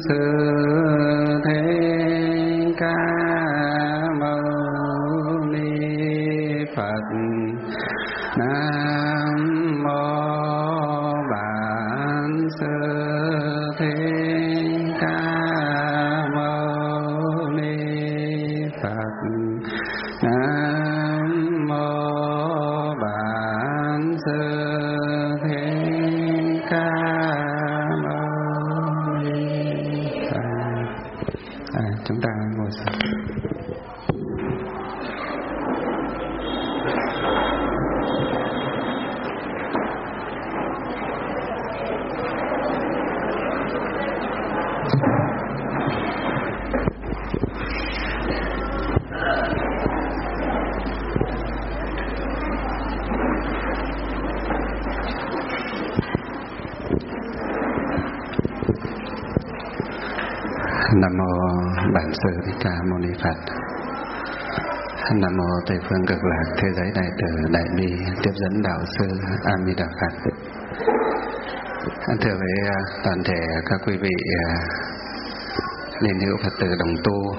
Sư Thích Ca Mâu Ni Phật. Nam mô Bản Sư Thích Ca Mâu Ni Phật. Nam mô Bản Sư Thích Ca Mâu Ni Phật. Chúng ta ngồi xuống. Nam mô Bản Sư Thích Ca Mâu Ni Phật. Nam mô Tây phương Cực Lạc Thế giới Đại Từ Đại Bi Tiếp dẫn Đạo Sư A Di Đà Phật. Thưa với toàn thể các quý vị liên hữu Phật tử đồng tu,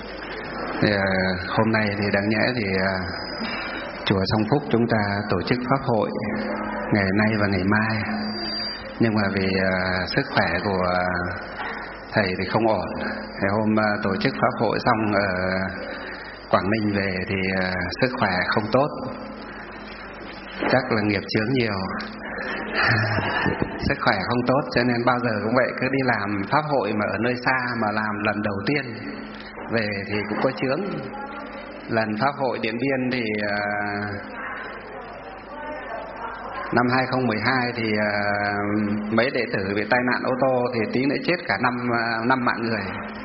hôm nay thì đáng nhẽ thì chùa Song Phúc chúng ta tổ chức pháp hội ngày nay và ngày mai, nhưng mà vì sức khỏe của thầy thì không ổn. Thì hôm tổ chức pháp hội xong ở Quảng Ninh về thì sức khỏe không tốt, chắc là nghiệp chướng nhiều. Sức khỏe không tốt cho nên bao giờ cũng vậy, cứ đi làm pháp hội mà ở nơi xa mà làm lần đầu tiên về thì cũng có chướng. Lần pháp hội Điện Biên thì năm 2012 thì mấy đệ tử bị tai nạn ô tô thì tí nữa chết cả năm mạng người.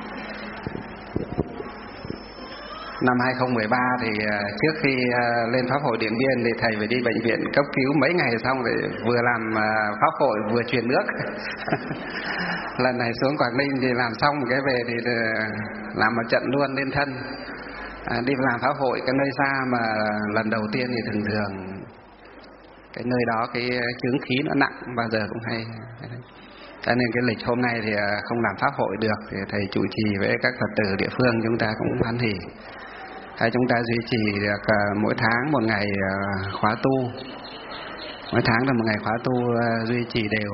Năm 2013 thì trước khi lên pháp hội Điện Biên thì thầy phải đi bệnh viện cấp cứu mấy ngày, xong rồi vừa làm pháp hội vừa truyền nước. Lần này xuống Quảng Ninh thì làm xong cái về thì làm một trận luôn lên thân. Đi làm pháp hội cái nơi xa mà lần đầu tiên thì thường cái nơi đó cái chướng khí nó nặng, bao giờ cũng hay. Cho nên cái lịch hôm nay thì không làm pháp hội được, thì thầy chủ trì với các Phật tử địa phương chúng ta cũng hoan hỉ. Chúng ta duy trì được mỗi tháng một ngày khóa tu, mỗi tháng là một ngày khóa tu duy trì đều.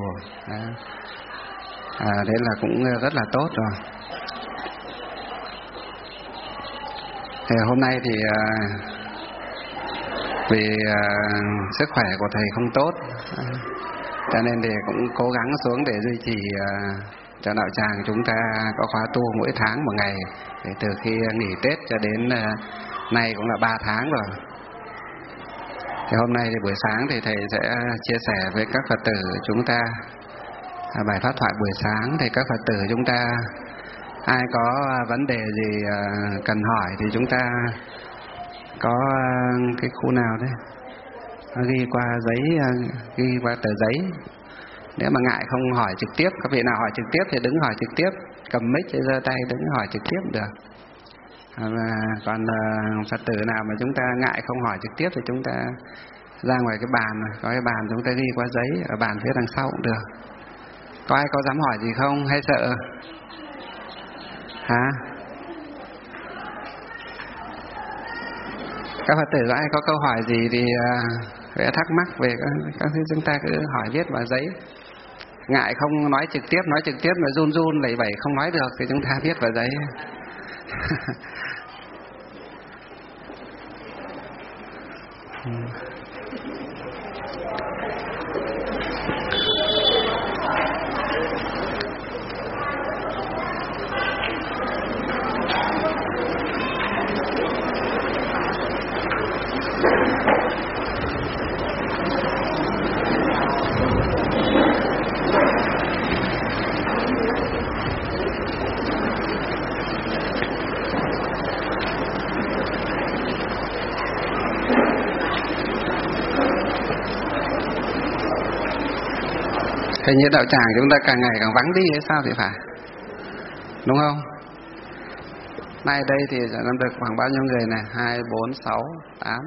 Đấy là cũng rất là tốt rồi. Thì hôm nay thì vì sức khỏe của thầy không tốt, cho nên thì cũng cố gắng xuống để duy trì cho đạo tràng chúng ta có khóa tu mỗi tháng một ngày. Thì từ khi nghỉ Tết cho đến nay cũng là 3 tháng rồi. Thì hôm nay thì buổi sáng thì thầy sẽ chia sẻ với các Phật tử chúng ta bài pháp thoại buổi sáng. Thì các Phật tử chúng ta ai có vấn đề gì cần hỏi thì chúng ta có cái khu nào đấy ghi qua giấy, ghi qua tờ giấy. Nếu mà ngại không hỏi trực tiếp, các vị nào hỏi trực tiếp thì đứng hỏi trực tiếp, cầm mic hay giơ tay đứng hỏi trực tiếp được. Còn Phật tử nào mà chúng ta ngại không hỏi trực tiếp thì chúng ta ra ngoài cái bàn, có cái bàn chúng ta ghi qua giấy, ở bàn phía đằng sau cũng được. Có ai có dám hỏi gì không hay sợ? Hả? Các Phật tử có ai có câu hỏi gì thì thắc mắc về các thứ chúng ta cứ hỏi viết vào giấy. Ngại không nói trực tiếp mà run run lẩy bẩy không nói được thì chúng ta viết vào giấy. Hình như đạo tràng chúng ta càng ngày càng vắng đi hay sao thì phải, đúng không? Nay đây thì làm được khoảng bao nhiêu người này? 2, 4, 6, 8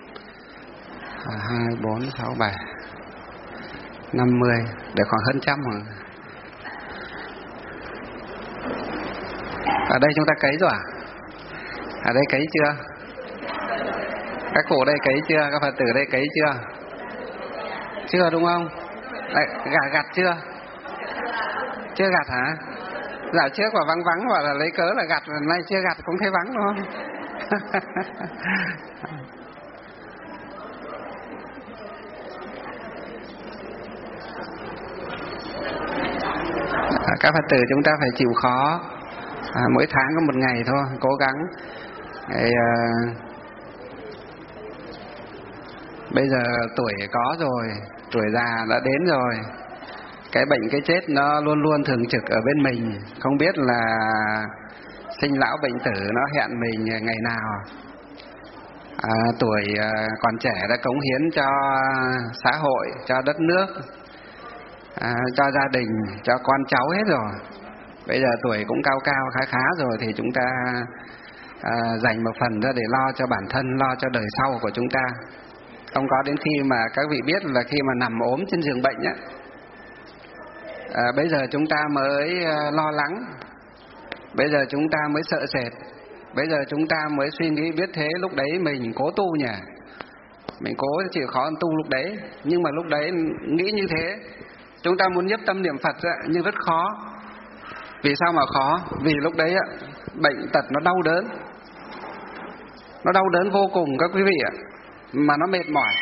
2, 4, 6, 7 50, được khoảng hơn trăm rồi. Ở đây chúng ta cấy rồi à? Ở đây cấy chưa? Các cụ đây cấy chưa? Các Phật tử đây cấy chưa? Chưa đúng không? Gặt chưa? Chưa gặt hả? Dạo trước mà vắng vắng gọi là lấy cớ là gặt, nay chưa gặt cũng thấy vắng đúng không? Các Phật tử chúng ta phải chịu khó, mỗi tháng có một ngày thôi, cố gắng. Bây giờ tuổi có rồi, tuổi già đã đến rồi, cái bệnh cái chết nó luôn luôn thường trực ở bên mình, không biết là sinh lão bệnh tử nó hẹn mình ngày nào. Tuổi còn trẻ đã cống hiến cho xã hội, cho đất nước, cho gia đình, cho con cháu hết rồi. Bây giờ tuổi cũng cao cao khá khá rồi thì chúng ta dành một phần ra để lo cho bản thân, lo cho đời sau của chúng ta. Không có đến khi mà các vị biết là khi mà nằm ốm trên giường bệnh á, bây giờ chúng ta mới lo lắng, bây giờ chúng ta mới sợ sệt, bây giờ chúng ta mới suy nghĩ. Biết thế lúc đấy mình cố tu nhỉ, mình cố chịu khó tu lúc đấy. Nhưng mà lúc đấy nghĩ như thế, chúng ta muốn nhiếp tâm niệm Phật á, nhưng rất khó. Vì sao mà khó? Vì lúc đấy á, bệnh tật nó đau đớn, nó đau đớn vô cùng các quý vị ạ, mà nó mệt mỏi.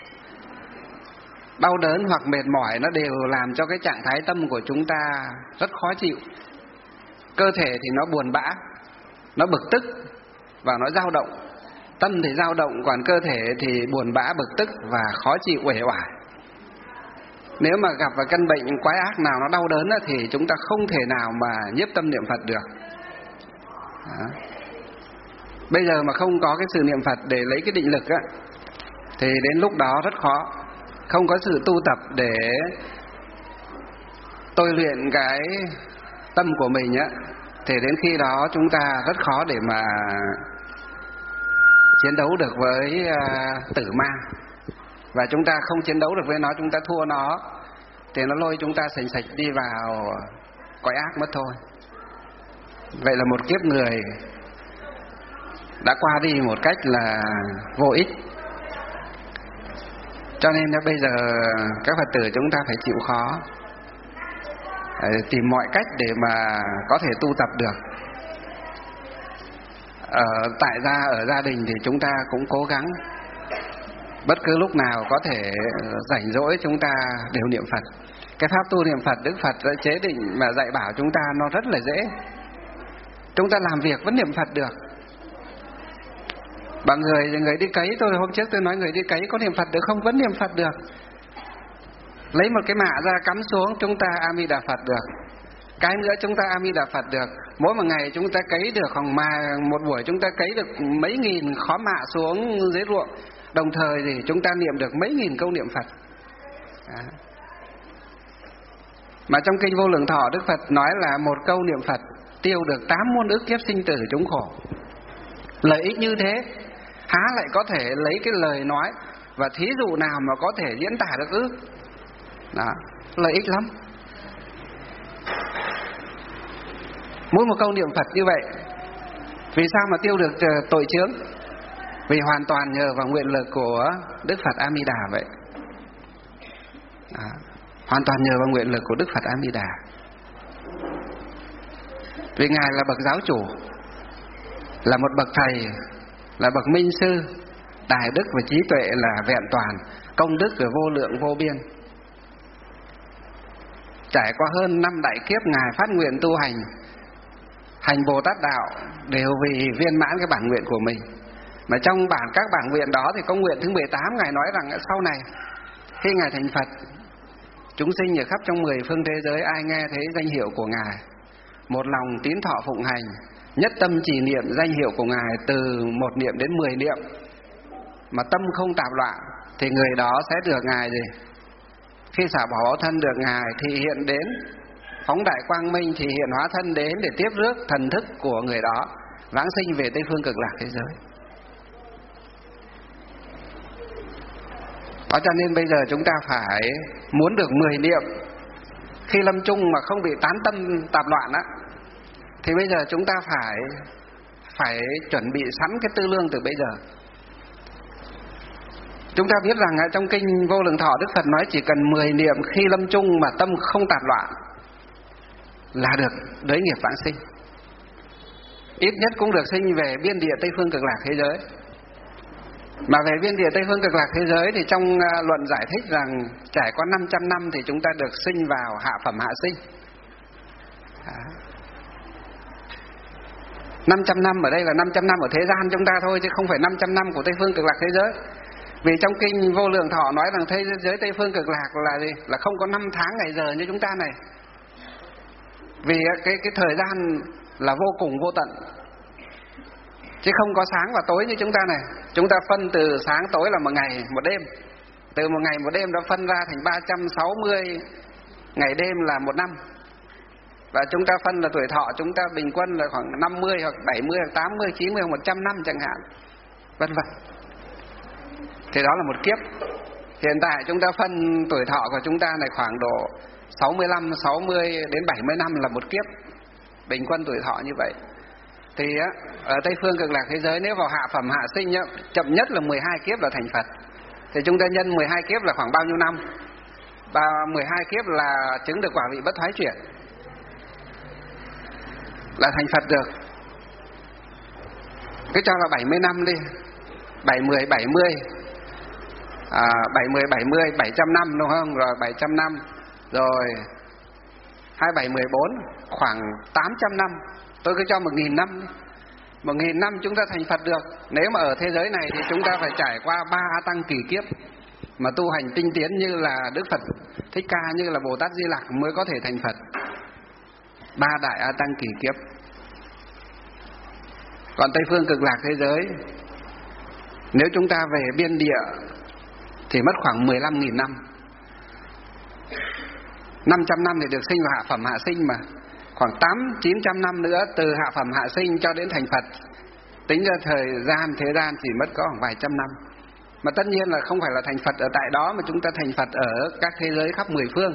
Đau đớn hoặc mệt mỏi nó đều làm cho cái trạng thái tâm của chúng ta rất khó chịu. Cơ thể thì nó buồn bã, nó bực tức và nó dao động. Tâm thì dao động, còn cơ thể thì buồn bã, bực tức và khó chịu, uể oải. Nếu mà gặp vào căn bệnh quái ác nào nó đau đớn thì chúng ta không thể nào mà nhiếp tâm niệm Phật được. Bây giờ mà không có cái sự niệm Phật để lấy cái định lực á, thì đến lúc đó rất khó. Không có sự tu tập để tôi luyện cái tâm của mình á, thì đến khi đó chúng ta rất khó để mà chiến đấu được với tử ma. Và chúng ta không chiến đấu được với nó, chúng ta thua nó, thì nó lôi chúng ta sành sạch đi vào cõi ác mất thôi. Vậy là một kiếp người đã qua đi một cách là vô ích. Cho nên bây giờ các Phật tử chúng ta phải chịu khó, tìm mọi cách để mà có thể tu tập được. Ở gia đình thì chúng ta cũng cố gắng, bất cứ lúc nào có thể rảnh rỗi chúng ta đều niệm Phật. Cái pháp tu niệm Phật Đức Phật đã chế định mà dạy bảo chúng ta nó rất là dễ. Chúng ta làm việc vẫn niệm Phật được. Bằng người đi cấy, hôm trước tôi nói người đi cấy có niệm Phật được không? Vẫn niệm Phật được. Lấy một cái mạ ra cắm xuống, chúng ta A Di Đà Phật được. Cái nữa chúng ta A Di Đà Phật được. Mỗi một ngày chúng ta cấy được, hoặc mà một buổi chúng ta cấy được mấy nghìn khóm mạ xuống dưới ruộng. Đồng thời thì chúng ta niệm được mấy nghìn câu niệm Phật. Mà trong kinh Vô Lượng Thọ, Đức Phật nói là một câu niệm Phật tiêu được 8 muôn ức kiếp sinh tử chúng khổ. Lợi ích như thế, há lại có thể lấy cái lời nói và thí dụ nào mà có thể diễn tả được ư? Đó, lợi ích lắm. Mỗi một câu niệm Phật như vậy, vì sao mà tiêu được tội chướng? Vì hoàn toàn nhờ vào nguyện lực của Đức Phật A Di Đà vậy. Hoàn toàn nhờ vào nguyện lực của Đức Phật A Di Đà. Vì Ngài là bậc giáo chủ, là một bậc thầy, là bậc minh sư, tài đức và trí tuệ là vẹn toàn, công đức là vô lượng vô biên. Trải qua hơn 5 đại kiếp Ngài phát nguyện tu hành Bồ Tát đạo đều vì viên mãn cái bản nguyện của mình. Mà trong các bản nguyện đó thì có nguyện thứ 18 Ngài nói rằng sau này khi Ngài thành Phật, chúng sinh ở khắp trong 10 phương thế giới ai nghe thấy danh hiệu của Ngài, một lòng tín thọ phụng hành, nhất tâm trì niệm danh hiệu của Ngài từ 1 niệm đến 10 niệm, mà tâm không tạp loạn, thì người đó sẽ được Ngài gì? Khi xả bỏ báo thân được Ngài thì hiện đến, phóng đại quang minh thì hiện hóa thân đến để tiếp rước thần thức của người đó vãng sinh về Tây Phương Cực Lạc thế giới. Đó, cho nên bây giờ chúng ta phải muốn được 10 niệm khi lâm chung mà không bị tán tâm tạp loạn á, thì bây giờ chúng ta phải chuẩn bị sẵn cái tư lương từ bây giờ. Chúng ta biết rằng trong kinh Vô Lượng Thọ, Đức Phật nói chỉ cần 10 niệm khi lâm chung mà tâm không tạp loạn là được đới nghiệp vãng sinh. Ít nhất cũng được sinh về biên địa Tây Phương Cực Lạc thế giới. Mà về biên địa Tây Phương Cực Lạc thế giới thì trong luận giải thích rằng trải qua 500 năm thì chúng ta được sinh vào hạ phẩm hạ sinh. 500 năm ở đây là 500 năm ở thế gian chúng ta thôi, chứ không phải 500 năm của Tây Phương Cực Lạc thế giới. Vì trong kinh Vô Lượng Thọ nói rằng thế giới Tây Phương Cực Lạc là gì? Là không có 5 tháng ngày giờ như chúng ta này. Vì cái thời gian là vô cùng vô tận, chứ không có sáng và tối như chúng ta này. Chúng ta phân từ sáng tối là một ngày một đêm, từ một ngày một đêm đã phân ra thành 360 ngày đêm là một năm. Và chúng ta phân là tuổi thọ chúng ta bình quân là khoảng 50 hoặc 70 hoặc 80, 90 hoặc 100 năm chẳng hạn, vân vân. Thì đó là một kiếp. Hiện tại chúng ta phân tuổi thọ của chúng ta này khoảng độ 65, 60 đến 70 năm là một kiếp, bình quân tuổi thọ như vậy. Thì ở Tây Phương Cực Lạc thế giới nếu vào hạ phẩm hạ sinh chậm nhất là 12 kiếp là thành Phật. Thì chúng ta nhân 12 kiếp là khoảng bao nhiêu năm? 12 kiếp là chứng được quả vị bất thoái chuyển, là thành Phật được. Cứ cho là 70 năm đi, 70, 70 70, 70, 700 năm đúng không? Rồi 700 năm, rồi 27, 14, khoảng 800 năm. Tôi cứ cho 1.000 năm. 1.000 năm chúng ta thành Phật được. Nếu mà ở thế giới này thì chúng ta phải trải qua 3 A Tăng kỳ kiếp, mà tu hành tinh tiến như là Đức Phật Thích Ca, như là Bồ Tát Di Lặc mới có thể thành Phật. 3 đại A Tăng kỳ kiếp. Còn Tây Phương Cực Lạc thế giới, nếu chúng ta về biên địa thì mất khoảng 15.000 năm. 500 năm thì được sinh vào hạ phẩm hạ sinh mà. Khoảng 800-900 năm nữa từ hạ phẩm hạ sinh cho đến thành Phật. Tính ra thời gian thế gian chỉ mất có khoảng vài trăm năm. Mà tất nhiên là không phải là thành Phật ở tại đó, mà chúng ta thành Phật ở các thế giới khắp 10 phương.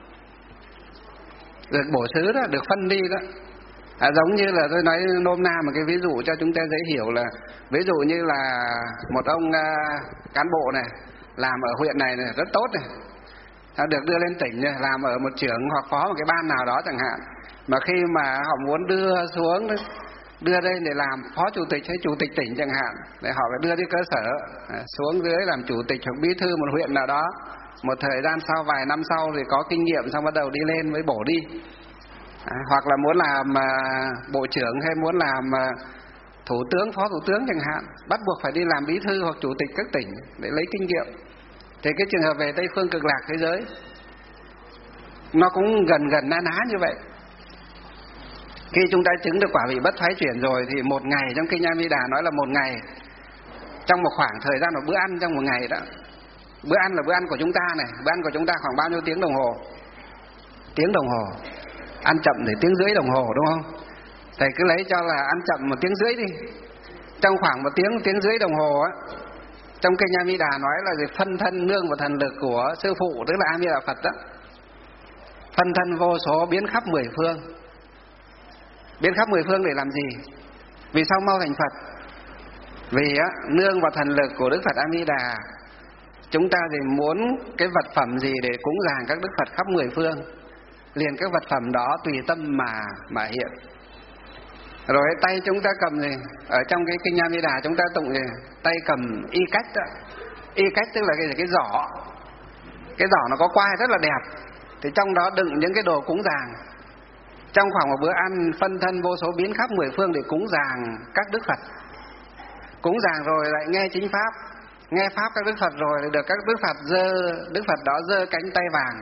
Được bổ xứ đó, được phân đi đó. Giống như là tôi nói nôm na một cái ví dụ cho chúng ta dễ hiểu là, ví dụ như là một ông cán bộ này làm ở huyện này rất tốt này, được đưa lên tỉnh này, làm ở một trưởng hoặc phó một cái ban nào đó chẳng hạn. Mà khi mà họ muốn đưa xuống, đưa đây để làm phó chủ tịch hay chủ tịch tỉnh chẳng hạn, để họ phải đưa đi cơ sở, xuống dưới làm chủ tịch hoặc bí thư một huyện nào đó. Một thời gian sau, vài năm sau thì có kinh nghiệm, xong bắt đầu đi lên mới bổ đi. Hoặc là muốn làm bộ trưởng hay muốn làm thủ tướng, phó thủ tướng chẳng hạn, bắt buộc phải đi làm bí thư hoặc chủ tịch các tỉnh để lấy kinh nghiệm. Thì cái trường hợp về Tây Phương Cực Lạc thế giới nó cũng gần na ná như vậy. Khi chúng ta chứng được quả vị bất thoái chuyển rồi thì một ngày, trong kinh A Di Đà nói là một ngày, trong một khoảng thời gian, một bữa ăn trong một ngày đó. Bữa ăn là bữa ăn của chúng ta này, bữa ăn của chúng ta khoảng bao nhiêu tiếng đồng hồ? Tiếng đồng hồ. Ăn chậm thì tiếng rưỡi đồng hồ đúng không? Thầy cứ lấy cho là ăn chậm 1 tiếng rưỡi đi. Trong khoảng 1 tiếng, tiếng rưỡi đồng hồ á, trong kinh A Di Đà nói là phân thân nương và thần lực của sư phụ, tức là A Di Đà Phật đó. Phân thân vô số biến khắp 10 phương. Biến khắp 10 phương để làm gì? Vì sao mau thành Phật? Vì nương và thần lực của Đức Phật A Di Đà, chúng ta thì muốn cái vật phẩm gì để cúng dường các Đức Phật khắp 10 phương, liền các vật phẩm đó tùy tâm mà hiện. Rồi tay chúng ta cầm gì? Ở trong cái kinh A Di Đà chúng ta tụng gì? Tay cầm y cách đó. Y cách tức là cái giỏ. Cái giỏ nó có quai rất là đẹp, thì trong đó đựng những cái đồ cúng dường. Trong khoảng một bữa ăn, phân thân vô số biến khắp 10 phương để cúng dường các Đức Phật. Cúng dường rồi lại nghe chính pháp, nghe pháp các Đức Phật rồi lại được các Đức Phật đó giơ cánh tay vàng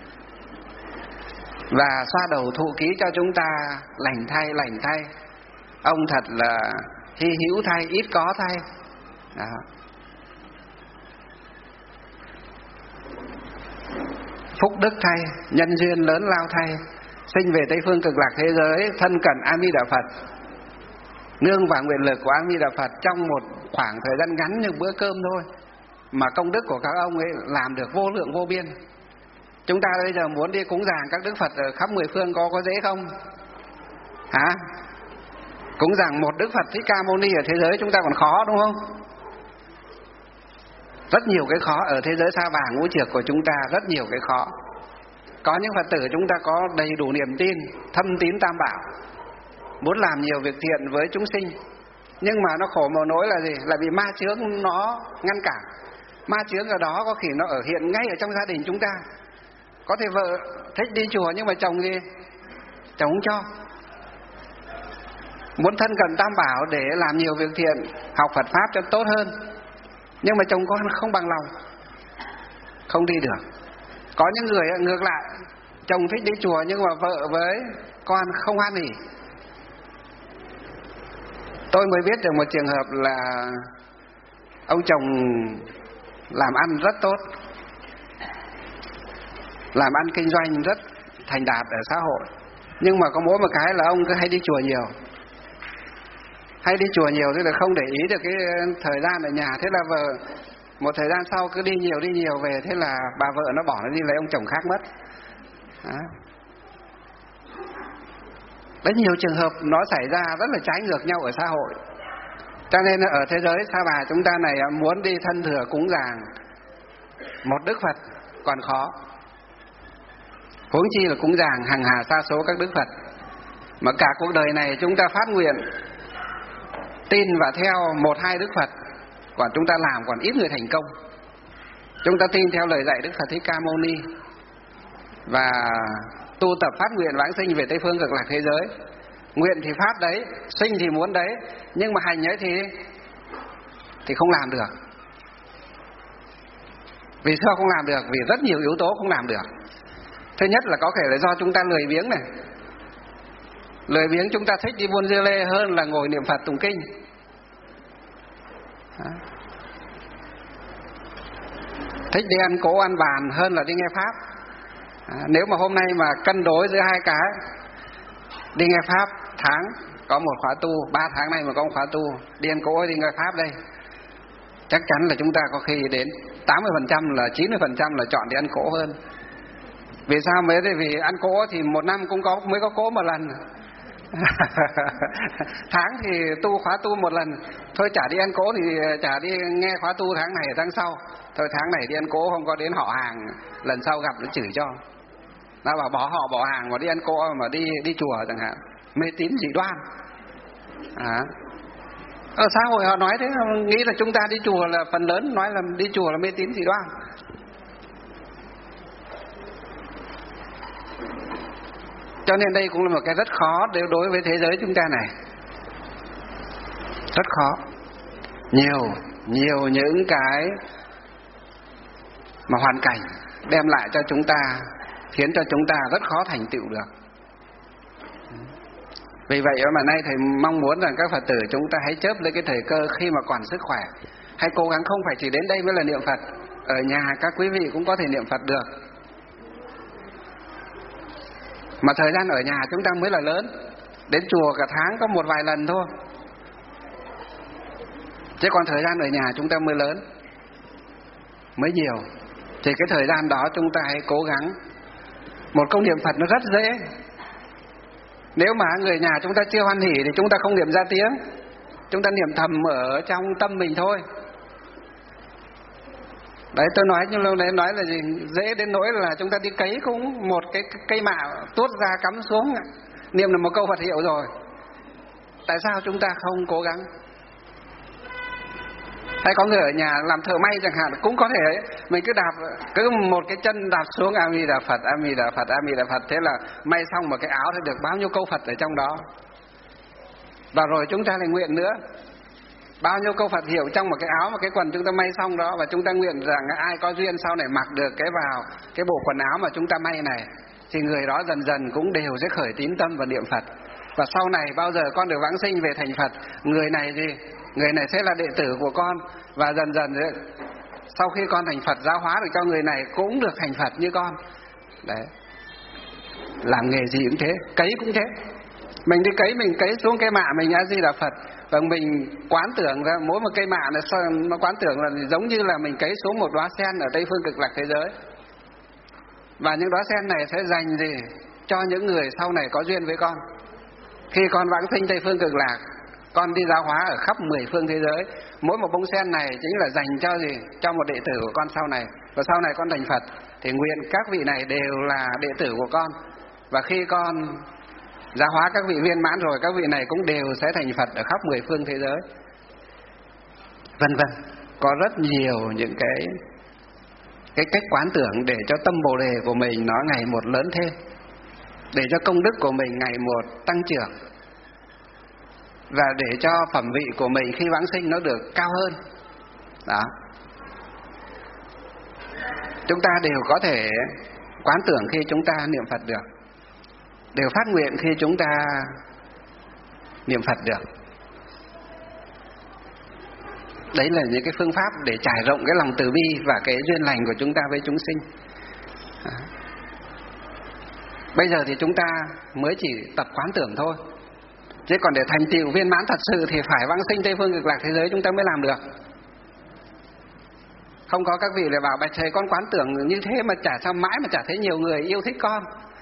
và xoa đầu thụ ký cho chúng ta. Lành thay, ông thật là hy hữu thay, ít có thay đó. Phúc đức thay, nhân duyên lớn lao thay, sinh về Tây Phương Cực Lạc thế giới, thân cận A Di Đà Phật, nương vào nguyện lực của A Di Đà Phật trong một khoảng thời gian ngắn như bữa cơm thôi, mà công đức của các ông ấy làm được vô lượng vô biên. Chúng ta bây giờ muốn đi cúng dường các Đức Phật ở khắp 10 phương có dễ không? Hả? Cúng rằng một Đức Phật Thích Ca Mâu Ni ở thế giới chúng ta còn khó đúng không? Rất nhiều cái khó ở thế giới sa bà ngũ trược của chúng ta, rất nhiều cái khó. Có những Phật tử chúng ta có đầy đủ niềm tin, thâm tín Tam Bảo, muốn làm nhiều việc thiện với chúng sinh, nhưng mà nó khổ một nỗi là gì? Là bị ma chướng nó ngăn cản. Ma chướng ở đó có khi nó hiện ngay ở trong gia đình chúng ta. Có thể vợ thích đi chùa nhưng mà chồng gì? Chồng không cho. Muốn thân cận Tam Bảo để làm nhiều việc thiện, học Phật Pháp cho tốt hơn, nhưng mà chồng con không bằng lòng, không đi được. Có những người ngược lại, chồng thích đi chùa nhưng mà vợ với con không hoan hỉ. Tôi mới biết được một trường hợp là ông chồng làm ăn rất tốt, làm ăn kinh doanh rất thành đạt ở xã hội, nhưng mà có mỗi một cái là ông cứ hay đi chùa nhiều. Hay đi chùa nhiều tức là không để ý được cái thời gian ở nhà. Thế là vợ một thời gian sau cứ đi nhiều về, thế là bà vợ nó bỏ nó đi lấy ông chồng khác mất. Đó. Rất nhiều trường hợp nó xảy ra rất là trái ngược nhau ở xã hội. Cho nên ở thế giới sa bà chúng ta này muốn đi thân thừa cúng dường một Đức Phật còn khó, huống chi là cúng dường hàng hà sa số các Đức Phật. Mà cả cuộc đời này chúng ta phát nguyện tin và theo một hai Đức Phật, còn chúng ta làm còn ít người thành công. Chúng ta tin theo lời dạy Đức Phật Thích Ca Mâu Ni và tu tập phát nguyện vãng sinh về Tây Phương Cực Lạc thế giới. Nguyện thì phát đấy, sinh thì muốn đấy, nhưng mà hành ấy thì không làm được. Vì sao không làm được? Vì rất nhiều yếu tố không làm được. Thứ nhất là có thể là do chúng ta lười biếng này. Lười biếng, chúng ta thích đi buôn dưa lê hơn là ngồi niệm Phật tụng kinh. Đó. Thích đi ăn cỗ ăn bàn hơn là đi nghe Pháp. Nếu mà hôm nay mà cân đối giữa hai cái, đi nghe Pháp tháng có một khóa tu, 3 tháng này mà có một khóa tu, đi ăn cỗ đi nghe Pháp đây, chắc chắn là chúng ta có khi đến 80% là 90% là chọn đi ăn cỗ hơn. Vì sao? Vì ăn cỗ thì một năm cũng mới có cỗ một lần. Tháng thì tu khóa tu một lần, thôi chả đi ăn cỗ thì chả đi nghe khóa tu tháng này tháng sau. Thôi tháng này đi ăn cỗ không có đến họ hàng, lần sau gặp nó chửi cho. Nó bảo bỏ họ bỏ hàng mà đi ăn cỗ mà đi chùa chẳng hạn, mê tín dị đoan. Ở xã hội họ nói thế, nghĩ là chúng ta đi chùa là phần lớn nói là đi chùa là mê tín dị đoan. Cho nên đây cũng là một cái rất khó đối với thế giới chúng ta này. Rất khó. Nhiều những cái mà hoàn cảnh đem lại cho chúng ta, khiến cho chúng ta rất khó thành tựu được. Vì vậy mà nay thầy mong muốn rằng các Phật tử chúng ta hãy chớp lấy cái thời cơ khi mà còn sức khỏe. Hãy cố gắng không phải chỉ đến đây mới là niệm Phật. Ở nhà các quý vị cũng có thể niệm Phật được. Mà thời gian ở nhà chúng ta mới là lớn. Đến chùa cả tháng có một vài lần thôi. Chứ còn thời gian ở nhà chúng ta mới lớn, mới nhiều. Thì cái thời gian đó chúng ta hãy cố gắng. Một câu niệm Phật nó rất dễ. Nếu mà người nhà chúng ta chưa hoan hỉ thì chúng ta không niệm ra tiếng, chúng ta niệm thầm ở trong tâm mình thôi. Đấy, tôi nói nhưng lâu nay nói là gì? Dễ đến nỗi là chúng ta đi cấy cũng một cái cây mạ tuốt ra cắm xuống, niệm là một câu Phật hiệu rồi. Tại sao chúng ta không cố gắng? Hay có người ở nhà làm thợ may chẳng hạn, cũng có thể mình cứ một cái chân đạp xuống A Di Đà Phật, A Di Đà Phật, A Di Đà Phật, thế là may xong một cái áo thì được bao nhiêu câu Phật ở trong đó. Và rồi chúng ta lại nguyện nữa, bao nhiêu câu Phật hiệu trong một cái áo, một cái quần chúng ta may xong đó, và chúng ta nguyện rằng ai có duyên sau này mặc được cái bộ quần áo mà chúng ta may này, thì người đó dần dần cũng đều sẽ khởi tín tâm và niệm Phật. Và sau này bao giờ con được vãng sinh về thành Phật, người này sẽ là đệ tử của con. Và dần dần sau khi con thành Phật, giáo hóa được cho người này cũng được thành Phật như con. Đấy. Làm nghề gì cũng thế, cấy cũng thế. Mình đi cấy, mình cấy xuống cái mạ mình A Di Đà Phật, và mình quán tưởng ra mỗi một cây mạ nó quán tưởng là giống như là mình cấy xuống một đóa sen ở Tây Phương Cực Lạc thế giới. Và những đóa sen này sẽ dành gì cho những người sau này có duyên với con. Khi con vãng sinh Tây Phương Cực Lạc, con đi giáo hóa ở khắp 10 phương thế giới. Mỗi một bông sen này chính là dành cho gì? Cho một đệ tử của con sau này. Và sau này con thành Phật thì nguyện các vị này đều là đệ tử của con. Và khi con giáo hóa các vị viên mãn rồi, các vị này cũng đều sẽ thành Phật ở khắp 10 phương thế giới, vân vân. Có rất nhiều những cái cách quán tưởng để cho tâm Bồ đề của mình nó ngày một lớn thêm, để cho công đức của mình ngày một tăng trưởng, và để cho phẩm vị của mình khi vãng sinh nó được cao hơn. Đó. Chúng ta đều có thể quán tưởng khi chúng ta niệm Phật được, đều phát nguyện khi chúng ta niệm Phật được. Đấy là những cái phương pháp để trải rộng cái lòng từ bi và cái duyên lành của chúng ta với chúng sinh. Bây giờ thì chúng ta mới chỉ tập quán tưởng thôi, chứ còn để thành tựu viên mãn thật sự thì phải vãng sinh Tây Phương Cực Lạc thế giới chúng ta mới làm được. Không có các vị lại bảo bạch thầy con quán tưởng như thế mà chả sao mãi mà chả thấy nhiều người yêu thích con.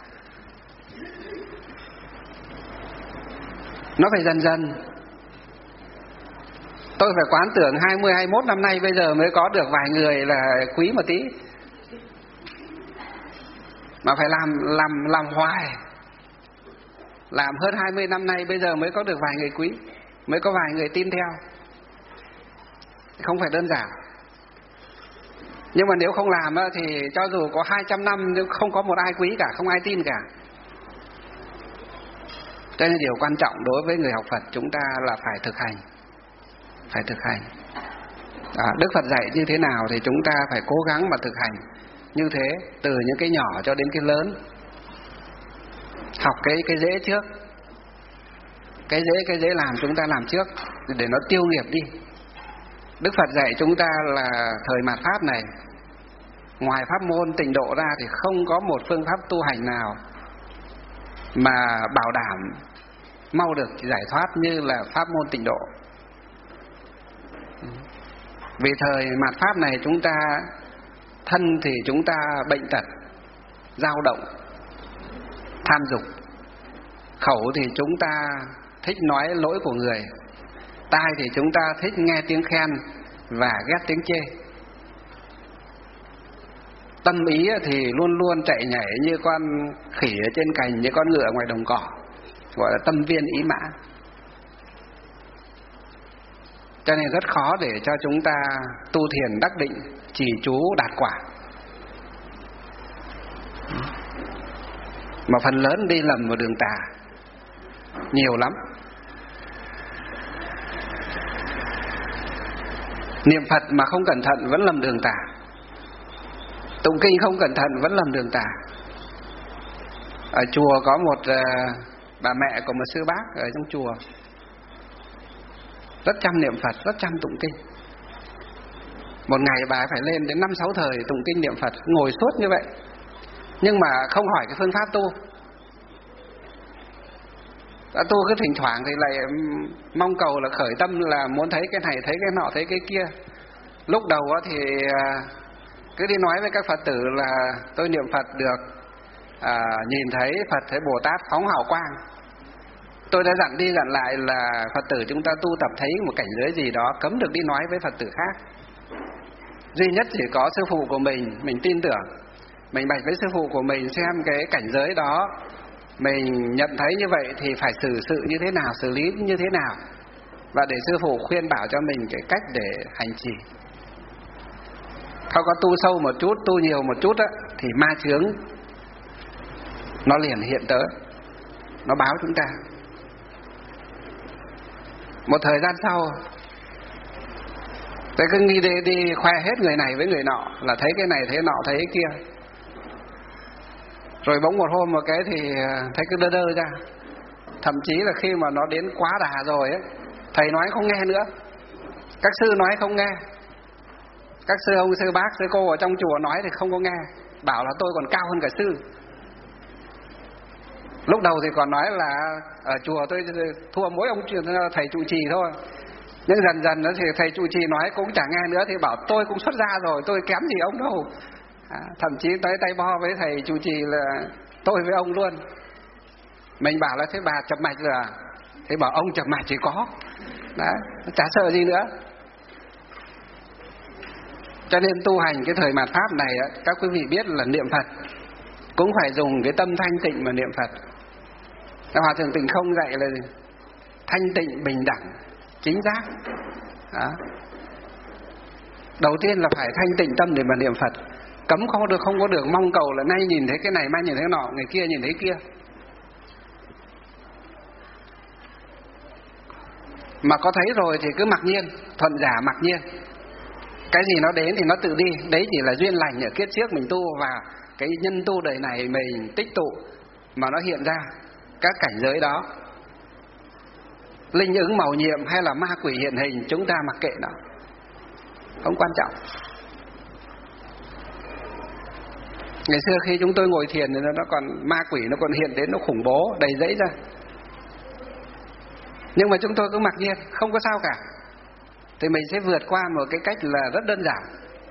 Nó phải dần dần. Tôi phải quán tưởng 20, 21 năm nay bây giờ mới có được vài người là quý một tí. Mà phải làm hoài. Làm hơn 20 năm nay bây giờ mới có được vài người quý, mới có vài người tin theo. Không phải đơn giản. Nhưng mà nếu không làm thì cho dù có 200 năm nhưng không có một ai quý cả, không ai tin cả. Cho nên điều quan trọng đối với người học Phật chúng ta là phải thực hành. Phải thực hành. Đức Phật dạy như thế nào thì chúng ta phải cố gắng mà thực hành như thế, từ những cái nhỏ cho đến cái lớn. Học cái dễ trước. Cái dễ làm chúng ta làm trước để nó tiêu nghiệp đi. Đức Phật dạy chúng ta là thời mạt Pháp này, ngoài pháp môn tịnh độ ra thì không có một phương pháp tu hành nào mà bảo đảm mau được giải thoát như là pháp môn tịnh độ. Vì thời mạt Pháp này chúng ta thân thì chúng ta bệnh tật, dao động, tham dục. Khẩu thì chúng ta thích nói lỗi của người. Tai thì chúng ta thích nghe tiếng khen và ghét tiếng chê. Tâm ý thì luôn luôn chạy nhảy như con khỉ ở trên cành, như con ngựa ngoài đồng cỏ, gọi là tâm viên ý mã. Cho nên rất khó để cho chúng ta tu thiền đắc định, trì chú đạt quả. Mà phần lớn đi lầm vào đường tà nhiều lắm. Niệm Phật mà không cẩn thận vẫn lầm đường tà. Tụng kinh không cẩn thận vẫn lầm đường tà. Ở chùa có một bà mẹ của một sư bác ở trong chùa, rất chăm niệm Phật, rất chăm tụng kinh. Một ngày bà phải lên đến 5-6 thời tụng kinh niệm Phật, ngồi suốt như vậy. Nhưng mà không hỏi cái phương pháp tu. Đã tu cứ thỉnh thoảng thì lại mong cầu là khởi tâm là muốn thấy cái này, thấy cái nọ, thấy cái kia. Lúc đầu thì cứ đi nói với các Phật tử là tôi niệm Phật được nhìn thấy Phật, thấy Bồ Tát phóng hào quang. Tôi đã dặn đi dặn lại là Phật tử chúng ta tu tập thấy một cảnh giới gì đó cấm được đi nói với Phật tử khác. Duy nhất chỉ có sư phụ của mình tin tưởng, mình bạch với sư phụ của mình xem cái cảnh giới đó, mình nhận thấy như vậy thì phải xử sự như thế nào, xử lý như thế nào, và để sư phụ khuyên bảo cho mình cái cách để hành trì. Không có tu sâu một chút, tu nhiều một chút thì ma chướng nó liền hiện tới, nó báo chúng ta. Một thời gian sau tôi cứ nghĩ đi khoe hết người này với người nọ, là thấy cái này thấy nọ thấy cái kia. Rồi bỗng một hôm một cái thì thấy cứ đơ đơ ra. Thậm chí là khi mà nó đến quá đà rồi ấy, thầy nói không nghe nữa, các sư nói không nghe, các sư ông, sư bác, sư cô ở trong chùa nói thì không có nghe, bảo là tôi còn cao hơn cả sư. Lúc đầu thì còn nói là ở chùa tôi thua mỗi ông thầy trụ trì thôi. Nhưng dần dần thì thầy trụ trì nói cũng chẳng nghe nữa, thì bảo tôi cũng xuất gia rồi, tôi kém gì ông đâu. Thậm chí tới tay bo với thầy trụ trì là tôi với ông luôn. Mình bảo là thế bà chập mạch rồi à? Thế bảo ông chập mạch chỉ có. Đấy, chả sợ gì nữa. Cho nên tu hành cái thời mạt Pháp này các quý vị biết là niệm Phật cũng phải dùng cái tâm thanh tịnh mà niệm Phật. Hòa Thượng Tịnh Không dạy là gì? Thanh tịnh, bình đẳng, chính giác. Đó. Đầu tiên là phải thanh tịnh tâm để mà niệm Phật. Cấm không có được mong cầu là nay nhìn thấy cái này, mai nhìn thấy cái nọ, ngày kia nhìn thấy kia. Mà có thấy rồi thì cứ mặc nhiên, thuận giả mặc nhiên. Cái gì nó đến thì nó tự đi. Đấy chỉ là duyên lành ở kiếp trước mình tu, và cái nhân tu đời này mình tích tụ mà nó hiện ra các cảnh giới đó. Linh ứng màu nhiệm hay là ma quỷ hiện hình, chúng ta mặc kệ nó, không quan trọng. Ngày xưa khi chúng tôi ngồi thiền thì nó còn ma quỷ nó còn hiện đến, nó khủng bố đầy dẫy ra. Nhưng mà chúng tôi cứ mặc nhiên, không có sao cả. Thì mình sẽ vượt qua một cái cách là rất đơn giản.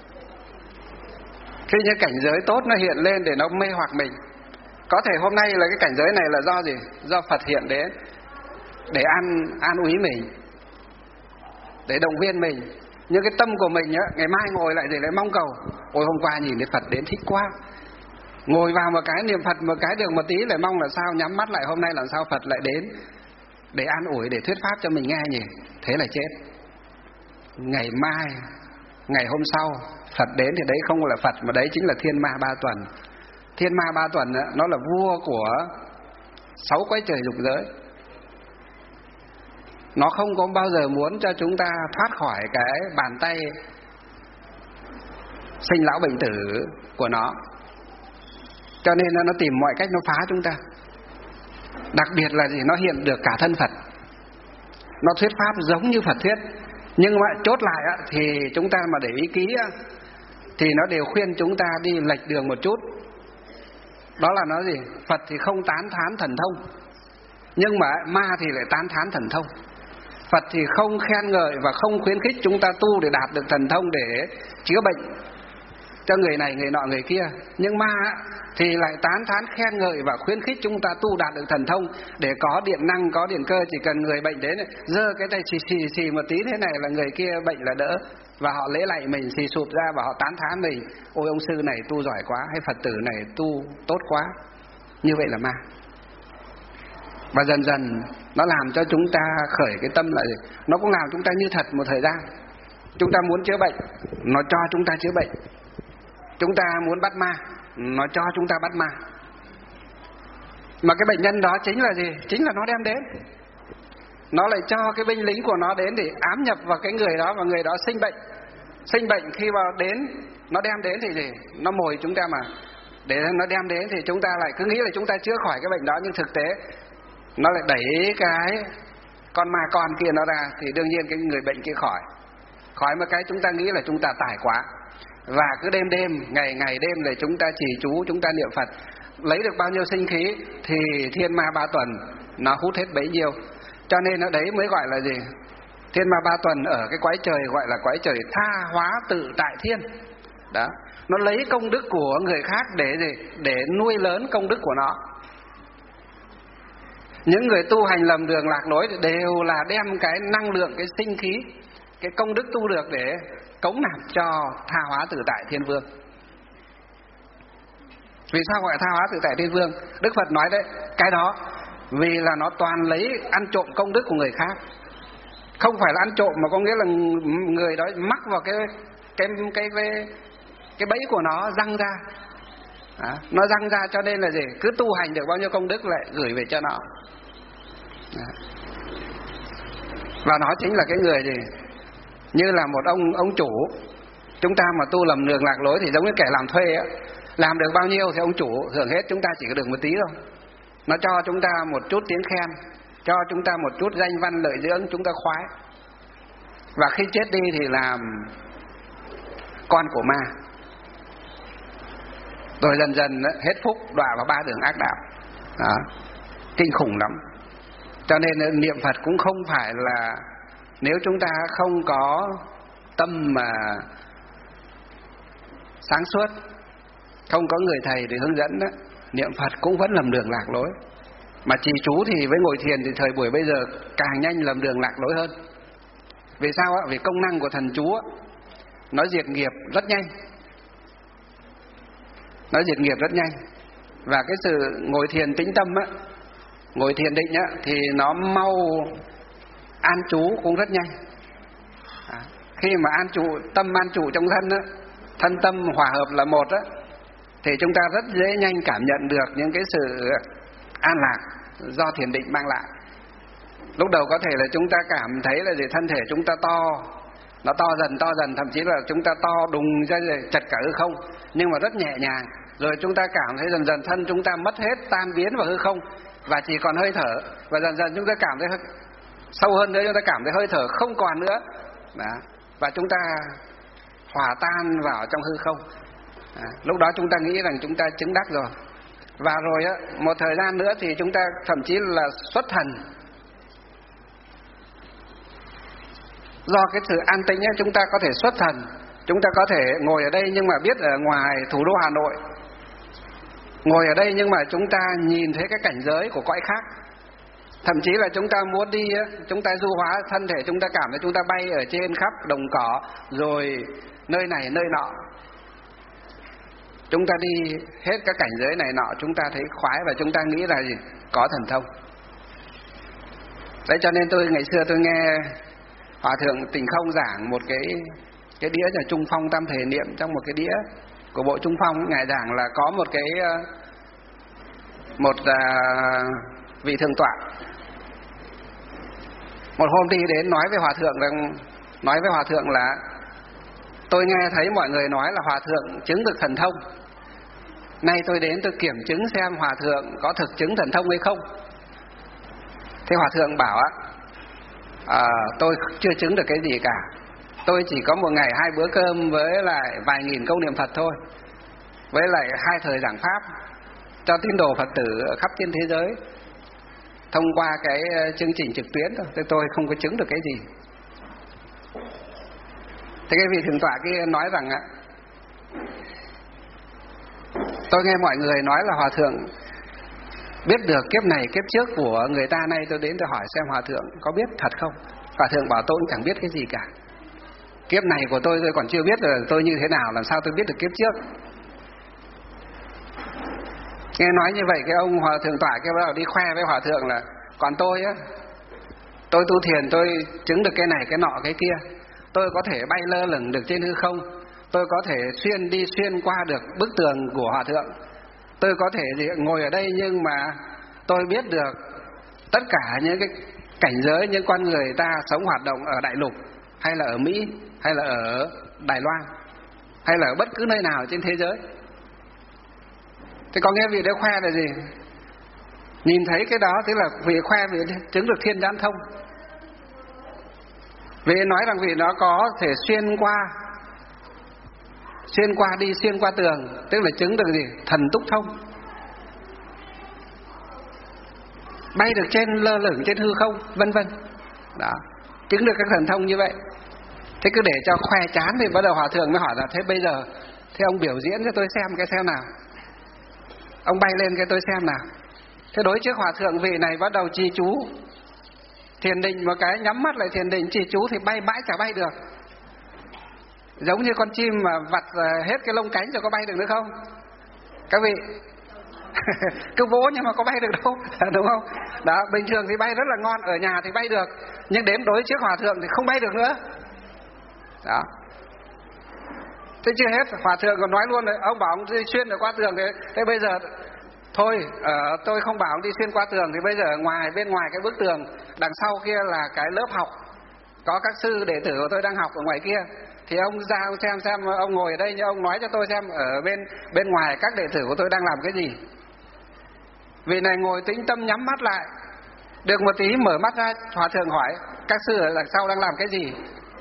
Khi những cảnh giới tốt nó hiện lên để nó mê hoặc mình. Có thể hôm nay là cái cảnh giới này là do gì? Do Phật hiện đến để an ủi mình, để động viên mình. Nhưng cái tâm của mình á, ngày mai ngồi lại để lại mong cầu. Ôi hôm qua nhìn thấy Phật đến thích quá, ngồi vào một cái niệm Phật một cái được một tí lại mong là sao nhắm mắt lại hôm nay làm sao Phật lại đến để an ủi, để thuyết pháp cho mình nghe nhỉ. Thế là chết. Ngày mai, ngày hôm sau Phật đến thì đấy không là Phật, mà đấy chính là thiên ma ba tuần. Thiên ma ba tuần đó, nó là vua của 6 cõi trời dục giới. Nó không có bao giờ muốn cho chúng ta thoát khỏi cái bàn tay sinh lão bệnh tử của nó. Cho nên nó tìm mọi cách nó phá chúng ta. Đặc biệt là gì? Nó hiện được cả thân Phật. Nó thuyết pháp giống như Phật thuyết. Nhưng mà chốt lại thì chúng ta mà để ý kỹ thì nó đều khuyên chúng ta đi lệch đường một chút. Đó là nó gì? Phật thì không tán thán thần thông, nhưng mà ma thì lại tán thán thần thông. Phật thì không khen ngợi và không khuyến khích chúng ta tu để đạt được thần thông để chữa bệnh cho người này, người nọ, người kia. Nhưng ma thì lại tán thán khen ngợi và khuyến khích chúng ta tu đạt được thần thông để có điện năng, có điện cơ. Chỉ cần người bệnh đến giơ cái tay xì một tí thế này là người kia bệnh là đỡ. Và họ lễ lạy mình, xì sụp ra và họ tán thán mình. Ôi ông sư này tu giỏi quá, hay Phật tử này tu tốt quá. Như vậy là ma. Và dần dần nó làm cho chúng ta khởi cái tâm là gì? Nó cũng làm chúng ta như thật một thời gian. Chúng ta muốn chữa bệnh, nó cho chúng ta chữa bệnh. Chúng ta muốn bắt ma, nó cho chúng ta bắt ma. Mà cái bệnh nhân đó chính là gì? Chính là nó đem đến. Nó lại cho cái binh lính của nó đến để ám nhập vào cái người đó, và người đó sinh bệnh. Sinh bệnh khi vào đến, nó đem đến thì gì? Nó mồi chúng ta mà. Để nó đem đến thì chúng ta lại cứ nghĩ là chúng ta chữa khỏi cái bệnh đó. Nhưng thực tế nó lại đẩy cái con ma con kia nó ra, thì đương nhiên cái người bệnh kia khỏi. Khỏi một cái chúng ta nghĩ là chúng ta tải quá. Và cứ đêm ngày đêm là chúng ta trì chú, chúng ta niệm Phật, lấy được bao nhiêu sinh khí thì thiên ma ba tuần nó hút hết bấy nhiêu. Cho nên ở đấy mới gọi là gì? Thiên ma ba tuần ở cái quái trời gọi là quái trời tha hóa tự tại thiên. Đó, nó lấy công đức của người khác để gì? Để nuôi lớn công đức của nó. Những người tu hành lầm đường lạc lối đều là đem cái năng lượng, cái sinh khí, cái công đức tu được để cống nạp cho tha hóa tự tại thiên vương. Vì sao gọi là tha hóa tự tại thiên vương? Đức Phật nói đấy, cái đó vì là nó toàn lấy ăn trộm công đức của người khác. Không phải là ăn trộm mà có nghĩa là người đó mắc vào cái bẫy của nó răng ra. Đó, nó răng ra cho nên là gì? Cứ tu hành được bao nhiêu công đức lại gửi về cho nó. Đó. Và nó chính là cái người gì? Như là một ông chủ. Chúng ta mà tu lầm đường lạc lối thì giống như kẻ làm thuê á, làm được bao nhiêu thì ông chủ hưởng hết, chúng ta chỉ có được một tí thôi. Nó cho chúng ta một chút tiếng khen, cho chúng ta một chút danh văn lợi dưỡng, chúng ta khoái. Và khi chết đi thì làm con của ma. Rồi dần dần hết phúc, đọa vào 3 đường ác đạo. Đó, kinh khủng lắm. Cho nên niệm Phật cũng không phải là, nếu chúng ta không có tâm mà sáng suốt, không có người thầy để hướng dẫn đó, niệm Phật cũng vẫn lầm đường lạc lối. Mà trì chú thì với ngồi thiền thì thời buổi bây giờ càng nhanh lầm đường lạc lối hơn. Vì sao ạ? Vì công năng của thần chú á, nó diệt nghiệp rất nhanh. Nó diệt nghiệp rất nhanh. Và cái sự ngồi thiền tĩnh tâm á, ngồi thiền định á, thì nó mau an trú cũng rất nhanh. Khi mà an trụ, tâm an trụ trong thân á, thân tâm hòa hợp là một á, thì chúng ta rất dễ nhanh cảm nhận được những cái sự an lạc do thiền định mang lại. Lúc đầu có thể là chúng ta cảm thấy là gì, thân thể chúng ta to, nó to dần, thậm chí là chúng ta to đùng ra chật cả hư không, nhưng mà rất nhẹ nhàng. Rồi chúng ta cảm thấy dần dần thân chúng ta mất hết, tan biến vào hư không, và chỉ còn hơi thở. Và dần dần chúng ta cảm thấy sâu hơn nữa, chúng ta cảm thấy hơi thở không còn nữa. Đó. Và chúng ta hòa tan vào trong hư không. Lúc đó chúng ta nghĩ rằng chúng ta chứng đắc rồi. Và rồi á, một thời gian nữa thì chúng ta thậm chí là xuất thần. Do cái sự an tĩnh ấy, chúng ta có thể xuất thần. Chúng ta có thể ngồi ở đây nhưng mà biết ở ngoài thủ đô Hà Nội. Ngồi ở đây nhưng mà chúng ta nhìn thấy cái cảnh giới của cõi khác. Thậm chí là chúng ta muốn đi, chúng ta du hóa thân thể, chúng ta cảm thấy chúng ta bay ở trên khắp đồng cỏ, rồi nơi này nơi nọ. Chúng ta đi hết các cảnh giới này nọ, chúng ta thấy khoái và chúng ta nghĩ là gì? Có thần thông. Đấy cho nên ngày xưa tôi nghe Hòa thượng Tình Không giảng một cái đĩa là Trung Phong Tam Thể Niệm. Trong một cái đĩa của bộ Trung Phong, ngài giảng là có một vị thượng tọa. Một hôm đi đến nói với Hòa thượng là tôi nghe thấy mọi người nói là Hòa thượng chứng được thần thông. Nay tôi đến tôi kiểm chứng xem Hòa thượng có thực chứng thần thông hay không. Thế Hòa thượng bảo tôi chưa chứng được cái gì cả. Tôi chỉ có một ngày 2 bữa cơm với lại vài nghìn câu niệm Phật thôi, với lại 2 thời giảng pháp cho tín đồ Phật tử khắp trên thế giới thông qua cái chương trình trực tuyến thôi. Thế tôi không có chứng được cái gì. Thế cái vị thượng tọa kia nói rằng tôi nghe mọi người nói là Hòa thượng biết được kiếp này kiếp trước của người ta, nay tôi đến tôi hỏi xem Hòa thượng có biết thật không. Hòa thượng bảo tôi cũng chẳng biết cái gì cả. Kiếp này của tôi còn chưa biết là tôi như thế nào, làm sao tôi biết được kiếp trước. Nghe nói như vậy, cái ông Hòa thượng tọa kia bắt đầu đi khoe với Hòa thượng là còn tôi á, tôi tu thiền tôi chứng được cái này cái nọ cái kia. Tôi có thể bay lơ lửng được trên hư không. Tôi có thể đi xuyên qua được bức tường của Hòa thượng. Tôi có thể ngồi ở đây nhưng mà tôi biết được tất cả những cái cảnh giới, những con người ta sống hoạt động ở đại lục, hay là ở Mỹ, hay là ở Đài Loan, hay là ở bất cứ nơi nào trên thế giới. Thế có nghe vị đấy khoe là gì? Nhìn thấy cái đó tức là vị khoe vị chứng được thiên nhãn thông. Vị nói rằng vị nó có thể xuyên qua tường, tức là chứng được gì? Thần túc thông. Bay được trên lơ lửng trên hư không, vân vân. Đó, chứng được các thần thông như vậy. Thế cứ để cho khoe chán thì bắt đầu Hòa thượng mới hỏi là thế bây giờ thế ông biểu diễn cho tôi xem nào. Ông bay lên cái tôi xem nào. Thế đối trước Hòa thượng vị này bắt đầu trì chú thiền định, một cái nhắm mắt lại thiền định trì chú thì bay mãi chả bay được. Giống như con chim mà vặt hết cái lông cánh rồi có bay được nữa không? Các vị cứ vỗ nhưng mà có bay được đâu, đúng không? Đó, bình thường thì bay rất là ngon, ở nhà thì bay được, nhưng đến đối trước Hòa thượng thì không bay được nữa. Đó. Thế chưa hết, Hòa thượng còn nói luôn đấy, ông bảo ông đi xuyên được qua tường thế bây giờ thôi, tôi không bảo ông đi xuyên qua tường, thì bây giờ bên ngoài cái bức tường đằng sau kia là cái lớp học, có các sư đệ tử của tôi đang học ở ngoài kia, thì ông ra ông xem ông ngồi ở đây nhưng ông nói cho tôi xem ở bên ngoài các đệ tử của tôi đang làm cái gì. Vị này ngồi tĩnh tâm nhắm mắt lại, được một tí mở mắt ra, Hòa thượng hỏi các sư ở đằng sau đang làm cái gì.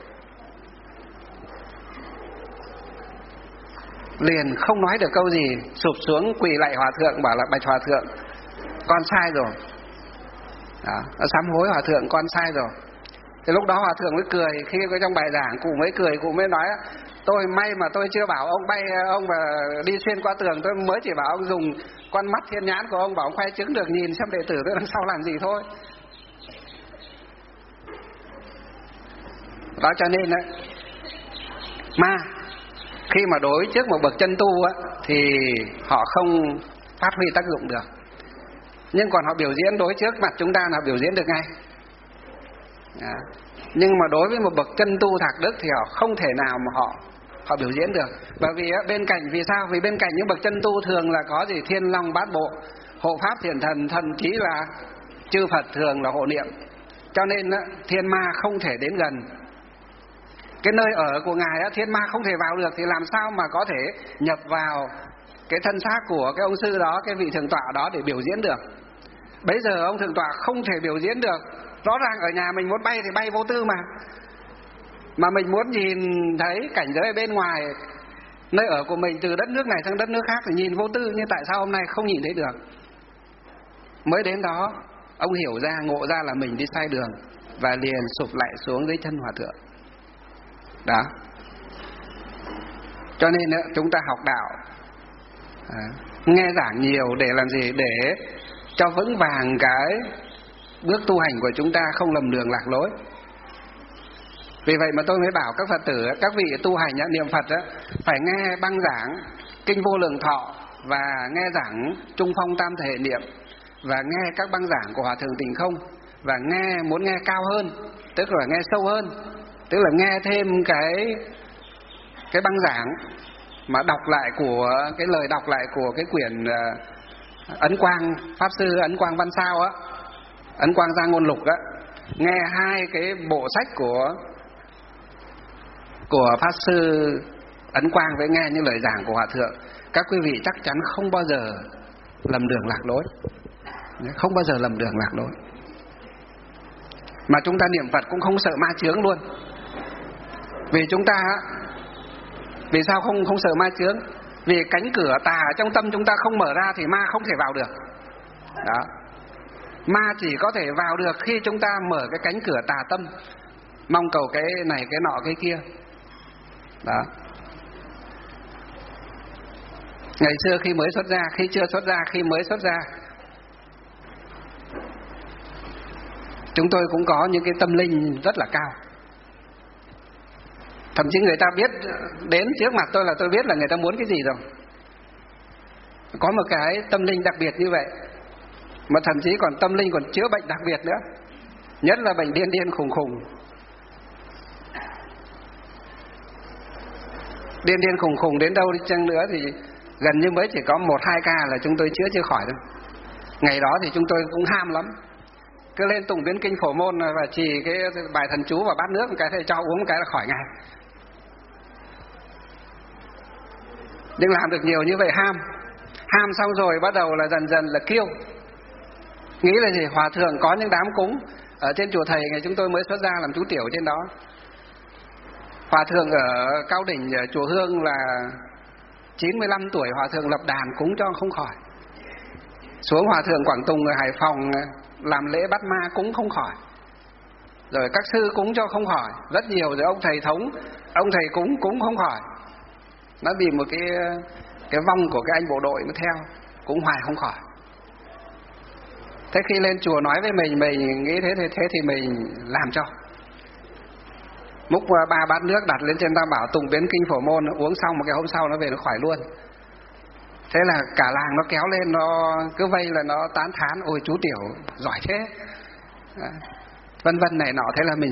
Liền không nói được câu gì, sụp xuống quỳ lại Hòa thượng, bảo là bạch Hòa thượng, con sai rồi. Đó, nó sám hối Hòa thượng, con sai rồi. Thì lúc đó Hòa thượng mới cười, khi trong bài giảng cụ mới cười, cụ mới nói Tôi may mà tôi chưa bảo ông bay, ông mà đi xuyên qua tường, tôi mới chỉ bảo ông dùng con mắt thiên nhãn của ông, bảo ông khoe chứng được nhìn xem đệ tử tôi đằng sau làm gì thôi. Đó cho nên đấy, ma khi mà đối trước một bậc chân tu á, thì họ không phát huy tác dụng được. Nhưng còn họ biểu diễn đối trước mặt chúng ta là biểu diễn được ngay. Đó. Nhưng mà đối với một bậc chân tu thạc đức thì họ không thể nào mà họ biểu diễn được. Bởi vì bên cạnh, vì sao? Vì bên cạnh những bậc chân tu thường là có gì? Thiên long bát bộ, hộ pháp thiện thần, thậm chí là chư Phật thường là hộ niệm. Cho nên thiên ma không thể đến gần. Cái nơi ở của Ngài thiên ma không thể vào được, thì làm sao mà có thể nhập vào cái thân xác của cái ông sư đó, cái vị thượng tọa đó để biểu diễn được. Bây giờ ông thượng tọa không thể biểu diễn được. Rõ ràng ở nhà mình muốn bay thì bay vô tư mà mình muốn nhìn thấy cảnh giới bên ngoài nơi ở của mình, từ đất nước này sang đất nước khác, thì nhìn vô tư. Nhưng tại sao hôm nay không nhìn thấy được? Mới đến đó ông hiểu ra, ngộ ra là mình đi sai đường, và liền sụp lại xuống dưới chân hòa thượng. Đó. Cho nên chúng ta học đạo, nghe giảng nhiều để làm gì? Để cho vững vàng cái bước tu hành của chúng ta, không lầm đường lạc lối. Vì vậy mà tôi mới bảo các Phật tử, các vị tu hành niệm Phật phải nghe băng giảng Kinh Vô Lượng Thọ, và nghe giảng Trung Phong Tam Thể Niệm, và nghe các băng giảng của Hòa Thượng Tịnh Không, và muốn nghe cao hơn, tức là nghe sâu hơn, tức là nghe thêm cái băng giảng mà đọc lại của cái lời đọc lại của cái quyển Ấn Quang Pháp Sư Ấn Quang Văn Sao á, Ấn Quang Gia Ngôn Lục á, nghe hai cái bộ sách của Pháp Sư Ấn Quang với nghe những lời giảng của Hòa Thượng, các quý vị chắc chắn không bao giờ lầm đường lạc lối, không bao giờ lầm đường lạc lối. Mà chúng ta niệm Phật cũng không sợ ma chướng luôn. Vì chúng ta, vì sao không sợ ma chướng? Vì cánh cửa tà trong tâm chúng ta không mở ra thì ma không thể vào được. Đó. Ma chỉ có thể vào được khi chúng ta mở cái cánh cửa tà tâm, mong cầu cái này cái nọ cái kia. Đó. Ngày xưa khi mới xuất gia, khi chưa xuất gia, khi mới xuất gia, chúng tôi cũng có những cái tâm linh rất là cao. Thậm chí người ta biết đến trước mặt tôi là tôi biết là người ta muốn cái gì rồi. Có một cái tâm linh đặc biệt như vậy. Mà thậm chí còn tâm linh còn chữa bệnh đặc biệt nữa, nhất là bệnh điên khùng khùng. Điên khùng khùng đến đâu đi chăng nữa thì gần như mới chỉ có 1-2 ca là chúng tôi chữa chưa khỏi đâu. Ngày đó thì chúng tôi cũng ham lắm, cứ lên tụng biến kinh Phổ Môn và chỉ cái bài thần chú và bát nước một cái thì cho uống một cái là khỏi ngay. Nhưng làm được nhiều như vậy ham xong rồi bắt đầu là dần dần là kiêu, nghĩ là gì? Hòa thượng có những đám cúng ở trên chùa thầy ngày chúng tôi mới xuất gia làm chú tiểu trên đó. Hòa thượng ở Cao Đỉnh ở chùa Hương là 95 tuổi, hòa thượng lập đàn cúng cho không khỏi. Xuống hòa thượng Quảng Tùng ở Hải Phòng làm lễ bắt ma cúng không khỏi. Rồi các sư cúng cho không khỏi, rất nhiều. Rồi ông thầy thống, ông thầy cúng không khỏi. Nó bị một cái vong của cái anh bộ đội nó theo, cúng hoài không khỏi. Thế khi lên chùa nói với mình nghĩ thế thì mình làm cho. Múc 3 bát nước đặt lên trên tam bảo tụng biến kinh Phổ Môn, uống xong một cái hôm sau nó về nó khỏi luôn. Thế là cả làng nó kéo lên, nó cứ vây là nó tán thán, ôi chú tiểu giỏi thế, vân vân này nọ. Thế là mình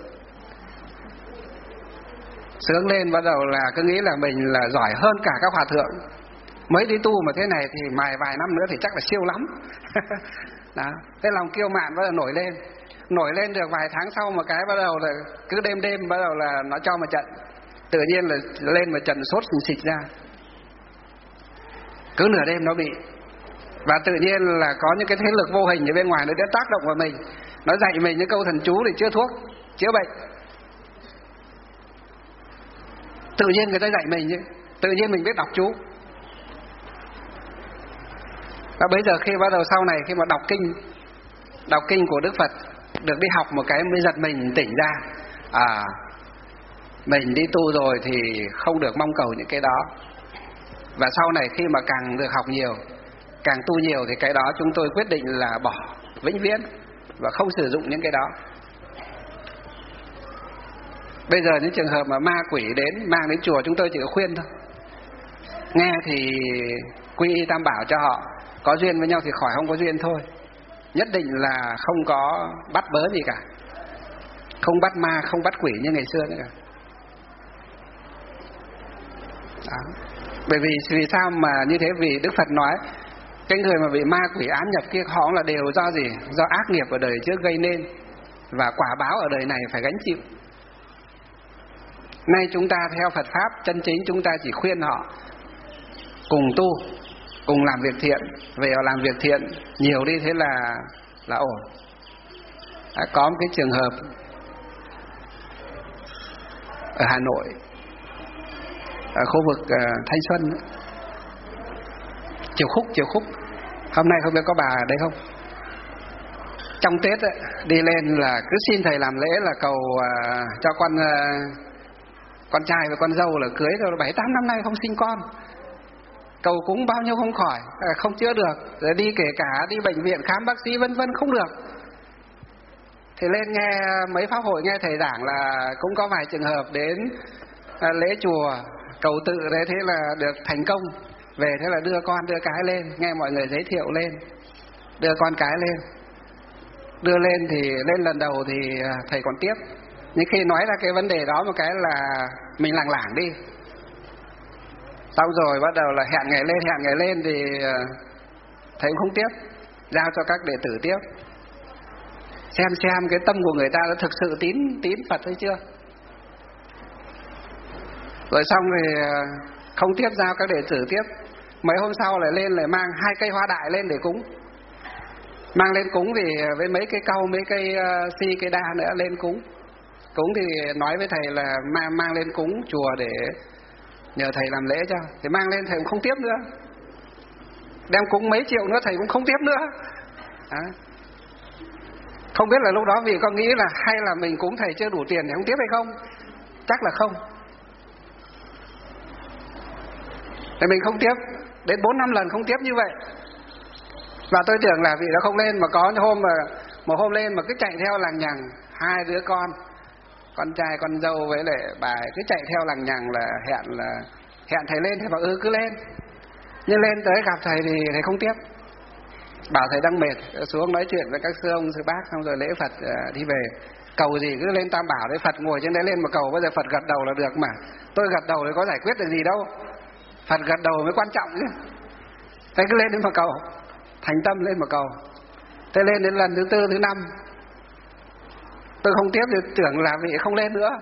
sướng lên, bắt đầu là cứ nghĩ là mình là giỏi hơn cả các hòa thượng. Mới đi tu mà thế này thì vài năm nữa thì chắc là siêu lắm. Đó. Thế lòng kiêu mạn bắt đầu nổi lên được vài tháng sau một cái bắt đầu là cứ đêm bắt đầu là nó cho một trận, tự nhiên là lên một trận sốt xịt ra, cứ nửa đêm nó bị. Và tự nhiên là có những cái thế lực vô hình ở bên ngoài nó đã tác động vào mình, nó dạy mình những câu thần chú để chữa thuốc, chữa bệnh. Tự nhiên người ta dạy mình chứ, tự nhiên mình biết đọc chú. Và bây giờ khi bắt đầu sau này khi mà đọc kinh của Đức Phật, được đi học một cái mới giật mình tỉnh ra, Mình đi tu rồi thì không được mong cầu những cái đó. Và sau này khi mà càng được học nhiều, càng tu nhiều thì cái đó chúng tôi quyết định là bỏ vĩnh viễn và không sử dụng những cái đó. Bây giờ những trường hợp mà ma quỷ đến mang đến chùa, chúng tôi chỉ có khuyên thôi. Nghe thì quy y tam bảo cho họ, có duyên với nhau thì khỏi, không có duyên thôi. Nhất định là không có bắt bớ gì cả, không bắt ma, không bắt quỷ như ngày xưa nữa cả. Đó. Bởi vì sao mà như thế? Vì Đức Phật nói cái người mà bị ma quỷ ám nhập kia họ là đều do gì? Do ác nghiệp ở đời trước gây nên, và quả báo ở đời này phải gánh chịu. Nay chúng ta theo Phật Pháp chân chính, chúng ta chỉ khuyên họ cùng tu, cùng làm việc thiện, về làm việc thiện nhiều đi, thế là ổn. Có một cái trường hợp ở Hà Nội, ở khu vực Thanh Xuân, Chiều Khúc. Hôm nay không biết có bà ở đây không? Trong Tết ấy, đi lên là cứ xin thầy làm lễ là cầu cho con trai và con dâu là cưới rồi 7-8 năm nay không sinh con, cầu cúng bao nhiêu không khỏi, không chữa được, rồi đi kể cả đi bệnh viện khám bác sĩ vân vân không được. Thì lên nghe mấy pháp hội, nghe thầy giảng là cũng có vài trường hợp đến lễ chùa cầu tự đấy, thế là được thành công, về thế là đưa con đưa cái lên, nghe mọi người giới thiệu lên, đưa con cái lên. Đưa lên thì lên lần đầu thì thầy còn tiếp, nhưng khi nói ra cái vấn đề đó một cái là mình lảng lảng đi. Xong rồi bắt đầu là hẹn ngày lên thì thầy cũng không tiếp, giao cho các đệ tử tiếp. Xem cái tâm của người ta đã thực sự tín Phật hay chưa. Rồi xong thì không tiếp, giao các đệ tử tiếp. Mấy hôm sau lại lên lại mang 2 cây hoa đại lên để cúng. Mang lên cúng thì với mấy cây cau, mấy cây si, cây đa nữa lên cúng. Cúng thì nói với thầy là mang lên cúng chùa để nhờ thầy làm lễ cho. Thì mang lên thầy cũng không tiếp nữa. Đem cúng mấy triệu nữa thầy cũng không tiếp nữa. Không biết là lúc đó vì con nghĩ là hay là mình cúng thầy chưa đủ tiền thì không tiếp hay không? Chắc là không. Thì mình không tiếp, đến 4-5 lần không tiếp như vậy. Và tôi tưởng là vì nó không lên, mà có một hôm lên mà cứ chạy theo lằng nhằng 2 đứa con trai con dâu với lại bà cứ chạy theo lằng nhằng là hẹn thầy lên, thầy bảo cứ lên. Nhưng lên tới gặp thầy thì thầy không tiếp, bảo thầy đang mệt, xuống nói chuyện với các sư ông sư bác, xong rồi lễ Phật đi về. Cầu gì cứ lên Tam Bảo đấy, Phật ngồi trên đấy lên mà cầu, bây giờ Phật gật đầu là được mà. Tôi gật đầu thì có giải quyết được gì đâu, Phật gật đầu mới quan trọng chứ. Thế cứ lên đến mà cầu, thành tâm lên mà cầu. Thế lên đến lần thứ 4, thứ 5 tôi không tiếp thì tưởng là vị không lên nữa.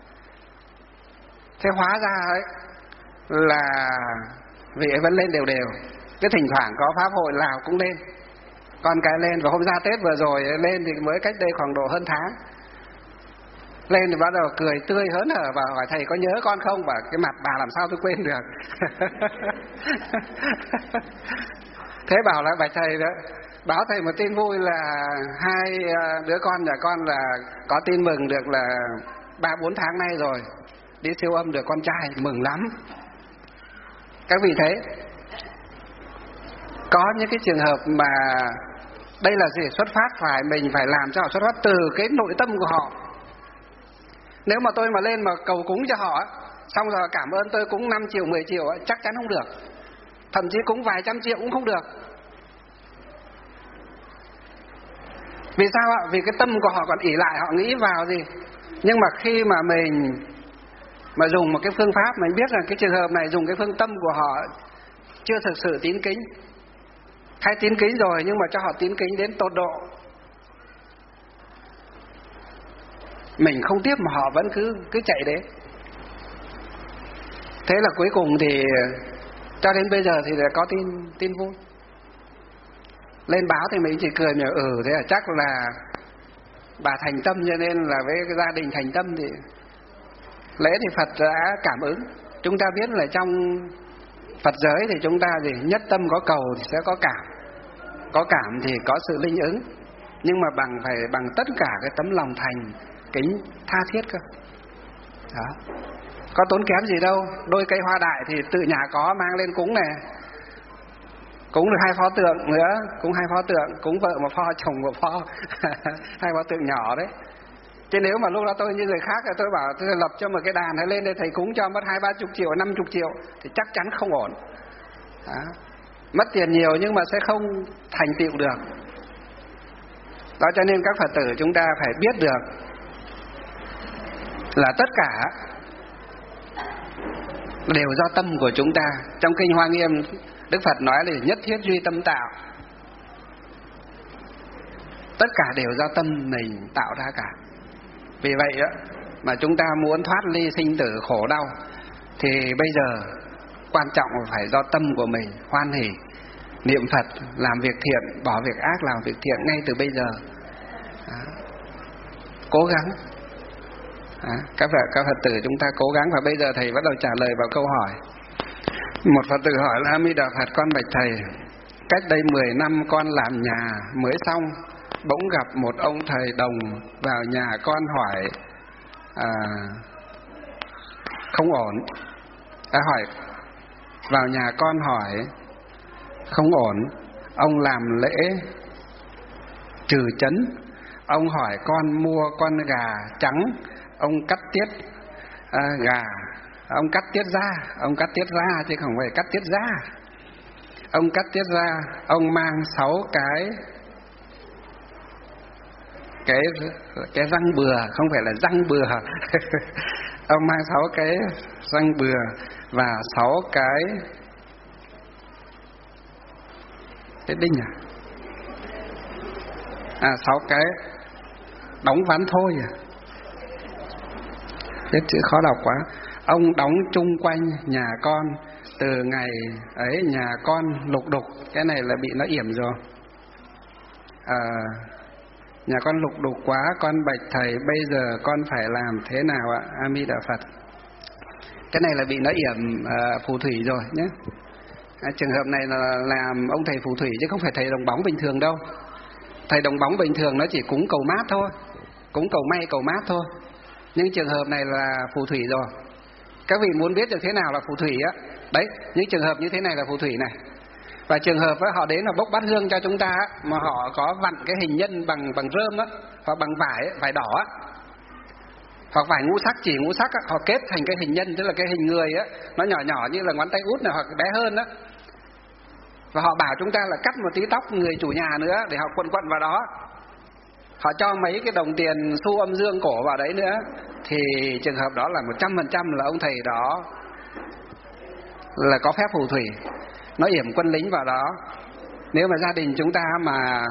Thế hóa ra ấy là vị ấy vẫn lên đều. Cái thỉnh thoảng có pháp hội nào cũng lên, con cái lên. Và hôm ra Tết vừa rồi lên thì mới cách đây khoảng độ hơn tháng. Lên thì bắt đầu cười tươi hớn hở và hỏi thầy có nhớ con không? Bảo cái mặt bà làm sao tôi quên được. Thế bảo là bạch thầy đó, báo thầy một tin vui là 2 đứa con nhà con là có tin mừng được là 3-4 tháng nay rồi, đi siêu âm được con trai, mừng lắm. Các vị thấy có những cái trường hợp mà đây là gì? Xuất phát mình phải làm cho họ xuất phát từ cái nội tâm của họ. Nếu mà tôi mà lên mà cầu cúng cho họ, xong rồi cảm ơn tôi cúng 5 triệu 10 triệu chắc chắn không được. Thậm chí cúng vài trăm triệu cũng không được. Vì sao ạ? Vì cái tâm của họ còn ỷ lại, họ nghĩ vào gì. Nhưng mà khi mà mình mà dùng một cái phương pháp, mình biết rằng cái trường hợp này dùng cái phương tâm của họ chưa thực sự tín kính, hay tín kính rồi nhưng mà cho họ tín kính đến tột độ, mình không tiếp mà họ vẫn cứ chạy đến. Thế là cuối cùng thì cho đến bây giờ thì có tin vui. Lên báo thì mình chỉ cười nhờ thế là chắc là bà thành tâm, cho nên là với cái gia đình thành tâm thì lễ thì Phật đã cảm ứng. Chúng ta biết là trong Phật giới thì chúng ta gì nhất tâm có cầu thì sẽ có cảm, có cảm thì có sự linh ứng, nhưng mà bằng tất cả cái tấm lòng thành kính tha thiết cơ. Đó. Có tốn kém gì đâu, đôi cây hoa đại thì tự nhà có mang lên cúng này, cúng được 2 pho tượng nữa, cúng 2 pho tượng, cúng vợ một pho, chồng một pho, 2 pho tượng nhỏ đấy. Chứ nếu mà lúc đó tôi như người khác tôi bảo tôi lập cho một cái đàn hay lên đây thầy cúng cho mất 20-30 triệu, 50 triệu thì chắc chắn không ổn. Đó. Mất tiền nhiều nhưng mà sẽ không thành tựu được. Đó cho nên các Phật tử chúng ta phải biết được là tất cả đều do tâm của chúng ta. Trong kinh Hoa Nghiêm Đức Phật nói là nhất thiết duy tâm tạo. Tất cả đều do tâm mình tạo ra cả. Vì vậy mà chúng ta muốn thoát ly sinh tử khổ đau thì bây giờ quan trọng là phải do tâm của mình hoan hỉ, niệm Phật, làm việc thiện, bỏ việc ác, làm việc thiện ngay từ bây giờ. Cố gắng. Các Phật tử chúng ta cố gắng. Và bây giờ thầy bắt đầu trả lời vào câu hỏi. Một Phật tử hỏi là: A Di Đà Phật, con bạch thầy, cách đây 10 năm con làm nhà mới xong, bỗng gặp một ông thầy đồng vào nhà con hỏi không ổn. Hỏi vào nhà con hỏi không ổn. Ông làm lễ trừ chấn. Ông hỏi con mua con gà trắng, ông cắt tiết gà, ông cắt tiết ra, ông cắt tiết ra chứ không phải cắt tiết ra. Ông cắt tiết ra, ông mang 6 cái răng bừa, không phải là răng bừa. Ông mang 6 cái răng bừa và 6 cái đinh 6 cái đóng ván thôi Biết chữ khó đọc quá. Ông đóng chung quanh nhà con. Từ ngày ấy nhà con lục đục. Cái này là bị nó yểm rồi. Nhà con lục đục quá, con bạch thầy bây giờ con phải làm thế nào ạ? A Di Đà Phật. Cái này là bị nó yểm phù thủy rồi nhé. Trường hợp này là làm ông thầy phù thủy chứ không phải thầy đồng bóng bình thường đâu. Thầy đồng bóng bình thường nó chỉ cúng cầu mát thôi, cúng cầu may cầu mát thôi. Nhưng trường hợp này là phù thủy rồi. Các vị muốn biết được thế nào là phù thủy á? Đấy, những trường hợp như thế này là phù thủy này. Và trường hợp á, họ đến là bốc bát hương cho chúng ta á, mà họ có vặn cái hình nhân bằng rơm á, hoặc bằng vải đỏ á, hoặc vải ngũ sắc, chỉ ngũ sắc á, họ kết thành cái hình nhân, tức là cái hình người á, nó nhỏ nhỏ như là ngón tay út này hoặc bé hơn á. Và họ bảo chúng ta là cắt một tí tóc người chủ nhà nữa để họ quận vào đó. Họ cho mấy cái đồng tiền xu âm dương cổ vào đấy nữa. Thì trường hợp đó là 100% là ông thầy đó là có phép phù thủy, nó yểm quân lính vào đó. Nếu mà gia đình chúng ta mà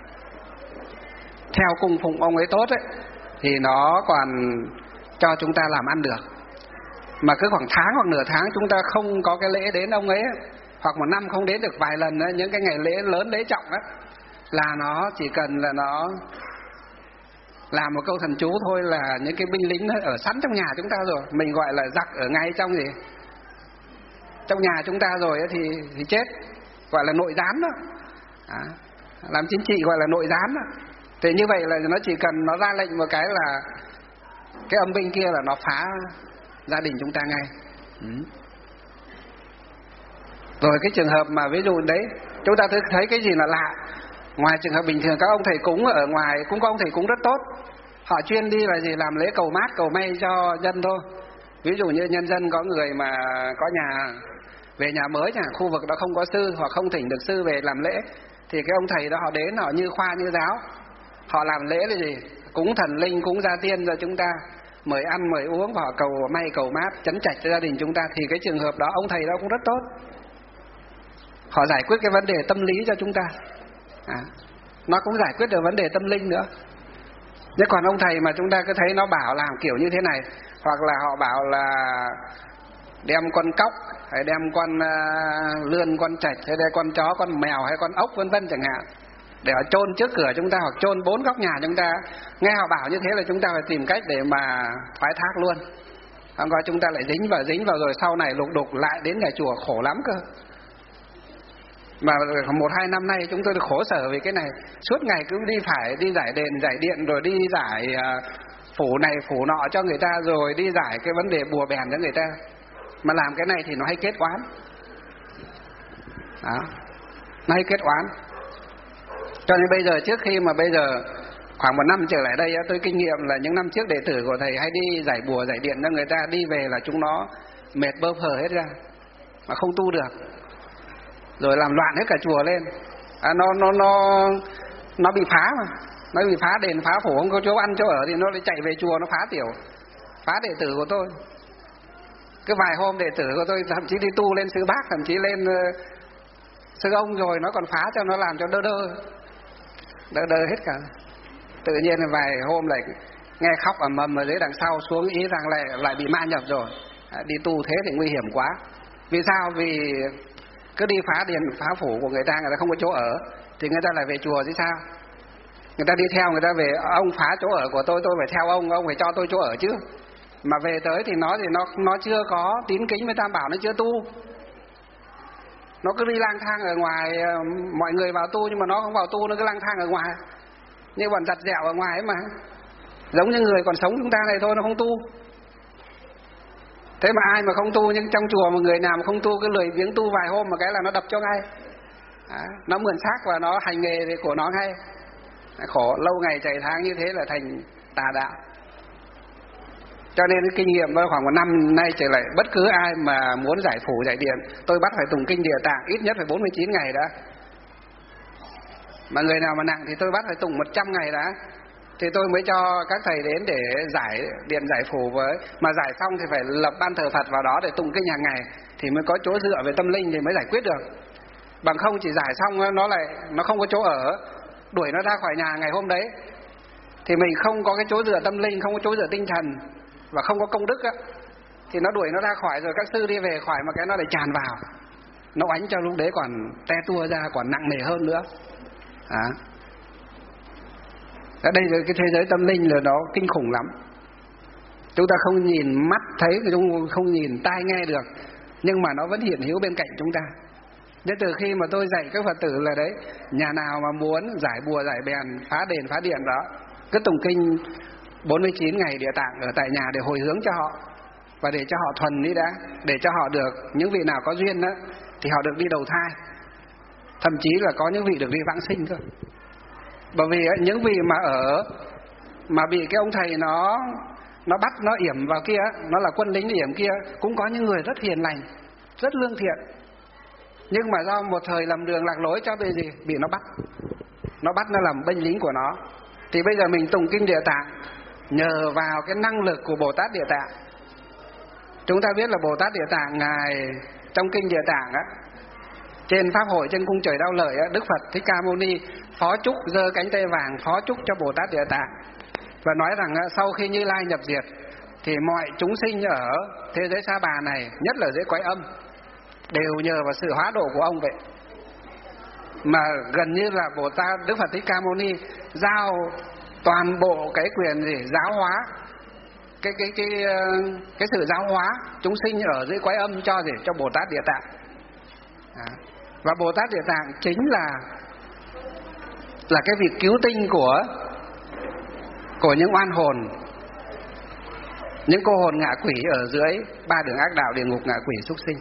theo cung phụng ông ấy tốt ấy, thì nó còn cho chúng ta làm ăn được. Mà cứ khoảng tháng hoặc nửa tháng chúng ta không có cái lễ đến ông ấy, hoặc một năm không đến được vài lần ấy, những cái ngày lễ lớn lễ trọng ấy, là nó chỉ cần là nó làm một câu thần chú thôi là những cái binh lính ở sẵn trong nhà chúng ta rồi. Mình gọi là giặc ở ngay trong gì, trong nhà chúng ta rồi ấy, thì chết, gọi là nội gián đó. Làm chính trị gọi là nội gián đó. Thì như vậy là nó chỉ cần nó ra lệnh một cái là cái âm binh kia là nó phá gia đình chúng ta ngay. Rồi cái trường hợp mà ví dụ đấy, chúng ta thấy cái gì là lạ. Ngoài trường hợp bình thường các ông thầy cúng ở ngoài cũng có ông thầy cúng rất tốt. Họ chuyên đi là gì, làm lễ cầu mát cầu may cho dân thôi. Ví dụ như nhân dân có người mà có nhà về nhà mới chẳng hạn, khu vực đó không có sư hoặc không thỉnh được sư về làm lễ, thì cái ông thầy đó họ đến, họ như khoa như giáo, họ làm lễ là gì, cúng thần linh, cúng gia tiên cho chúng ta, mời ăn mời uống, và họ cầu may cầu mát trấn trạch cho gia đình chúng ta. Thì cái trường hợp đó ông thầy đó cũng rất tốt, họ giải quyết cái vấn đề tâm lý cho chúng ta. Nó cũng giải quyết được vấn đề tâm linh nữa. Nhưng còn ông thầy mà chúng ta cứ thấy nó bảo làm kiểu như thế này, hoặc là họ bảo là đem con cóc, hay đem con lươn, con trạch, hay đem con chó, con mèo, hay con ốc vân vân chẳng hạn, để họ chôn trước cửa chúng ta, hoặc chôn 4 góc nhà chúng ta. Nghe họ bảo như thế là chúng ta phải tìm cách để mà thoái thác luôn. Không có chúng ta lại dính vào rồi sau này lục đục lại đến nhà chùa khổ lắm cơ. Mà 1-2 năm nay chúng tôi được khổ sở vì cái này. Suốt ngày cứ đi giải đền, giải điện, rồi đi giải phủ này phủ nọ cho người ta, rồi đi giải cái vấn đề bùa bèn cho người ta. Mà làm cái này thì nó hay kết oán. Đó, nó hay kết oán. Cho nên bây giờ, trước khi mà bây giờ khoảng 1 năm trở lại đây, tôi kinh nghiệm là những năm trước đệ tử của thầy hay đi giải bùa giải điện cho người ta, đi về là chúng nó mệt bơ phờ hết ra mà không tu được, rồi làm loạn hết cả chùa lên. Nó bị phá mà, nó bị phá đền phá phủ, không có chỗ ăn chỗ ở thì nó lại chạy về chùa nó phá tiểu, phá đệ tử của tôi. Cứ vài hôm đệ tử của tôi thậm chí đi tu lên sư bác, thậm chí lên sư ông, rồi nó còn phá cho nó, làm cho đơ hết cả. Tự nhiên vài hôm lại nghe khóc ầm ầm ở dưới đằng sau, xuống ý rằng lại bị ma nhập rồi. Đi tu thế thì nguy hiểm quá. Vì sao? Vì cứ đi phá điện phá phủ của người ta không có chỗ ở thì người ta lại về chùa chứ sao. Người ta đi theo, người ta về, ông phá chỗ ở của tôi phải theo ông phải cho tôi chỗ ở chứ. Mà về tới thì nó chưa có tín kính với Tam Bảo, nó chưa tu. Nó cứ đi lang thang ở ngoài, mọi người vào tu nhưng mà nó không vào tu, nó cứ lang thang ở ngoài như bọn giặt dẹo ở ngoài ấy mà. Giống như người còn sống chúng ta này thôi, nó không tu. Thế mà ai mà không tu, nhưng trong chùa mà người nào mà không tu, cứ lười biếng tu vài hôm mà cái là nó đập cho ngay. Nó mượn xác và nó hành nghề của nó ngay. Khổ, lâu ngày chạy tháng như thế là thành tà đạo. Cho nên cái kinh nghiệm khoảng 1 năm nay trở lại, bất cứ ai mà muốn giải phủ giải điện, tôi bắt phải tụng kinh Địa Tạng ít nhất phải 49 ngày đã. Mà người nào mà nặng thì tôi bắt phải tụng 100 ngày đã, thì tôi mới cho các thầy đến để giải điện giải phủ với. Mà giải xong thì phải lập ban thờ Phật vào đó để tụng kinh hàng ngày, thì mới có chỗ dựa về tâm linh thì mới giải quyết được. Bằng không chỉ giải xong nó không có chỗ ở, đuổi nó ra khỏi nhà ngày hôm đấy, thì mình không có cái chỗ dựa tâm linh, không có chỗ dựa tinh thần và không có công đức á, thì nó đuổi nó ra khỏi, rồi các sư đi về khỏi mà cái nó lại tràn vào, nó oánh cho lúc đấy còn te tua ra, còn nặng nề hơn nữa. Ở đây cái thế giới tâm linh là nó kinh khủng lắm. Chúng ta không nhìn mắt thấy, không nhìn tai nghe được, nhưng mà nó vẫn hiện hữu bên cạnh chúng ta. Nên từ khi mà tôi dạy các Phật tử là đấy, nhà nào mà muốn giải bùa giải bèn, phá đền phá điện đó, cứ tụng kinh 49 ngày Địa Tạng ở tại nhà để hồi hướng cho họ, và để cho họ thuần đi đã, để cho họ được, những vị nào có duyên đó thì họ được đi đầu thai, thậm chí là có những vị được đi vãng sinh cơ. Bởi vì những vị mà bị cái ông thầy nó bắt, nó yểm vào kia, nó là quân lính yểm kia, cũng có những người rất hiền lành, rất lương thiện, nhưng mà do một thời lầm đường lạc lối cho bị gì, bị nó bắt nó làm binh lính của nó. Thì bây giờ mình tụng kinh Địa Tạng nhờ vào cái năng lực của Bồ Tát Địa Tạng. Chúng ta biết là Bồ Tát Địa Tạng ngài trong kinh Địa Tạng á, trên pháp hội trên cung trời Đau Lợi á, Đức Phật Thích Ca Mâu Ni phó chúc, giơ cánh tay vàng phó chúc cho Bồ Tát Địa Tạng, và nói rằng sau khi Như Lai nhập diệt thì mọi chúng sinh ở thế giới Sa Bà này, nhất là dưới cõi âm, đều nhờ vào sự hóa độ của ông vậy. Mà gần như là Bồ Tát Đức Phật Thích Ca Mâu Ni giao toàn bộ cái quyền giáo hóa, cái sự giáo hóa chúng sinh ở dưới cõi âm cho Bồ Tát Địa Tạng. Và Bồ Tát Địa Tạng chính là cái vị cứu tinh của những oan hồn, những cô hồn ngạ quỷ ở dưới 3 đường ác đạo, địa ngục, ngạ quỷ, súc sinh.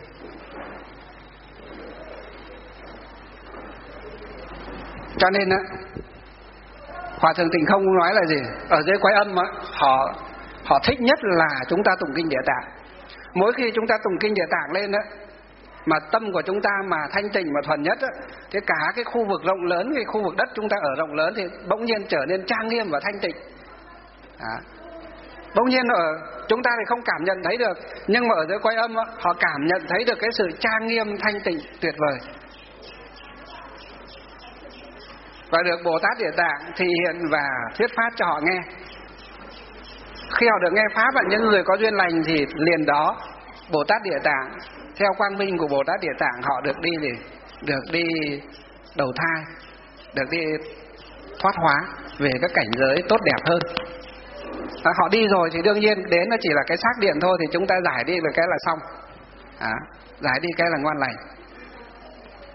Cho nên á, Hòa Thượng Tịnh Không nói là gì? Ở dưới cõi âm á, họ thích nhất là chúng ta tụng kinh Địa Tạng. Mỗi khi chúng ta tụng kinh Địa Tạng lên á, mà tâm của chúng ta mà thanh tịnh và thuần nhất á, thì cả cái khu vực rộng lớn, cái khu vực đất chúng ta ở rộng lớn thì bỗng nhiên trở nên trang nghiêm và thanh tịnh. Bỗng nhiên chúng ta thì không cảm nhận thấy được, nhưng mà ở dưới cõi âm á, họ cảm nhận thấy được cái sự trang nghiêm thanh tịnh tuyệt vời. Và được Bồ Tát Địa Tạng thì hiện và thuyết pháp cho họ nghe. Khi họ được nghe pháp, và những người có duyên lành thì liền đó Bồ Tát Địa Tạng, theo quang minh của Bồ Tát Địa Tạng, họ được đi đầu thai, được đi thoát hóa về các cảnh giới tốt đẹp hơn. Họ đi rồi thì đương nhiên đến nó chỉ là cái xác điện thôi, thì chúng ta giải đi được cái là xong. Giải đi cái là ngoan lành.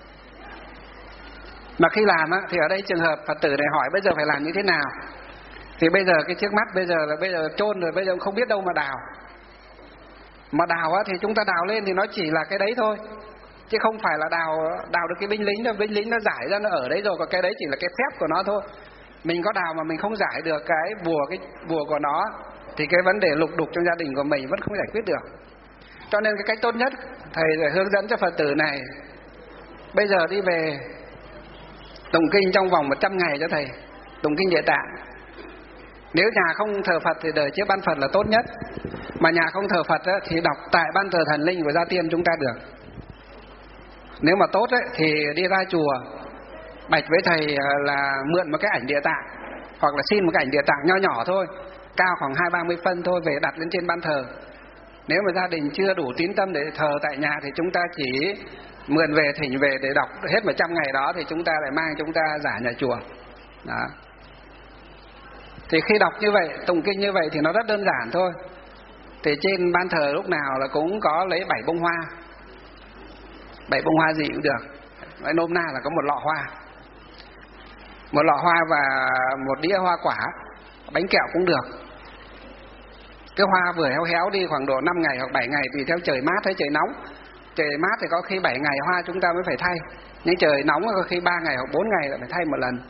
Mà khi làm á, thì ở đây trường hợp Phật tử này hỏi bây giờ phải làm như thế nào? Thì bây giờ cái trước mắt bây giờ chôn rồi, bây giờ không biết đâu mà đào. Mà đào á thì chúng ta đào lên thì nó chỉ là cái đấy thôi, chứ không phải là đào được cái binh lính đâu. Binh lính nó giải ra nó ở đấy rồi, còn cái đấy chỉ là cái phép của nó thôi. Mình có đào mà mình không giải được cái bùa của nó thì cái vấn đề lục đục trong gia đình của mình vẫn không giải quyết được. Cho nên cái cách tốt nhất thầy hướng dẫn cho Phật tử này, bây giờ đi về tụng kinh trong vòng 100 ngày cho thầy, tụng kinh Địa Tạng. Nếu nhà không thờ Phật thì đời trước ban Phật là tốt nhất. Mà nhà không thờ Phật ấy, thì đọc tại ban thờ thần linh của gia tiên chúng ta được. Nếu mà tốt ấy, thì đi ra chùa bạch với thầy là mượn một cái ảnh Địa Tạng, hoặc là xin một cái ảnh Địa Tạng nho nhỏ thôi, cao khoảng 20-30 phân thôi, về đặt lên trên ban thờ. Nếu mà gia đình chưa đủ tín tâm để thờ tại nhà thì chúng ta chỉ mượn về, thỉnh về để đọc hết 100 ngày đó, thì chúng ta lại mang chúng ta giả nhà chùa đó. Thì khi đọc như vậy, tụng kinh như vậy thì nó rất đơn giản thôi. Thì trên ban thờ lúc nào là cũng có lấy 7 bông hoa. 7 bông hoa gì cũng được. Nói nôm na là có một lọ hoa. Một lọ hoa và một đĩa hoa quả, bánh kẹo cũng được. Cái hoa vừa héo héo đi khoảng độ 5 ngày hoặc 7 ngày tùy theo trời mát hay trời nóng. Trời mát thì có khi 7 ngày hoa chúng ta mới phải thay, nhưng trời nóng có khi 3 ngày hoặc 4 ngày lại phải thay một lần.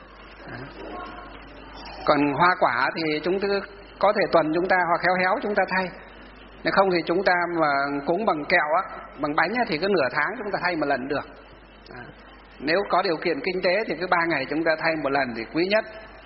Còn hoa quả thì chúng ta có thể tuần chúng ta hoặc héo héo chúng ta thay. Nếu không thì chúng ta mà cúng bằng kẹo á, bằng bánh á, thì cứ nửa tháng chúng ta thay một lần được. Nếu có điều kiện kinh tế thì cứ 3 ngày chúng ta thay một lần thì quý nhất.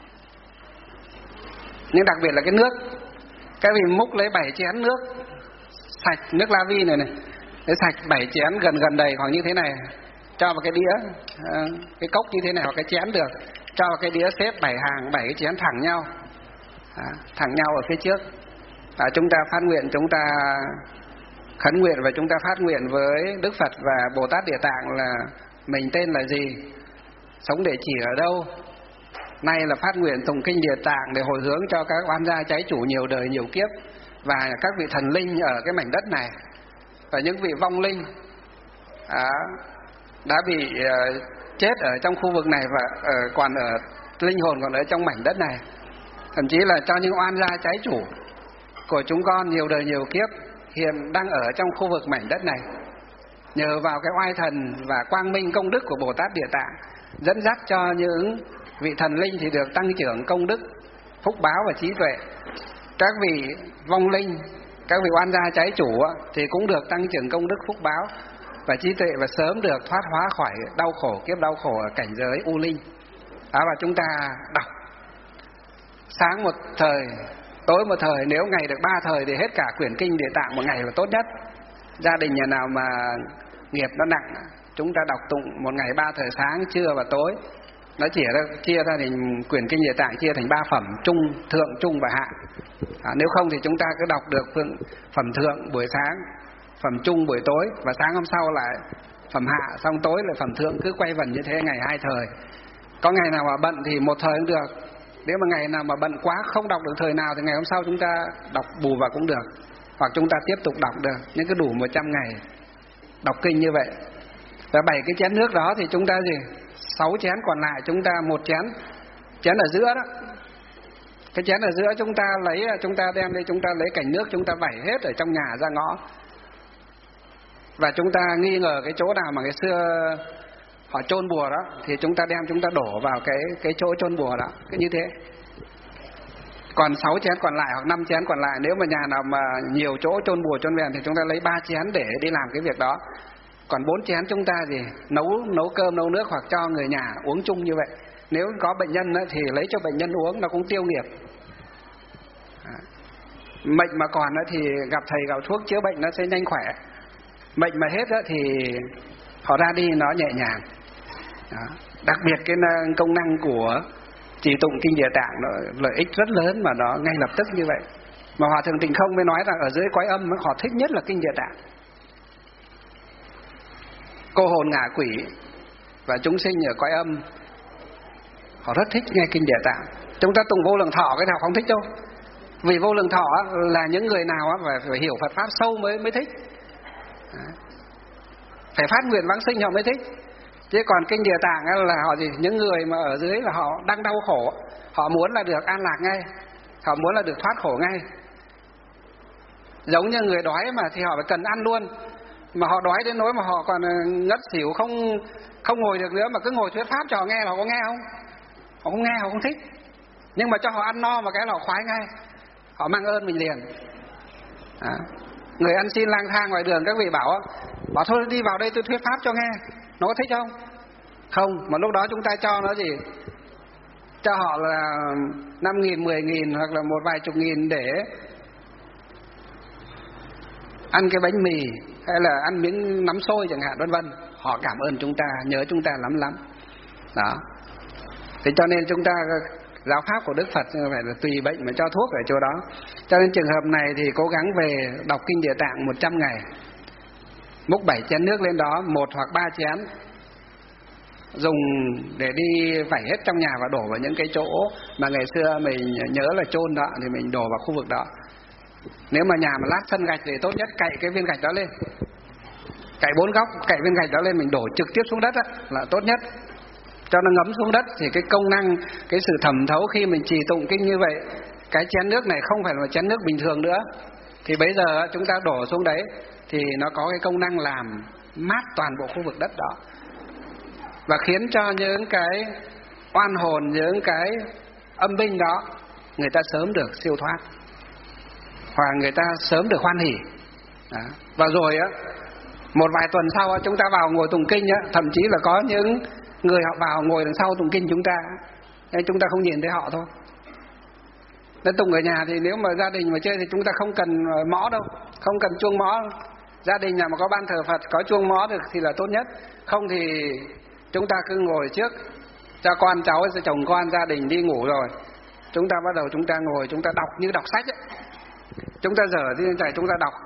Nhưng đặc biệt là cái nước, cái vì múc lấy 7 chén nước sạch, nước la vi này để sạch 7 chén gần đầy khoảng như thế này, cho vào cái đĩa, cái cốc như thế này hoặc cái chén được, cho vào cái đĩa xếp 7 hàng, 7 cái chén thẳng nhau, thẳng nhau ở phía trước. Chúng ta phát nguyện, chúng ta khấn nguyện và chúng ta phát nguyện với Đức Phật và Bồ Tát Địa Tạng là mình tên là gì, sống để chỉ ở đâu. Nay là phát nguyện tụng kinh Địa Tạng để hồi hướng cho các oan gia cháy chủ nhiều đời nhiều kiếp, và các vị thần linh ở cái mảnh đất này, và những vị vong linh đã bị chết ở trong khu vực này và còn ở linh hồn còn ở trong mảnh đất này. Thậm chí là cho những oan gia cháy chủ của chúng con nhiều đời nhiều kiếp hiện đang ở trong khu vực mảnh đất này, nhờ vào cái oai thần và quang minh công đức của Bồ Tát Địa Tạng dẫn dắt cho những vị thần linh thì được tăng trưởng công đức, phúc báo và trí tuệ. Các vị vong linh, các vị oan gia cháy chủ thì cũng được tăng trưởng công đức, phúc báo và trí tuệ, và sớm được thoát hóa khỏi đau khổ, kiếp đau khổ ở cảnh giới u linh. Và chúng ta đọc sáng một thời, tối một thời, nếu ngày được 3 thời thì hết cả quyển kinh Địa Tạng một ngày là tốt nhất. Gia đình nhà nào mà nghiệp nó nặng, chúng ta đọc tụng một ngày 3 thời, sáng, trưa và tối. Nó chỉ chia ra thì quyển kinh Địa Tạng chia thành 3 phẩm: trung, thượng, trung và hạ. Nếu không thì chúng ta cứ đọc được phẩm thượng buổi sáng, phẩm trung buổi tối, và sáng hôm sau lại phẩm hạ, xong tối lại phẩm thượng, cứ quay vần như thế ngày 2 thời. Có ngày nào mà bận thì 1 thời cũng được. Nếu mà ngày nào mà bận quá không đọc được thời nào thì ngày hôm sau chúng ta đọc bù vào cũng được, hoặc chúng ta tiếp tục đọc được, nhưng cứ đủ 100 ngày đọc kinh như vậy. Và 7 cái chén nước đó thì chúng ta gì? 6 chén còn lại chúng ta một chén ở giữa đó. Cái chén ở giữa chúng ta đem đi, chúng ta lấy cành nước chúng ta vẩy hết ở trong nhà ra ngõ. Và chúng ta nghi ngờ cái chỗ nào mà ngày xưa họ chôn bùa đó thì chúng ta đem chúng ta đổ vào cái chỗ chôn bùa đó, cứ như thế. Còn 6 chén còn lại hoặc 5 chén còn lại, nếu mà nhà nào mà nhiều chỗ chôn bùa chôn vẹn thì chúng ta lấy 3 chén để đi làm cái việc đó. Còn 4 chén chúng ta gì nấu cơm nấu nước hoặc cho người nhà uống chung như vậy. Nếu có bệnh nhân thì lấy cho bệnh nhân uống, nó cũng tiêu nghiệp. Mệnh mà còn thì gặp thầy gạo thuốc chữa bệnh nó sẽ nhanh khỏe. Mệnh mà hết thì họ ra đi nó nhẹ nhàng. Đặc biệt cái công năng của trì tụng kinh Địa Tạng nó lợi ích rất lớn, mà nó ngay lập tức như vậy. Mà Hòa Thượng Tịnh Không mới nói rằng ở dưới cõi âm họ thích nhất là kinh Địa Tạng. Cô hồn ngạ quỷ và chúng sinh ở cõi âm họ rất thích nghe kinh Địa Tạng. Chúng ta tụng Vô Lượng Thọ cái nào không thích đâu. Vì Vô Lượng Thọ là những người nào phải hiểu Phật pháp sâu mới thích. Phải phát nguyện vãng sinh họ mới thích. Chứ còn kinh Địa Tạng là họ gì? Những người mà ở dưới là họ đang đau khổ, họ muốn là được an lạc ngay, họ muốn là được thoát khổ ngay. Giống như người đói mà thì họ phải cần ăn luôn, mà họ đói đến nỗi mà họ còn ngất xỉu không ngồi được nữa, mà cứ ngồi thuyết pháp cho họ nghe, họ có nghe không? Họ không nghe, họ không thích. Nhưng mà cho họ ăn no mà cái là họ khoái ngay, họ mang ơn mình liền. Người ăn xin lang thang ngoài đường, các vị bảo thôi đi vào đây tôi thuyết pháp cho nghe, nó có thích không? Không, mà lúc đó chúng ta cho nó gì? Cho họ là 5.000, 10.000 hoặc là một vài chục nghìn để ăn cái bánh mì hay là ăn miếng nắm xôi chẳng hạn, vân vân. Họ cảm ơn chúng ta, nhớ chúng ta lắm lắm. Đó. Thế cho nên chúng ta, giáo pháp của Đức Phật phải là tùy bệnh mà cho thuốc ở chỗ đó. Cho nên trường hợp này thì cố gắng về đọc kinh Địa Tạng 100 ngày, múc 7 chén nước lên đó, 1 hoặc 3 chén, dùng để đi vẩy hết trong nhà và đổ vào những cái chỗ mà ngày xưa mình nhớ là chôn đó, thì mình đổ vào khu vực đó. Nếu mà nhà mà lát sân gạch thì tốt nhất cạy cái viên gạch đó lên, cạy 4 góc, cạy viên gạch đó lên, mình đổ trực tiếp xuống đất đó, là tốt nhất, cho nó ngấm xuống đất. Thì cái công năng, cái sự thẩm thấu khi mình trì tụng kinh như vậy, cái chén nước này không phải là chén nước bình thường nữa, thì bây giờ chúng ta đổ xuống đấy thì nó có cái công năng làm mát toàn bộ khu vực đất đó, và khiến cho những cái oan hồn, những cái âm binh đó, người ta sớm được siêu thoát, hoặc người ta sớm được hoan hỉ. Và rồi một vài tuần sau chúng ta vào ngồi tụng kinh thậm chí là có những người họ vào ngồi đằng sau tụng kinh chúng ta, nên chúng ta không nhìn thấy họ thôi. Nên tụng ở nhà thì nếu mà gia đình mà chơi thì chúng ta không cần mõ đâu, không cần chuông mõ. Gia đình nào mà có ban thờ Phật, có chuông mõ được thì là tốt nhất. Không thì chúng ta cứ ngồi trước, cho con cháu, chồng con, gia đình đi ngủ rồi, chúng ta bắt đầu chúng ta ngồi, chúng ta đọc như đọc sách ấy. Chúng ta dở thì chúng ta đọc.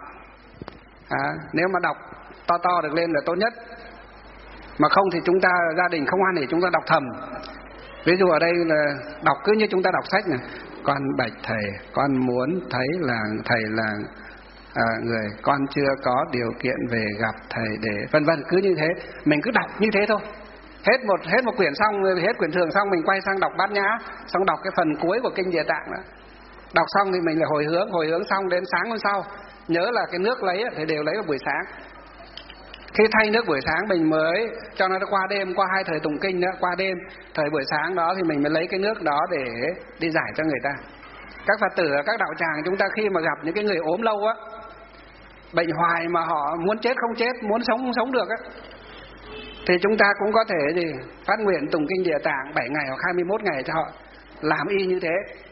Nếu mà đọc to được lên là tốt nhất. Mà không thì chúng ta, gia đình không hoan hỉ, chúng ta đọc thầm. Ví dụ ở đây là đọc cứ như chúng ta đọc sách này: con bạch thầy, con muốn thấy là thầy là người, con chưa có điều kiện về gặp thầy để vân vân, cứ như thế. Mình cứ đọc như thế thôi. Hết một quyển xong, hết quyển thường xong, mình quay sang đọc Bát Nhã, xong đọc cái phần cuối của kinh Địa Tạng đó. Đọc xong thì mình lại hồi hướng xong đến sáng hôm sau, nhớ là cái nước lấy thì đều lấy vào buổi sáng. Khi thay nước buổi sáng mình mới cho nó qua đêm, qua 2 thời tụng kinh nữa, qua đêm, thời buổi sáng đó thì mình mới lấy cái nước đó để đi giải cho người ta. Các Phật tử ở các đạo tràng chúng ta khi mà gặp những cái người ốm lâu bệnh hoài mà họ muốn chết không chết, muốn sống không sống được thì chúng ta cũng có thể phát nguyện tụng kinh Địa Tạng 7 ngày hoặc 21 ngày cho họ, làm y như thế.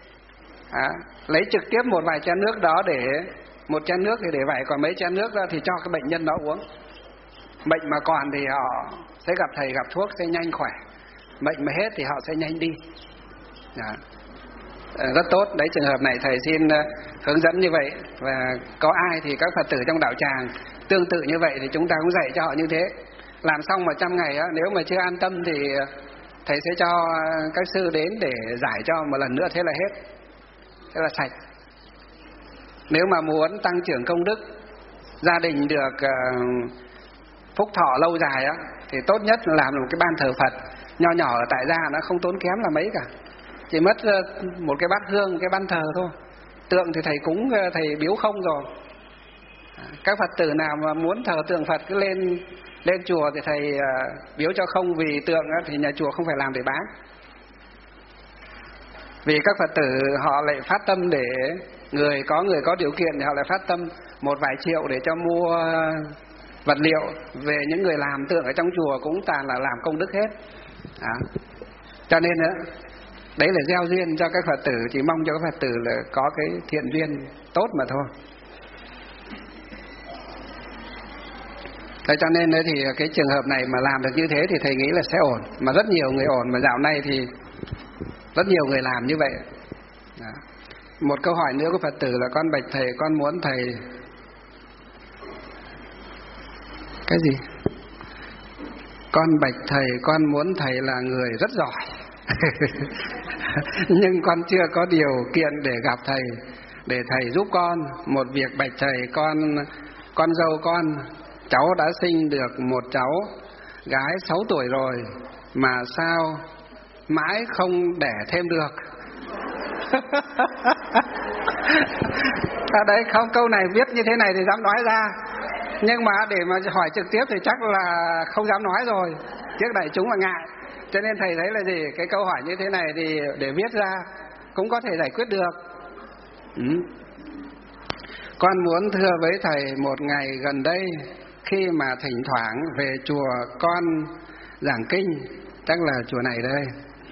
Lấy trực tiếp một vài chén nước đó, để một chén nước thì để vậy, còn mấy chén nước ra thì cho cái bệnh nhân đó uống. Bệnh mà còn thì họ sẽ gặp thầy, gặp thuốc sẽ nhanh khỏe. Bệnh mà hết thì họ sẽ nhanh đi. Rất tốt. Đấy, trường hợp này thầy xin hướng dẫn như vậy. Và có ai thì các Phật tử trong đạo tràng tương tự như vậy thì chúng ta cũng dạy cho họ như thế. Làm xong 100 ngày nếu mà chưa an tâm thì thầy sẽ cho các sư đến để giải cho một lần nữa, thế là hết, thế là sạch. Nếu mà muốn tăng trưởng công đức, gia đình được phúc thọ lâu dài thì tốt nhất là làm một cái ban thờ Phật nho nhỏ ở tại gia, nó không tốn kém là mấy cả, chỉ mất một cái bát hương, cái ban thờ thôi. Tượng thì thầy cúng, thầy biếu không rồi. Các Phật tử nào mà muốn thờ tượng Phật cứ lên chùa thì thầy biếu cho không, vì tượng thì nhà chùa không phải làm để bán. Vì các Phật tử họ lại phát tâm để người có điều kiện thì họ lại phát tâm một vài triệu để cho mua vật liệu về. Những người làm tượng ở trong chùa cũng toàn là làm công đức hết. Cho nên đấy là gieo duyên cho các Phật tử, chỉ mong cho các Phật tử là có cái thiện duyên tốt mà thôi. Thế cho nên thì cái trường hợp này mà làm được như thế thì thầy nghĩ là sẽ ổn. Mà rất nhiều người ổn, mà dạo này thì rất nhiều người làm như vậy. Một câu hỏi nữa của Phật tử là: con bạch thầy, con muốn thầy cái gì? Con bạch thầy, con muốn thầy là người rất giỏi nhưng con chưa có điều kiện để gặp thầy, để thầy giúp con một việc. Bạch thầy, con dâu con cháu đã sinh được một cháu gái 6 tuổi rồi mà sao mãi không đẻ thêm được. Đấy, không, câu này viết như thế này thì dám nói ra, nhưng mà để mà hỏi trực tiếp thì chắc là không dám nói rồi, trước đại chúng là ngại. Cho nên thầy thấy là gì, cái câu hỏi như thế này thì để viết ra cũng có thể giải quyết được. Con muốn thưa với thầy, một ngày gần đây khi mà thỉnh thoảng về chùa con giảng kinh, chắc là chùa này đây.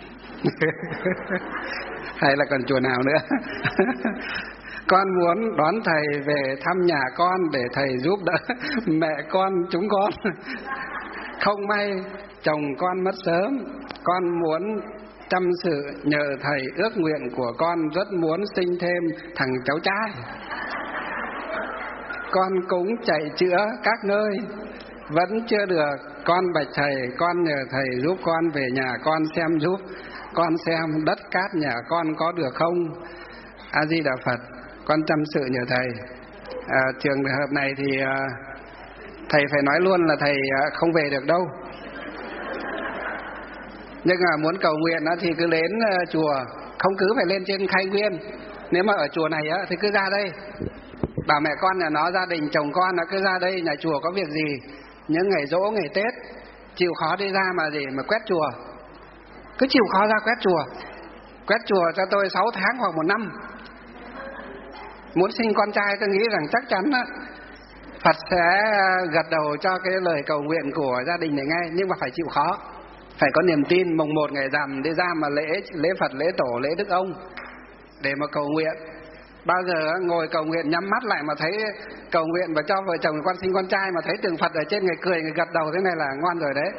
Hay là còn chùa nào nữa. Con muốn đón thầy về thăm nhà con để thầy giúp đỡ mẹ con chúng con. Không may chồng con mất sớm, con muốn tâm sự nhờ thầy ước nguyện của con rất muốn sinh thêm thằng cháu trai. Con cũng chạy chữa các nơi vẫn chưa được. Con bạch thầy, con nhờ thầy giúp con về nhà con xem giúp. Con xem đất cát nhà con có được không? A Di Đà Phật. Con tâm sự nhờ thầy. Trường hợp này thì thầy phải nói luôn là thầy không về được đâu. Nhưng mà muốn cầu nguyện thì cứ đến chùa, không cứ phải lên trên Khai Nguyên. Nếu mà ở chùa này thì cứ ra đây, bảo mẹ con nhà nó, gia đình chồng con nó cứ ra đây, nhà chùa có việc gì, những ngày giỗ ngày Tết chịu khó đi ra mà gì mà quét chùa, cứ chịu khó ra quét chùa cho tôi 6 tháng hoặc 1 năm. Muốn sinh con trai tôi nghĩ rằng chắc chắn Phật sẽ gật đầu cho cái lời cầu nguyện của gia đình này ngay, nhưng mà phải chịu khó, phải có niềm tin. Mùng 1 ngày rằm đi ra mà lễ Phật, lễ Tổ, lễ Đức Ông để mà cầu nguyện. Bao giờ ngồi cầu nguyện nhắm mắt lại mà thấy cầu nguyện và cho vợ chồng con sinh con trai mà thấy tượng Phật ở trên, người cười, người gật đầu thế này là ngon rồi đấy.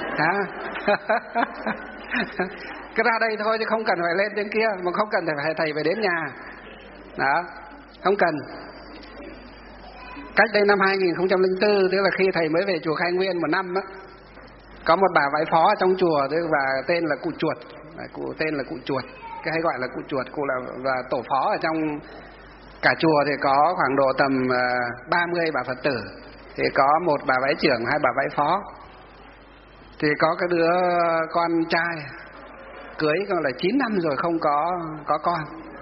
Cứ ra đây thôi chứ không cần phải lên trên kia, mà không cần phải thầy phải đến nhà. Đó, không cần. Cách đây năm 2004, tức là khi thầy mới về chùa Khai Nguyên 1 năm á, có một bà vãi phó ở trong chùa, tức và tên là cụ Chuột, cụ tên là cụ Chuột, cái hay gọi là cụ Chuột. Cụ là và tổ phó ở trong cả chùa thì có khoảng độ tầm 30 bà Phật tử, thì có một bà vãi trưởng, 2 bà vãi phó. Thì có cái đứa con trai cưới còn là 9 năm rồi không có con.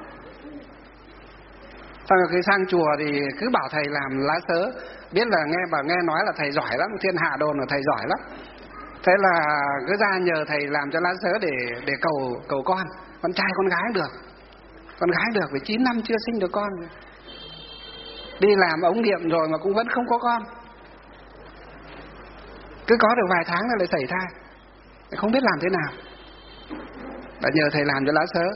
Sau khi sang chùa thì cứ bảo thầy làm lá sớ, biết là nghe nói là thầy giỏi lắm, thiên hạ đồn là thầy giỏi lắm. Thế là cứ ra nhờ thầy làm cho lá sớ để cầu con trai con gái được. Con gái được vì 9 năm chưa sinh được con. Đi làm ống nghiệm rồi mà cũng vẫn không có con. Cứ có được vài tháng là lại sảy thai, không biết làm thế nào. Đã nhờ thầy làm cho lá sớ.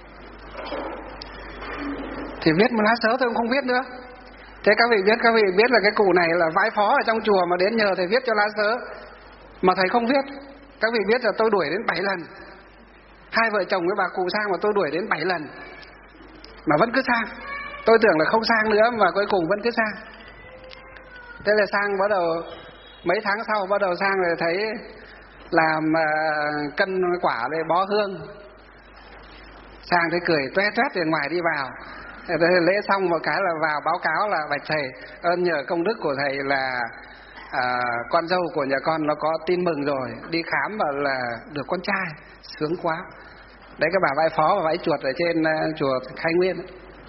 Thì viết một lá sớ tôi cũng không viết nữa. Thế các vị biết là cái cụ này là vãi phó ở trong chùa mà đến nhờ thầy viết cho lá sớ mà thầy không viết. Các vị biết là tôi đuổi đến 7 lần. 2 vợ chồng với bà cụ sang mà tôi đuổi đến 7 lần mà vẫn cứ sang. Tôi tưởng là không sang nữa mà cuối cùng vẫn cứ sang. Thế là sang bắt đầu mấy tháng sau bắt đầu sang rồi thấy làm cân quả để bó hương. Sang thấy cười toe toét từ ngoài đi vào. Lễ xong một cái là vào báo cáo là bạch thầy, ơn nhờ công đức của thầy là con dâu của nhà con nó có tin mừng rồi, đi khám và là được con trai, sướng quá. Đấy, cái bà vãi phó và vãi chuột ở trên chùa Khai Nguyên.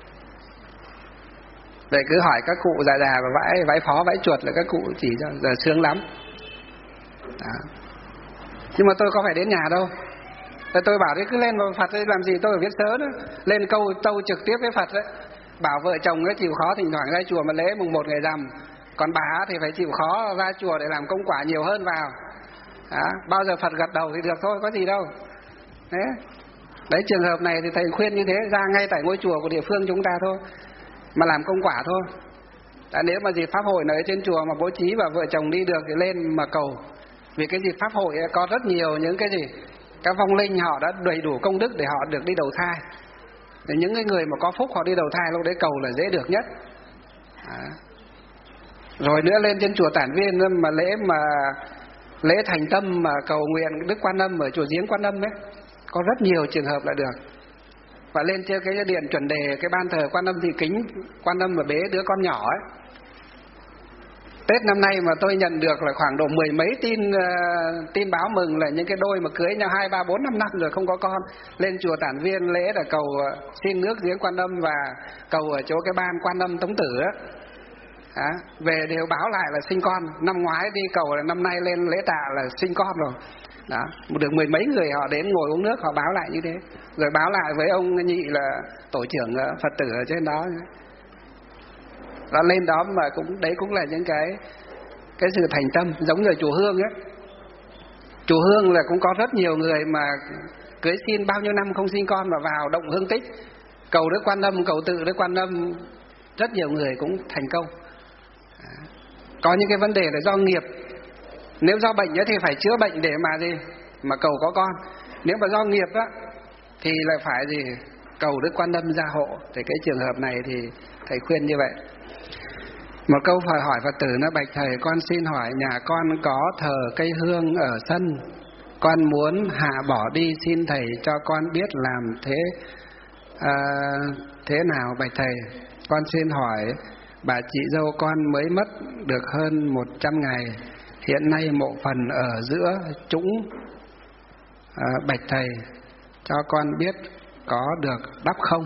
Vậy cứ hỏi các cụ già và vãi phó vãi chuột là các cụ chỉ cho giờ sướng lắm. Đó. Nhưng mà tôi có phải đến nhà đâu. Tôi bảo đấy cứ lên vào Phật ấy, làm gì tôi phải viết sớ nữa. Lên tâu trực tiếp với Phật đấy. Bảo vợ chồng ấy chịu khó thỉnh thoảng ra chùa mà lễ mùng 1 ngày rằm. Còn bà thì phải chịu khó ra chùa để làm công quả nhiều hơn vào. Đó. Bao giờ Phật gật đầu thì được thôi, có gì đâu. Đấy, trường hợp này thì thầy khuyên như thế, ra ngay tại ngôi chùa của địa phương chúng ta thôi mà làm công quả thôi. Nếu mà dịp pháp hội ở trên chùa mà bố trí và vợ chồng đi được thì lên mà cầu. Vì cái dịp pháp hội có rất nhiều những cái gì, các vong linh họ đã đầy đủ công đức để họ được đi đầu thai. Để những cái người mà có phúc họ đi đầu thai lúc đấy cầu là dễ được nhất. Rồi nữa lên trên chùa Tản Viên mà lễ thành tâm mà cầu nguyện Đức Quan Âm ở chùa Giếng Quan Âm ấy, có rất nhiều trường hợp là được. Và lên trên cái điện chuẩn đề, cái ban thờ Quan Âm thì kính Quan Âm mà bế đứa con nhỏ ấy, Tết năm nay mà tôi nhận được là khoảng độ 10 mấy tin báo mừng là những cái đôi mà cưới nhau 2, 3, 4, 5 năm rồi không có con, lên chùa Tản Viên lễ là cầu xin nước giếng Quan Âm và cầu ở chỗ cái ban Quan Âm Tống Tử á. Về đều báo lại là sinh con. Năm ngoái đi cầu là năm nay lên lễ tạ là sinh con rồi. Đó, được 10 mấy người họ đến ngồi uống nước, họ báo lại như thế. Rồi báo lại với ông Nhị là tổ trưởng Phật tử ở trên đó. Đó, lên đó mà đấy cũng là những cái sự thành tâm. Giống như chùa Hương ấy, chùa Hương là cũng có rất nhiều người mà cưới xin bao nhiêu năm không sinh con mà vào động hương tích cầu Đức Quan Âm, cầu tự Đức Quan Âm, rất nhiều người cũng thành công. Có những cái vấn đề là do nghiệp. Nếu do bệnh thì phải chữa bệnh để mà cầu có con. Nếu mà do nghiệp á thì lại phải cầu Đức Quan Âm gia hộ. Thì cái trường hợp này thì thầy khuyên như vậy. Một câu hỏi Phật tử nó: bạch thầy, con xin hỏi, nhà con có thờ cây hương ở sân, con muốn hạ bỏ đi, xin thầy cho con biết làm thế nào bạch thầy. Con xin hỏi, bà chị dâu con mới mất được hơn 100 ngày, hiện nay mộ phần ở giữa trũng, bạch thầy cho con biết có được đắp không?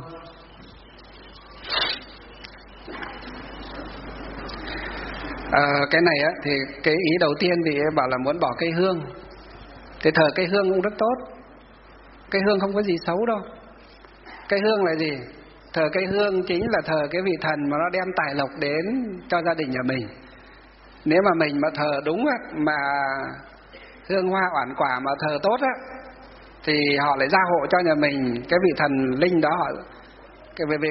Cái này á, thì cái ý đầu tiên thì bảo là muốn bỏ cây hương. Thì thờ cây hương cũng rất tốt. Cây hương không có gì xấu đâu. Cây hương là gì? Thờ cây hương chính là thờ cái vị thần mà nó đem tài lộc đến cho gia đình nhà mình. Nếu mà mình mà thờ đúng á, mà hương hoa oản quả mà thờ tốt á, thì họ lại gia hộ cho nhà mình cái vị thần linh đó. Họ về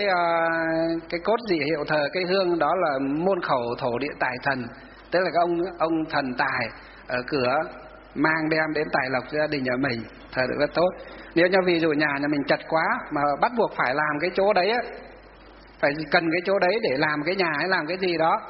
cái cốt dị hiệu thờ cây hương đó là môn khẩu thổ địa tài thần, tức là cái ông thần tài ở cửa mang đem đến tài lộc cho gia đình nhà mình, thờ được rất tốt. Nếu như ví dụ nhà mình chật quá mà bắt buộc phải làm cái chỗ đấy á, phải cần cái chỗ đấy để làm cái nhà hay làm cái gì đó,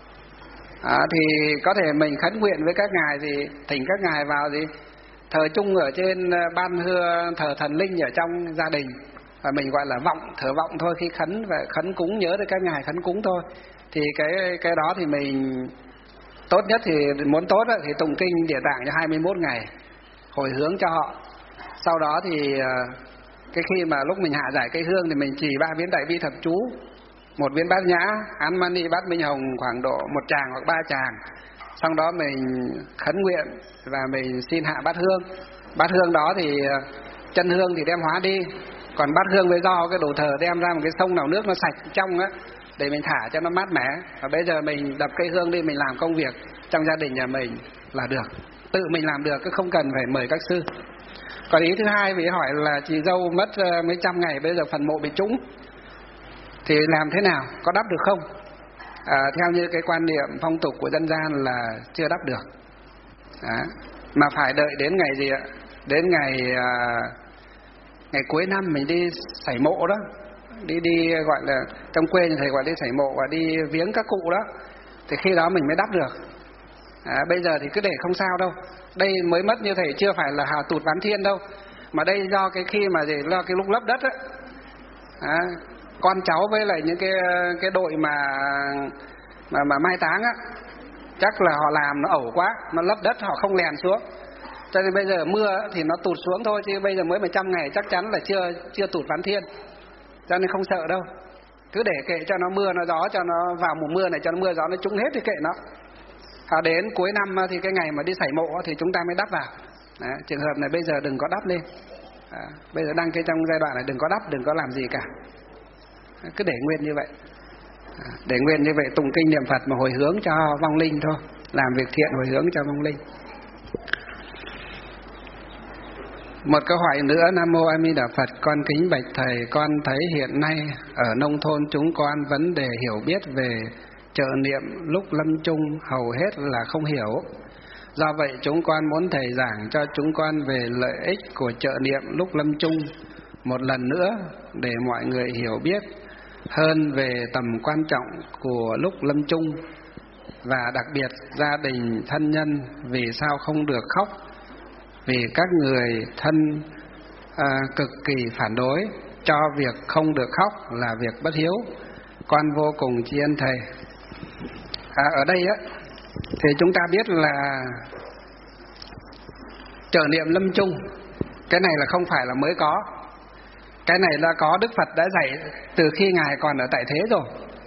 thì có thể mình khấn nguyện với các ngài, thì thỉnh các ngài vào thờ chung ở trên ban hương thờ thần linh ở trong gia đình, và mình gọi là thờ vọng thôi. Khi khấn và khấn cúng nhớ tới các ngài khấn cúng thôi. Thì cái đó thì mình tốt nhất thì muốn tốt thì tụng kinh Địa Tạng cho 21 ngày hồi hướng cho họ. Sau đó thì cái khi mà lúc mình hạ giải cây hương thì mình trì 3 biến đại bi thật chú, 1 biến bát nhã, án mani bát minh hồng khoảng độ 1 tràng hoặc 3 tràng. Sau đó mình khấn nguyện và mình xin hạ bát hương. Bát hương đó thì chân hương thì đem hóa đi, còn bát hương với do cái đồ thờ đem ra một cái sông nào nước nó sạch trong á, để mình thả cho nó mát mẻ. Và bây giờ mình đập cây hương đi, mình làm công việc trong gia đình nhà mình là được, tự mình làm được, cứ không cần phải mời các sư. Còn ý thứ hai vì hỏi là chị dâu mất mấy trăm ngày, bây giờ phần mộ bị trũng thì làm thế nào, có đắp được không? Theo như cái quan niệm phong tục của dân gian là chưa đắp được. Mà phải đợi đến ngày gì ạ? Đến ngày cuối năm mình đi sảy mộ đó, đi gọi là trong quê như thầy gọi đi sảy mộ và đi viếng các cụ đó, thì khi đó mình mới đắp được. Bây giờ thì cứ để không sao đâu. Đây mới mất như thầy chưa phải là hà tụt ván thiên đâu, mà đây do cái khi mà do cái lúc lấp đất á, con cháu với lại những cái đội mà mai táng á, chắc là họ làm nó ẩu quá, nó lấp đất họ không lèn xuống, cho nên bây giờ mưa thì nó tụt xuống thôi, chứ bây giờ mới 100 ngày chắc chắn là chưa tụt ván thiên, cho nên không sợ đâu. Cứ để kệ cho nó mưa nó gió, cho nó vào mùa mưa này cho nó mưa gió nó trúng hết thì kệ nó. Đến cuối năm thì cái ngày mà đi sảy mộ thì chúng ta mới đắp vào. Trường hợp này bây giờ đừng có đắp lên. Bây giờ đang trong giai đoạn này đừng có đắp, đừng có làm gì cả, cứ để nguyên như vậy. Để nguyên như vậy, tụng kinh niệm Phật mà hồi hướng cho vong linh thôi, làm việc thiện hồi hướng cho vong linh. Một câu hỏi nữa. Nam mô A Di Đà Phật. Con kính bạch thầy, con thấy hiện nay ở nông thôn chúng con vấn đề hiểu biết về trợ niệm lúc lâm chung hầu hết là không hiểu. Do vậy chúng con muốn thầy giảng cho chúng con về lợi ích của trợ niệm lúc lâm chung một lần nữa, để mọi người hiểu biết hơn về tầm quan trọng của lúc lâm chung, và đặc biệt gia đình thân nhân vì sao không được khóc, vì các người thân cực kỳ phản đối cho việc không được khóc là việc bất hiếu. Con vô cùng tri ân thầy. Ở đây á thì chúng ta biết là trợ niệm lâm chung, cái này là không phải là mới có, cái này đã có, Đức Phật đã dạy từ khi Ngài còn ở tại thế rồi.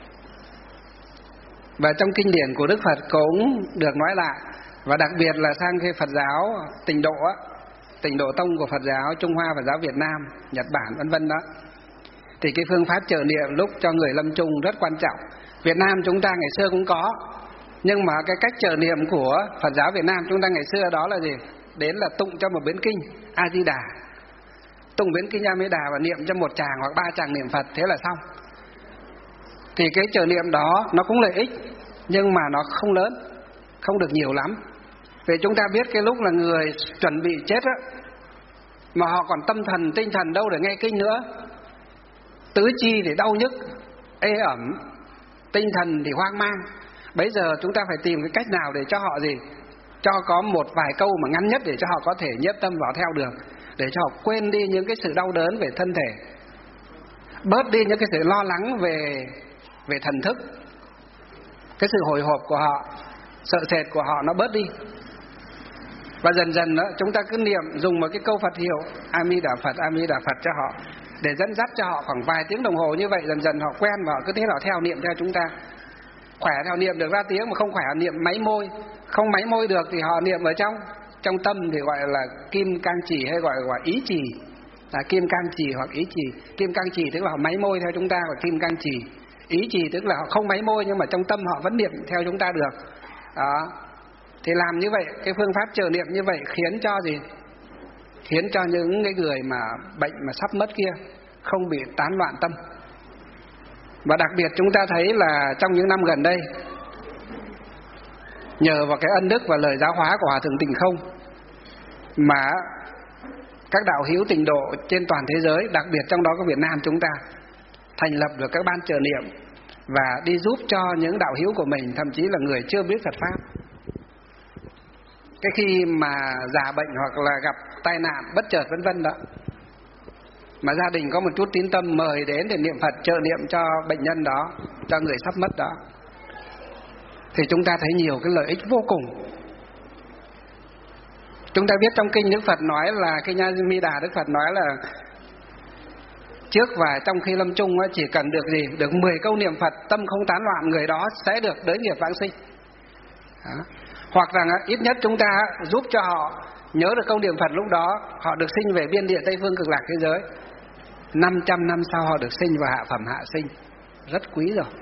Và trong kinh điển của Đức Phật cũng được nói lại. Và đặc biệt là sang khi Phật giáo Tịnh độ á, Tịnh độ tông của Phật giáo Trung Hoa, Phật giáo Việt Nam, Nhật Bản vân vân đó, thì cái phương pháp trợ niệm lúc cho người lâm chung rất quan trọng. Việt Nam chúng ta ngày xưa cũng có, nhưng mà cái cách trợ niệm của Phật giáo Việt Nam chúng ta ngày xưa đó là gì? Đến là tụng cho một biến kinh A Di Đà, tụng biến kinh A Di Đà và niệm cho một tràng hoặc 3 tràng niệm Phật, thế là xong. Thì cái trợ niệm đó nó cũng lợi ích, nhưng mà nó không lớn, không được nhiều lắm. Vì chúng ta biết cái lúc là người chuẩn bị chết á, mà họ còn tâm thần, tinh thần đâu để nghe kinh nữa, tứ chi thì đau nhức, ê ẩm, tinh thần thì hoang mang. Bây giờ chúng ta phải tìm cái cách nào để cho họ gì? Cho có một vài câu mà ngắn nhất để cho họ có thể nhất tâm vào theo được, để cho họ quên đi những cái sự đau đớn về thân thể, bớt đi những cái sự lo lắng về thần thức, cái sự hồi hộp của họ, sợ sệt của họ nó bớt đi. Và dần dần đó, chúng ta cứ niệm, dùng một cái câu Phật hiệu A Di Đà Phật, A Di Đà Phật cho họ, để dẫn dắt cho họ khoảng vài tiếng đồng hồ như vậy. Dần dần họ quen và họ cứ thế họ theo niệm theo chúng ta. Khỏe theo niệm được ra tiếng, mà không khỏe niệm máy môi. Không máy môi được thì họ niệm ở trong tâm thì gọi là kim cang trì, hay gọi ý trì, là kim cang trì hoặc ý trì. Kim cang trì tức là họ máy môi theo chúng ta, và kim cang trì ý trì tức là họ không máy môi nhưng mà trong tâm họ vẫn niệm theo chúng ta được. Đó. Thì làm như vậy, cái phương pháp trợ niệm như vậy khiến cho gì? Khiến cho những cái người mà bệnh mà sắp mất kia không bị tán loạn tâm. Và đặc biệt chúng ta thấy là trong những năm gần đây, nhờ vào cái ân đức và lời giáo hóa của Hòa Thượng Tịnh Không, mà các đạo hữu Tịnh độ trên toàn thế giới, đặc biệt trong đó có Việt Nam chúng ta, thành lập được các ban trợ niệm và đi giúp cho những đạo hữu của mình, thậm chí là người chưa biết Phật pháp, cái khi mà già bệnh hoặc là gặp tai nạn bất chợt vân vân đó, mà gia đình có một chút tín tâm mời đến để niệm Phật trợ niệm cho bệnh nhân đó, cho người sắp mất đó, thì chúng ta thấy nhiều cái lợi ích vô cùng. Chúng ta biết trong kinh Đức Phật nói là, kinh A Di Đà Đức Phật nói là trước và trong khi lâm chung chỉ cần được gì? Được 10 câu niệm Phật, tâm không tán loạn, người đó sẽ được đới nghiệp vãng sinh. Đó. Hoặc rằng ít nhất chúng ta giúp cho họ nhớ được câu niệm Phật, lúc đó họ được sinh về biên địa Tây Phương Cực Lạc thế giới. 500 năm sau họ được sinh vào hạ phẩm hạ sinh, rất quý rồi.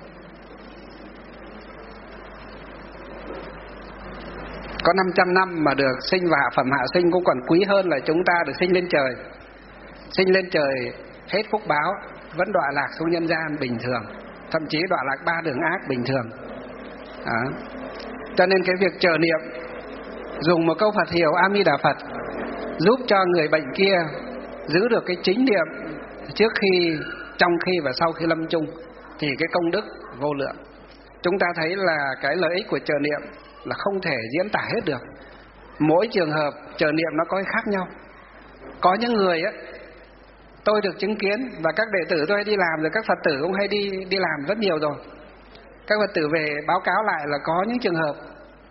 Có 500 năm mà được sinh vào hạ phẩm hạ sinh cũng còn quý hơn là chúng ta được sinh lên trời. Sinh lên trời hết phúc báo, vẫn đọa lạc xuống nhân gian bình thường, thậm chí đọa lạc 3 đường ác bình thường. Đó. Cho nên cái việc trợ niệm, dùng một câu Phật hiệu A Di Đà Phật, giúp cho người bệnh kia giữ được cái chính niệm trước khi, trong khi và sau khi lâm chung, thì cái công đức vô lượng. Chúng ta thấy là cái lợi ích của trợ niệm là không thể diễn tả hết được. Mỗi trường hợp trợ niệm nó có cái khác nhau. Có những người á, tôi được chứng kiến, và các đệ tử tôi hay đi làm, rồi các Phật tử cũng hay đi làm rất nhiều rồi. Các Phật tử về báo cáo lại là có những trường hợp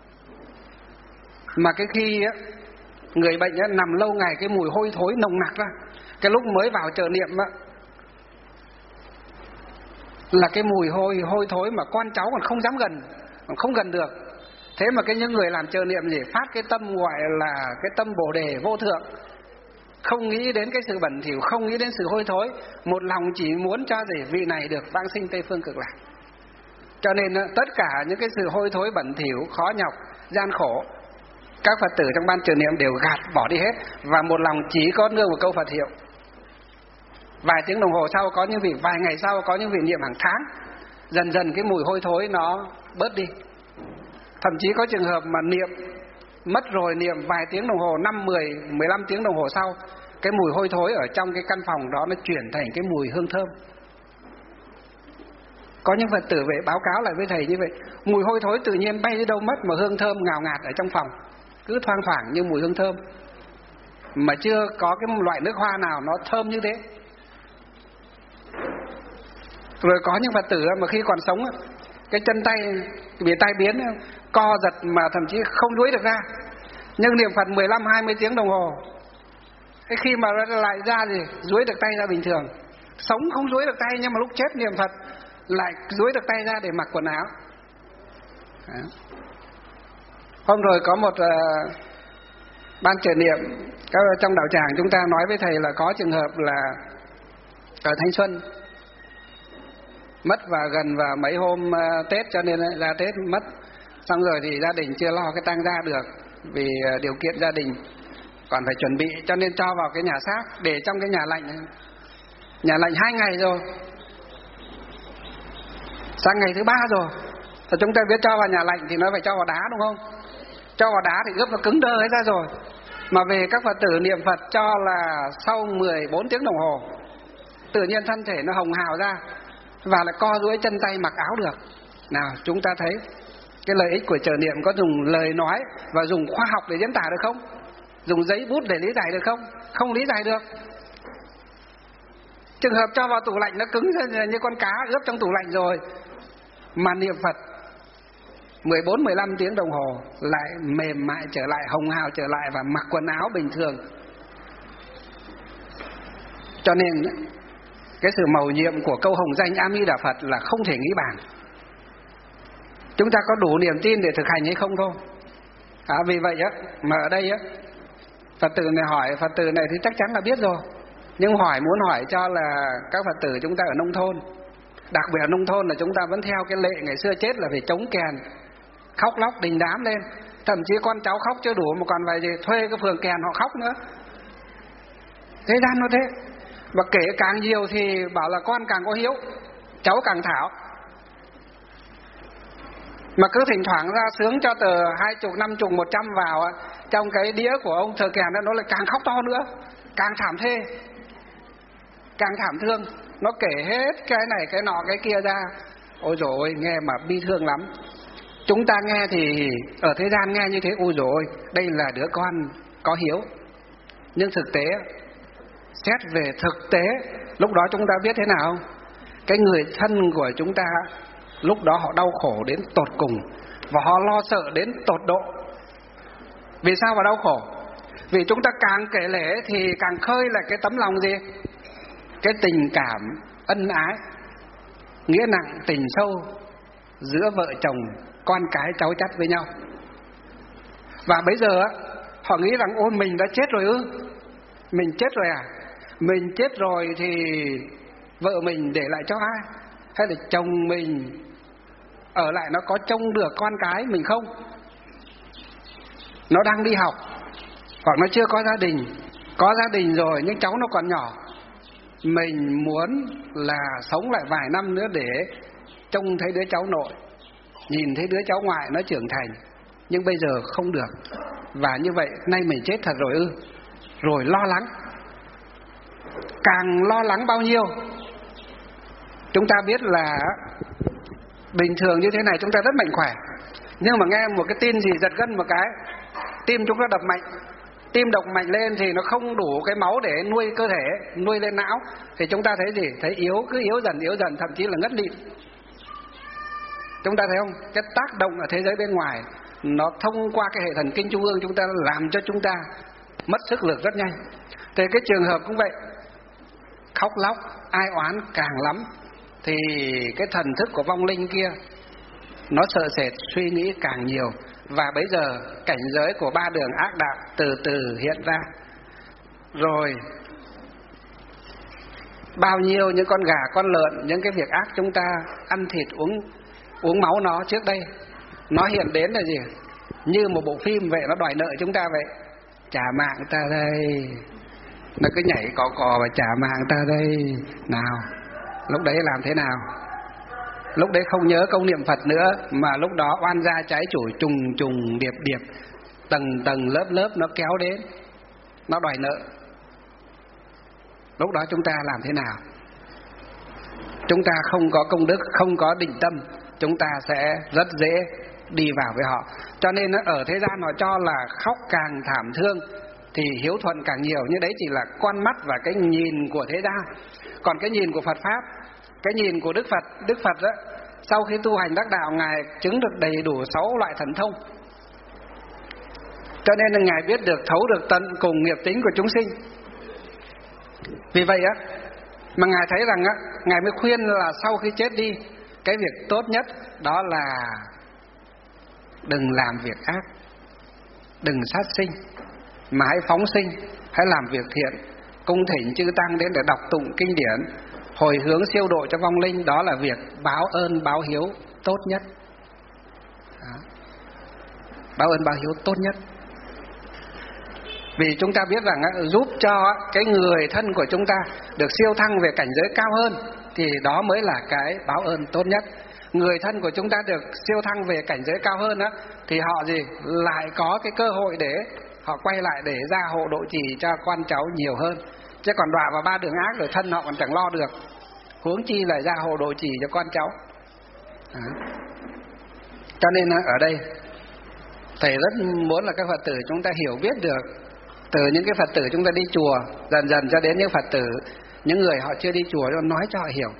mà cái khi á, người bệnh á, nằm lâu ngày, cái mùi hôi thối nồng nặc ra, cái lúc mới vào trợ niệm á, là cái mùi hôi thối mà con cháu còn không dám gần, còn không gần được. Thế mà những người làm trợ niệm gì phát cái tâm gọi là cái tâm Bồ đề vô thượng, không nghĩ đến cái sự bẩn thỉu, không nghĩ đến sự hôi thối, một lòng chỉ muốn cho vị này được vãng sinh Tây Phương Cực Lạc. Cho nên tất cả những cái sự hôi thối bẩn thỉu, khó nhọc, gian khổ, các Phật tử trong ban trợ niệm đều gạt bỏ đi hết, và một lòng chỉ có nương một câu Phật hiệu. Vài tiếng đồng hồ sau có những vị, vài ngày sau có những vị niệm hàng tháng, dần dần cái mùi hôi thối nó bớt đi. Thậm chí có trường hợp mà niệm mất rồi, niệm vài tiếng đồng hồ, 5, 10, 15 tiếng đồng hồ sau, cái mùi hôi thối ở trong cái căn phòng đó nó chuyển thành cái mùi hương thơm. Có những Phật tử về báo cáo lại với thầy như vậy, mùi hôi thối tự nhiên bay đi đâu mất, mà hương thơm ngào ngạt ở trong phòng, cứ thoang thoảng như mùi hương thơm, mà chưa có cái loại nước hoa nào nó thơm như thế. Rồi có những Phật tử mà khi còn sống, cái chân tay bị tai biến, co giật mà thậm chí không duỗi được ra. Nhưng niệm Phật 15-20 tiếng đồng hồ, cái khi mà lại ra thì duỗi được tay ra bình thường. Sống không duỗi được tay, nhưng mà lúc chết niệm Phật lại duỗi được tay ra để mặc quần áo. Hôm rồi có một ban trợ niệm trong đạo tràng chúng ta nói với thầy là có trường hợp là ở Thanh Xuân mất và gần vào mấy hôm Tết, cho nên ra Tết mất. Xong rồi thì gia đình chưa lo cái tang gia được vì điều kiện gia đình còn phải chuẩn bị, cho nên cho vào cái nhà xác để trong cái nhà lạnh 2 ngày rồi. Sang ngày thứ 3 rồi, thì chúng ta biết cho vào nhà lạnh thì nó phải cho vào đá đúng không? Cho vào đá thì ướp nó cứng đơ hết ra rồi. Mà về các Phật tử niệm Phật cho là sau 14 tiếng đồng hồ tự nhiên thân thể nó hồng hào ra và lại co duỗi chân tay mặc áo được. Nào chúng ta thấy cái lợi ích của trợ niệm có dùng lời nói và dùng khoa học để diễn tả được không? Dùng giấy bút để lý giải được không? Không lý giải được. Trường hợp cho vào tủ lạnh nó cứng như con cá ướp trong tủ lạnh rồi, mà niệm Phật 14-15 tiếng đồng hồ lại mềm mại trở lại, hồng hào trở lại và mặc quần áo bình thường. Cho nên cái sự mầu nhiệm của câu hồng danh A Di Đà Phật là không thể nghĩ bàn. Chúng ta có đủ niềm tin để thực hành hay không thôi. Vì vậy á, mà ở đây á, Phật tử này hỏi, Phật tử này thì chắc chắn là biết rồi, nhưng muốn hỏi cho là các Phật tử chúng ta ở nông thôn, đặc biệt ở nông thôn là chúng ta vẫn theo cái lệ ngày xưa chết là phải chống kèn, khóc lóc đình đám lên, thậm chí con cháu khóc chưa đủ mà còn phải gì thuê cái phường kèn họ khóc nữa. Thế gian nó thế, và kể càng nhiều thì bảo là con càng có hiếu, cháu càng thảo. Mà cứ thỉnh thoảng ra sướng cho tờ 20, 50, 100 vào trong cái đĩa của ông thờ kèn đó, nó lại càng khóc to nữa, càng thảm thê, càng thảm thương. Nó kể hết cái này cái nọ cái kia ra. Ôi dồi ôi, nghe mà bi thương lắm. Chúng ta nghe thì ở thế gian nghe như thế, ôi dồi ôi, đây là đứa con có hiếu. Nhưng thực tế, xét về thực tế, lúc đó chúng ta biết thế nào không? Cái người thân của chúng ta lúc đó họ đau khổ đến tột cùng, và họ lo sợ đến tột độ. Vì sao mà đau khổ? Vì chúng ta càng kể lể thì càng khơi lại cái tấm lòng gì? Cái tình cảm ân ái, nghĩa nặng tình sâu giữa vợ chồng, con cái, cháu chắt với nhau. Và bây giờ họ nghĩ rằng ôi mình đã chết rồi ư? Mình chết rồi à? Mình chết rồi thì vợ mình để lại cho ai? Hay là chồng mình ở lại nó có trông được con cái mình không? Nó đang đi học, hoặc nó chưa có gia đình, có gia đình rồi nhưng cháu nó còn nhỏ. Mình muốn là sống lại vài năm nữa để trông thấy đứa cháu nội, nhìn thấy đứa cháu ngoại nó trưởng thành. Nhưng bây giờ không được. Và như vậy nay mình chết thật rồi ư? Rồi lo lắng. Càng lo lắng bao nhiêu, chúng ta biết là bình thường như thế này chúng ta rất mạnh khỏe, nhưng mà nghe một cái tin gì giật gân một cái, tim chúng ta đập mạnh. Tim đập mạnh lên thì nó không đủ cái máu để nuôi cơ thể, nuôi lên não, thì chúng ta thấy gì? Thấy yếu, cứ yếu dần, thậm chí là ngất lịm. Chúng ta thấy không? Cái tác động ở thế giới bên ngoài nó thông qua cái hệ thần kinh trung ương chúng ta, làm cho chúng ta mất sức lực rất nhanh. Thì cái trường hợp cũng vậy, khóc lóc, ai oán càng lắm thì cái thần thức của vong linh kia nó sợ sệt, suy nghĩ càng nhiều. Và bây giờ cảnh giới của 3 đường ác đạo từ từ hiện ra. Rồi bao nhiêu những con gà, con lợn, những cái việc ác chúng ta ăn thịt, uống máu nó trước đây, nó hiện đến là gì? Như một bộ phim vậy, nó đòi nợ chúng ta vậy. Trả mạng ta đây. Nó cứ nhảy cò và trả mạng ta đây. Nào, lúc đấy làm thế nào? Lúc đấy không nhớ công niệm Phật nữa, mà lúc đó oan gia trái chủ, trùng điệp, tầng lớp nó kéo đến, nó đòi nợ. Lúc đó chúng ta làm thế nào? Chúng ta không có công đức, không có định tâm, chúng ta sẽ rất dễ đi vào với họ. Cho nên ở thế gian họ cho là khóc càng thảm thương thì hiếu thuận càng nhiều. Nhưng đấy chỉ là con mắt và cái nhìn của thế gian. Còn cái nhìn của Phật Pháp, cái nhìn của Đức Phật đó, sau khi tu hành đắc đạo, Ngài chứng được đầy đủ 6 loại thần thông. Cho nên là Ngài biết được, thấu được tận cùng nghiệp tính của chúng sinh. Vì vậy á, mà Ngài thấy rằng á, Ngài mới khuyên là sau khi chết đi, cái việc tốt nhất đó là đừng làm việc ác, đừng sát sinh, mà hãy phóng sinh, hãy làm việc thiện, cung thỉnh chư tăng đến để đọc tụng kinh điển, hồi hướng siêu độ cho vong linh. Đó là việc báo ơn báo hiếu tốt nhất. Đó. Báo ơn báo hiếu tốt nhất. Vì chúng ta biết rằng giúp cho cái người thân của chúng ta được siêu thăng về cảnh giới cao hơn, thì đó mới là cái báo ơn tốt nhất. Người thân của chúng ta được siêu thăng về cảnh giới cao hơn á, thì họ lại có cái cơ hội để họ quay lại để ra hộ độ trì cho con cháu nhiều hơn. Chứ còn đọa vào 3 đường ác rồi thân họ còn chẳng lo được, huống chi là ra hộ độ trì cho con cháu. Cho nên ở đây thầy rất muốn là các Phật tử chúng ta hiểu biết được, từ những cái Phật tử chúng ta đi chùa dần dần cho đến những Phật tử, những người họ chưa đi chùa, nói cho họ hiểu.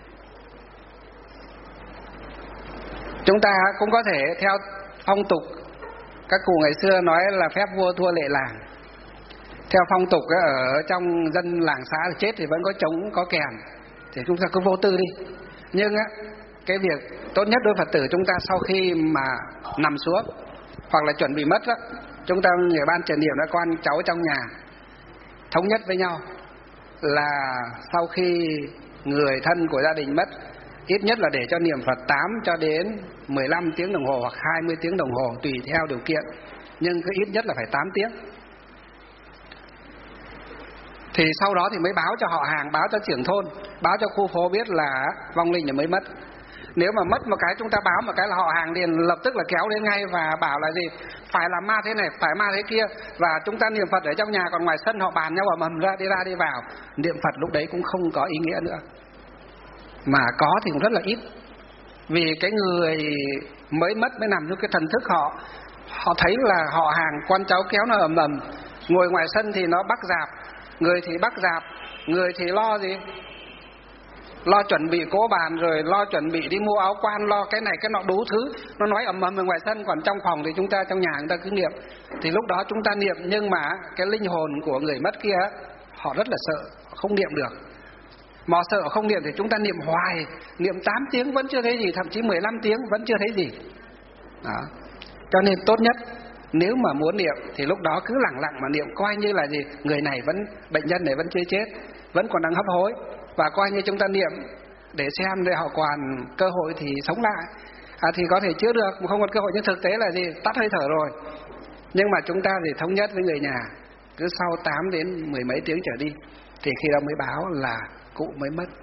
Chúng ta cũng có thể theo phong tục, các cụ ngày xưa nói là phép vua thua lệ làng. Theo phong tục ở trong dân làng xã chết thì vẫn có trống có kèn, thì chúng ta cứ vô tư đi. Nhưng cái việc tốt nhất đối Phật tử chúng ta sau khi mà nằm xuống hoặc là chuẩn bị mất đó, chúng ta người ban trần niệm đã con cháu trong nhà thống nhất với nhau là sau khi người thân của gia đình mất, ít nhất là để cho niệm Phật 8 cho đến 15 tiếng đồng hồ hoặc 20 tiếng đồng hồ tùy theo điều kiện, nhưng cứ ít nhất là phải 8 tiếng. Thì sau đó thì mới báo cho họ hàng, báo cho trưởng thôn, báo cho khu phố biết là vong linh là mới mất. Nếu mà mất một cái chúng ta báo một cái là họ hàng liền lập tức là kéo đến ngay và bảo là gì, phải là ma thế này, phải ma thế kia, và chúng ta niệm Phật ở trong nhà, còn ngoài sân họ bàn nhau ầm ầm ra đi vào. Niệm Phật lúc đấy cũng không có ý nghĩa nữa, mà có thì cũng rất là ít. Vì cái người mới mất mới nằm trong cái thần thức họ thấy là họ hàng con cháu kéo nó ầm ầm, ngồi ngoài sân thì nó bắt dạp, người thì bắt dạp, người thì lo gì, lo chuẩn bị cỗ bàn, rồi lo chuẩn bị đi mua áo quan, lo cái này cái nọ đủ thứ, nó nói ầm ầm ở ngoài sân. Còn trong phòng thì chúng ta trong nhà chúng ta cứ niệm. Thì lúc đó chúng ta niệm, nhưng mà cái linh hồn của người mất kia họ rất là sợ, không niệm được. Mà sợ không niệm thì chúng ta niệm hoài, niệm 8 tiếng vẫn chưa thấy gì, thậm chí 15 tiếng vẫn chưa thấy gì. Đó. Cho nên tốt nhất nếu mà muốn niệm thì lúc đó cứ lặng lặng mà niệm, coi như là gì, người này vẫn, bệnh nhân này vẫn chưa chết, vẫn còn đang hấp hối, và coi như chúng ta niệm để xem để họ còn cơ hội thì sống lại, thì có thể chữa được, mà không còn cơ hội. Nhưng thực tế là gì, tắt hơi thở rồi. Nhưng mà chúng ta thì thống nhất với người nhà, cứ sau 8 đến 10 mấy tiếng trở đi thì khi đó mới báo là cụ mới mất,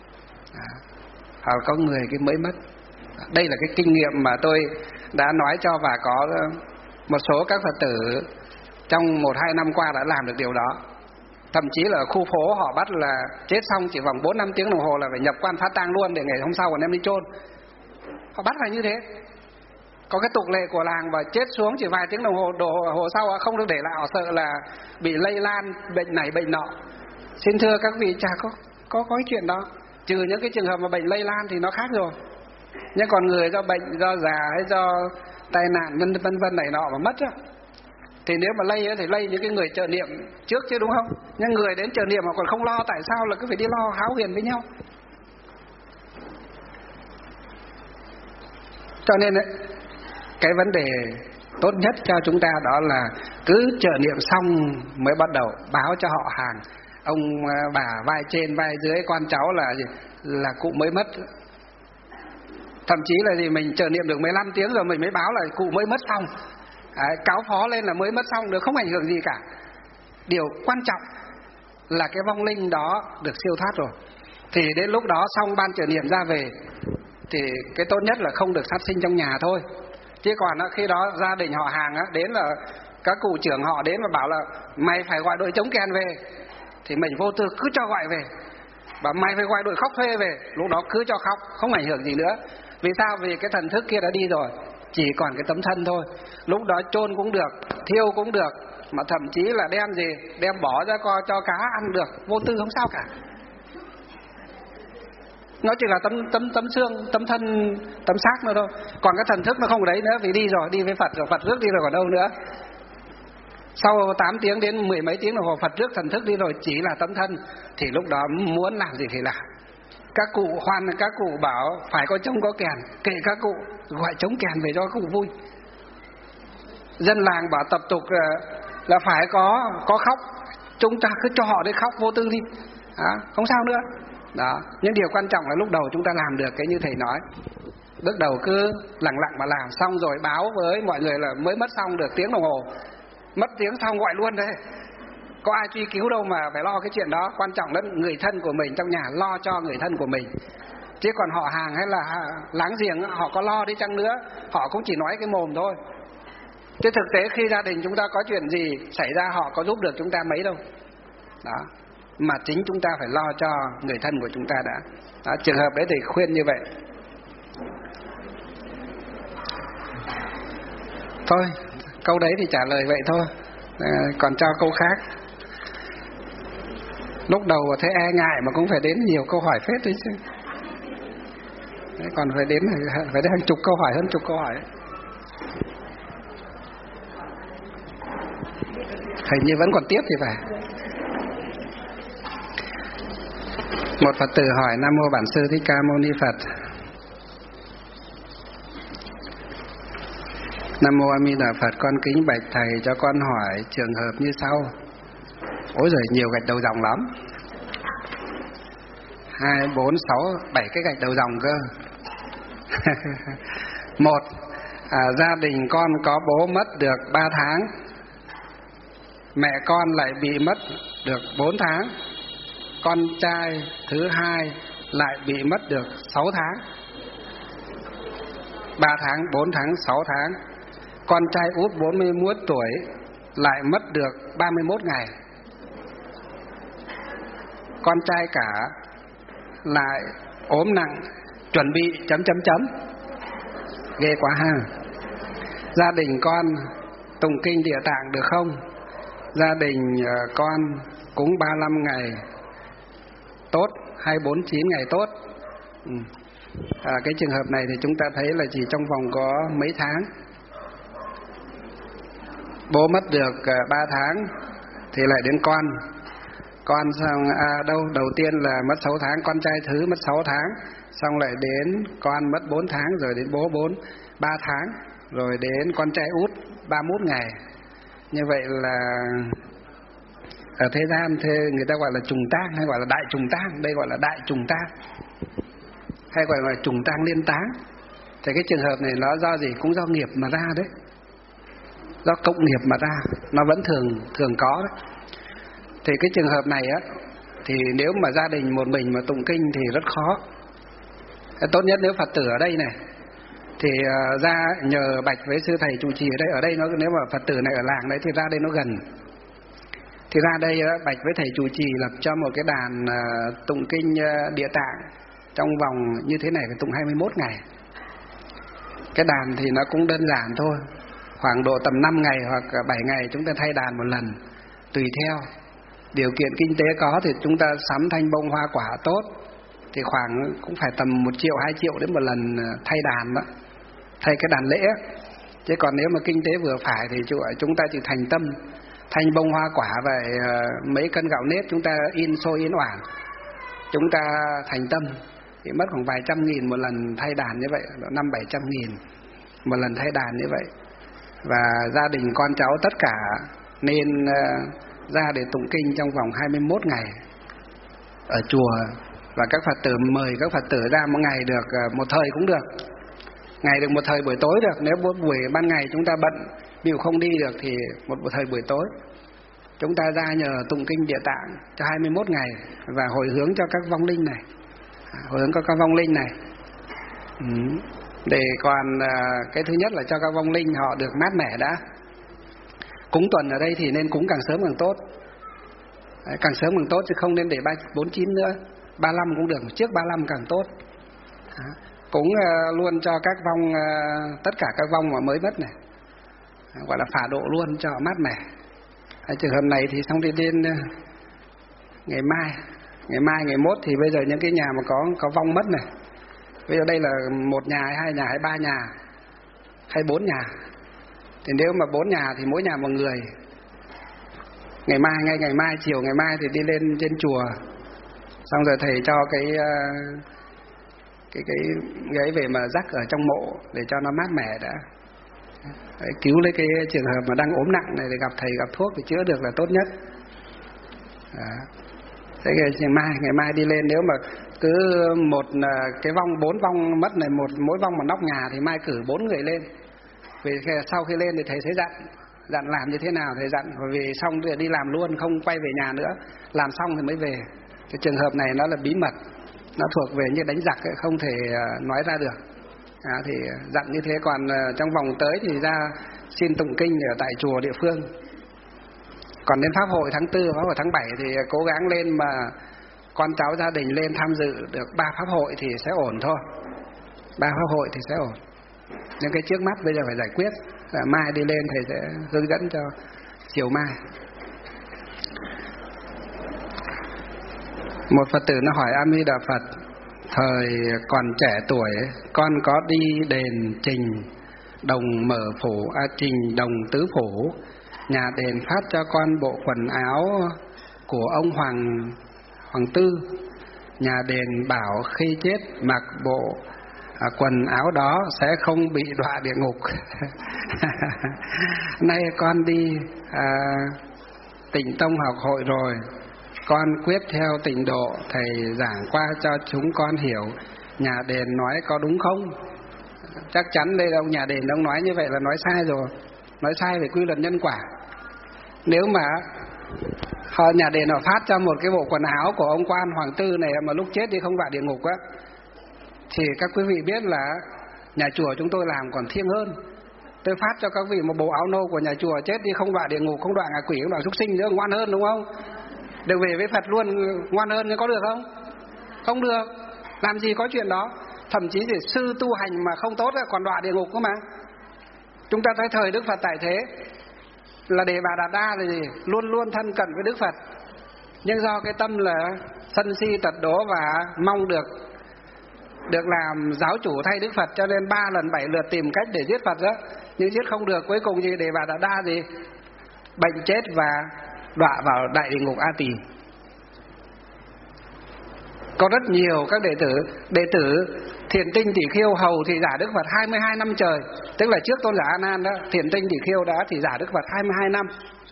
hoặc có người cái mới mất. Đây là cái kinh nghiệm mà tôi đã nói cho, và có một số các Phật tử trong 1-2 năm qua đã làm được điều đó. Thậm chí là khu phố họ bắt là chết xong chỉ vòng 4-5 tiếng đồng hồ là phải nhập quan phát tang luôn, để ngày hôm sau còn đem đi chôn. Họ bắt phải như thế. Có cái tục lệ của làng, và chết xuống chỉ vài tiếng đồng hồ sau không được để lại, họ sợ là bị lây lan bệnh này bệnh nọ. Xin thưa các vị, chả có cái chuyện đó, trừ những cái trường hợp mà bệnh lây lan thì nó khác rồi. Nhưng còn người do bệnh, do già hay do tai nạn vân vân này nọ mà mất á, thì nếu mà lây thì lây những cái người trợ niệm trước chứ, đúng không? Nhưng người đến trợ niệm mà còn không lo, tại sao là cứ phải đi lo háo huyền với nhau? Cho nên đấy, cái vấn đề tốt nhất cho chúng ta đó là cứ trợ niệm xong mới bắt đầu báo cho họ hàng, ông bà vai trên vai dưới con cháu là gì, là cụ mới mất. Thậm chí là gì, mình trợ niệm được 15 tiếng rồi mình mới báo là cụ mới mất xong. Cáo phó lên là mới mất xong, được, không ảnh hưởng gì cả. Điều quan trọng là cái vong linh đó được siêu thoát rồi, thì đến lúc đó xong ban trợ niệm ra về thì cái tốt nhất là không được sát sinh trong nhà thôi. Chứ còn khi đó gia đình họ hàng đến là các cụ trưởng họ đến và bảo là mày phải gọi đội chống kèn về, thì mình vô tư cứ cho gọi về. Và mày phải gọi đội khóc thuê về, lúc đó cứ cho khóc, không ảnh hưởng gì nữa. Vì sao? Vì cái thần thức kia đã đi rồi, chỉ còn cái tấm thân thôi. Lúc đó chôn cũng được, thiêu cũng được, mà thậm chí là đem gì, đem bỏ ra cho cá ăn được, vô tư không sao cả. Nó chỉ là tấm xương, tấm thân, tấm xác nữa thôi. Còn cái thần thức nó không ở đấy nữa, vì đi rồi, đi với Phật rồi, Phật rước đi rồi còn đâu nữa. Sau 8 tiếng đến 10 mấy tiếng đồng hồ Phật rước thần thức đi rồi, chỉ là tấm thân. Thì lúc đó muốn làm gì thì làm. Các cụ khoan, các cụ bảo phải có trống có kèn, kệ các cụ, gọi trống kèn về cho các cụ vui. Dân làng bảo tập tục là phải có khóc, chúng ta cứ cho họ đi khóc vô tư đi, không sao nữa. Đó, nhưng điều quan trọng là lúc đầu chúng ta làm được cái như thầy nói. Bước đầu cứ lặng lặng mà làm, xong rồi báo với mọi người là mới mất xong được tiếng đồng hồ. Mất tiếng xong gọi luôn đấy. Có ai truy cứu đâu mà phải lo cái chuyện đó. Quan trọng là người thân của mình trong nhà lo cho người thân của mình. Chứ còn họ hàng hay là láng giềng họ có lo đi chăng nữa, họ cũng chỉ nói cái mồm thôi. Chứ thực tế khi gia đình chúng ta có chuyện gì xảy ra họ có giúp được chúng ta mấy đâu. Đó, mà chính chúng ta phải lo cho người thân của chúng ta đã. Đó, trường hợp đấy thì khuyên như vậy. Thôi, câu đấy thì trả lời vậy thôi. Còn cho câu khác. Lúc đầu thấy e ngại mà cũng phải đến nhiều câu hỏi phết đấy chứ. Đấy, còn phải đến hàng chục câu hỏi, hơn chục câu hỏi. Hình như vẫn còn tiếp thì phải. Một Phật tử hỏi: Nam mô Bản Sư Thích Ca Mâu Ni Phật. Nam mô A Di Đà Phật, con kính bạch thầy cho con hỏi trường hợp như sau. Ôi giời, nhiều gạch đầu dòng lắm. 2, 4, 6, 7 cái gạch đầu dòng cơ. Một, gia đình con có bố mất được 3 tháng, mẹ con lại bị mất được 4 tháng, con trai thứ hai lại bị mất được 6 tháng. 3 tháng, 4 tháng, 6 tháng. Con trai út 41 tuổi lại mất được 31 ngày. Con trai cả lại ốm nặng, chuẩn bị ... Ghê quá ha. Gia đình con tụng kinh Địa Tạng được không? Gia đình con cúng 35 ngày tốt hay 49 ngày tốt? Cái trường hợp này thì chúng ta thấy là chỉ trong vòng có mấy tháng. Bố mất được 3 tháng thì lại đến con xong đầu tiên là mất 6 tháng, con trai thứ mất 6 tháng, xong lại đến con mất 4 tháng, rồi đến bố 3 tháng, rồi đến con trai út 31 ngày. Như vậy là ở thế gian thì người ta gọi là trùng tang hay gọi là đại trùng tang, đây gọi là đại trùng tang hay gọi là trùng tang liên táng. Thì cái trường hợp này nó do gì? Cũng do nghiệp mà ra đấy, do cộng nghiệp mà ra, nó vẫn thường có đấy. Thì cái trường hợp này á, thì nếu mà gia đình một mình mà tụng kinh thì rất khó. Tốt nhất nếu Phật tử ở đây này thì ra nhờ bạch với sư thầy trụ trì ở đây. Ở đây nó, nếu mà Phật tử này ở làng đấy thì ra đây nó gần, thì ra đây bạch với thầy trụ trì lập cho một cái đàn tụng kinh Địa Tạng trong vòng như thế này, phải tụng 21 ngày. Cái đàn thì nó cũng đơn giản thôi, khoảng độ tầm 5 ngày hoặc 7 ngày chúng ta thay đàn một lần, tùy theo điều kiện kinh tế có thì chúng ta sắm thanh bông hoa quả tốt thì khoảng cũng phải tầm 1 triệu 2 triệu đến một lần thay đàn đó, thay cái đàn lễ. Chứ còn nếu mà kinh tế vừa phải thì chúng ta chỉ thành tâm thanh bông hoa quả và mấy cân gạo nếp chúng ta in xôi in oảng, chúng ta thành tâm thì mất khoảng vài trăm nghìn một lần thay đàn như vậy, 500-700 nghìn một lần thay đàn như vậy. Và gia đình con cháu tất cả nên ra để tụng kinh trong vòng 21 ngày ở chùa. Và các Phật tử mời các Phật tử ra một ngày được một thời cũng được, ngày được một thời buổi tối được. Nếu buổi ban ngày chúng ta bận biểu không đi được thì một thời buổi tối chúng ta ra nhờ tụng kinh Địa Tạng cho 21 ngày và hồi hướng cho các vong linh này, hồi hướng cho các vong linh này. Để còn cái thứ nhất là cho các vong linh họ được mát mẻ đã. Cúng tuần ở đây thì nên cúng càng sớm càng tốt, càng sớm càng tốt, chứ không nên để 49 nữa, 35 cũng được, trước 35 càng tốt. Cúng luôn cho các vong, tất cả các vong mà mới mất này, gọi là phả độ luôn cho họ mát mẻ. Trường hợp này thì xong thì đến ngày mai Ngày mai ngày mốt thì bây giờ những cái nhà mà có vong mất này, bây giờ đây là 1 nhà hay 2 nhà hay 3 nhà hay 4 nhà, thì nếu mà 4 nhà thì mỗi nhà 1 người. Ngày mai chiều ngày mai thì đi lên trên chùa, xong rồi thầy cho cái gáy về mà rắc ở trong mộ để cho nó mát mẻ đã. Đấy, cứu lấy cái trường hợp mà đang ốm nặng này để gặp thầy gặp thuốc thì chữa được là tốt nhất. Thế ngày mai đi lên, nếu mà cứ một cái vong 4 vong mất này, mỗi vong một nóc nhà thì mai cử 4 người lên. Vì sau khi lên thì thầy sẽ dặn làm như thế nào thầy dặn, bởi vì xong thì đi làm luôn, không quay về nhà nữa, làm xong thì mới về. Cái trường hợp này nó là bí mật, nó thuộc về như đánh giặc ấy, không thể nói ra được. Thì dặn như thế. Còn trong vòng tới thì ra xin tụng kinh ở tại chùa địa phương. Còn đến pháp hội tháng 4, pháp hội tháng 7 thì cố gắng lên mà con cháu gia đình lên tham dự được 3 pháp hội thì sẽ ổn thôi. 3 pháp hội thì sẽ ổn. Nhưng cái trước mắt bây giờ phải giải quyết. Mai đi lên thầy sẽ hướng dẫn cho chiều mai. Một Phật tử nó hỏi: A Di Đà Phật, thời còn trẻ tuổi con có đi đền trình đồng mở phủ, trình đồng tứ phủ. Nhà đền phát cho con bộ quần áo của ông Hoàng Tư. Nhà đền bảo khi chết mặc bộ quần áo đó sẽ không bị đọa địa ngục. Nay con đi Tịnh Tông học hội rồi, con quyết theo tịnh độ thầy giảng qua cho chúng con hiểu. Nhà đền nói có đúng không? Chắc chắn đây là ông nhà đền ông nói như vậy là nói sai rồi, nói sai về quy luật nhân quả. Nếu mà nhà đền họ phát cho một cái bộ quần áo của ông quan Hoàng Tư này mà lúc chết đi không đọa địa ngục á, thì các quý vị biết là nhà chùa chúng tôi làm còn thiêng hơn. Tôi phát cho các vị một bộ áo nô của nhà chùa, chết đi không đọa địa ngục, không đọa ngạ quỷ, không đọa súc sinh nữa, ngoan hơn đúng không? Được về với Phật luôn, ngoan hơn nhưng có được không? Không được. Làm gì có chuyện đó. Thậm chí thì sư tu hành mà không tốt còn đọa địa ngục cơ mà. Chúng ta thấy thời Đức Phật tại thế là Đề Bà Đạt Đa là gì? Luôn luôn thân cận với Đức Phật. Nhưng do cái tâm là sân si tật đố và mong được làm giáo chủ thay Đức Phật, cho nên 3 lần 7 lượt tìm cách để giết Phật đó, nhưng giết không được. Cuối cùng gì? Đề Bà Đạt Đa gì? Bệnh chết và đọa vào đại địa ngục A Tỳ. Có rất nhiều các đệ tử Thiền Tinh Tỷ Khiêu hầu thị giả Đức Phật 22 năm trời. Tức là trước tôn giả A Nan đó, Thiền Tinh Tỷ Khiêu đã thị giả Đức Phật 22 năm.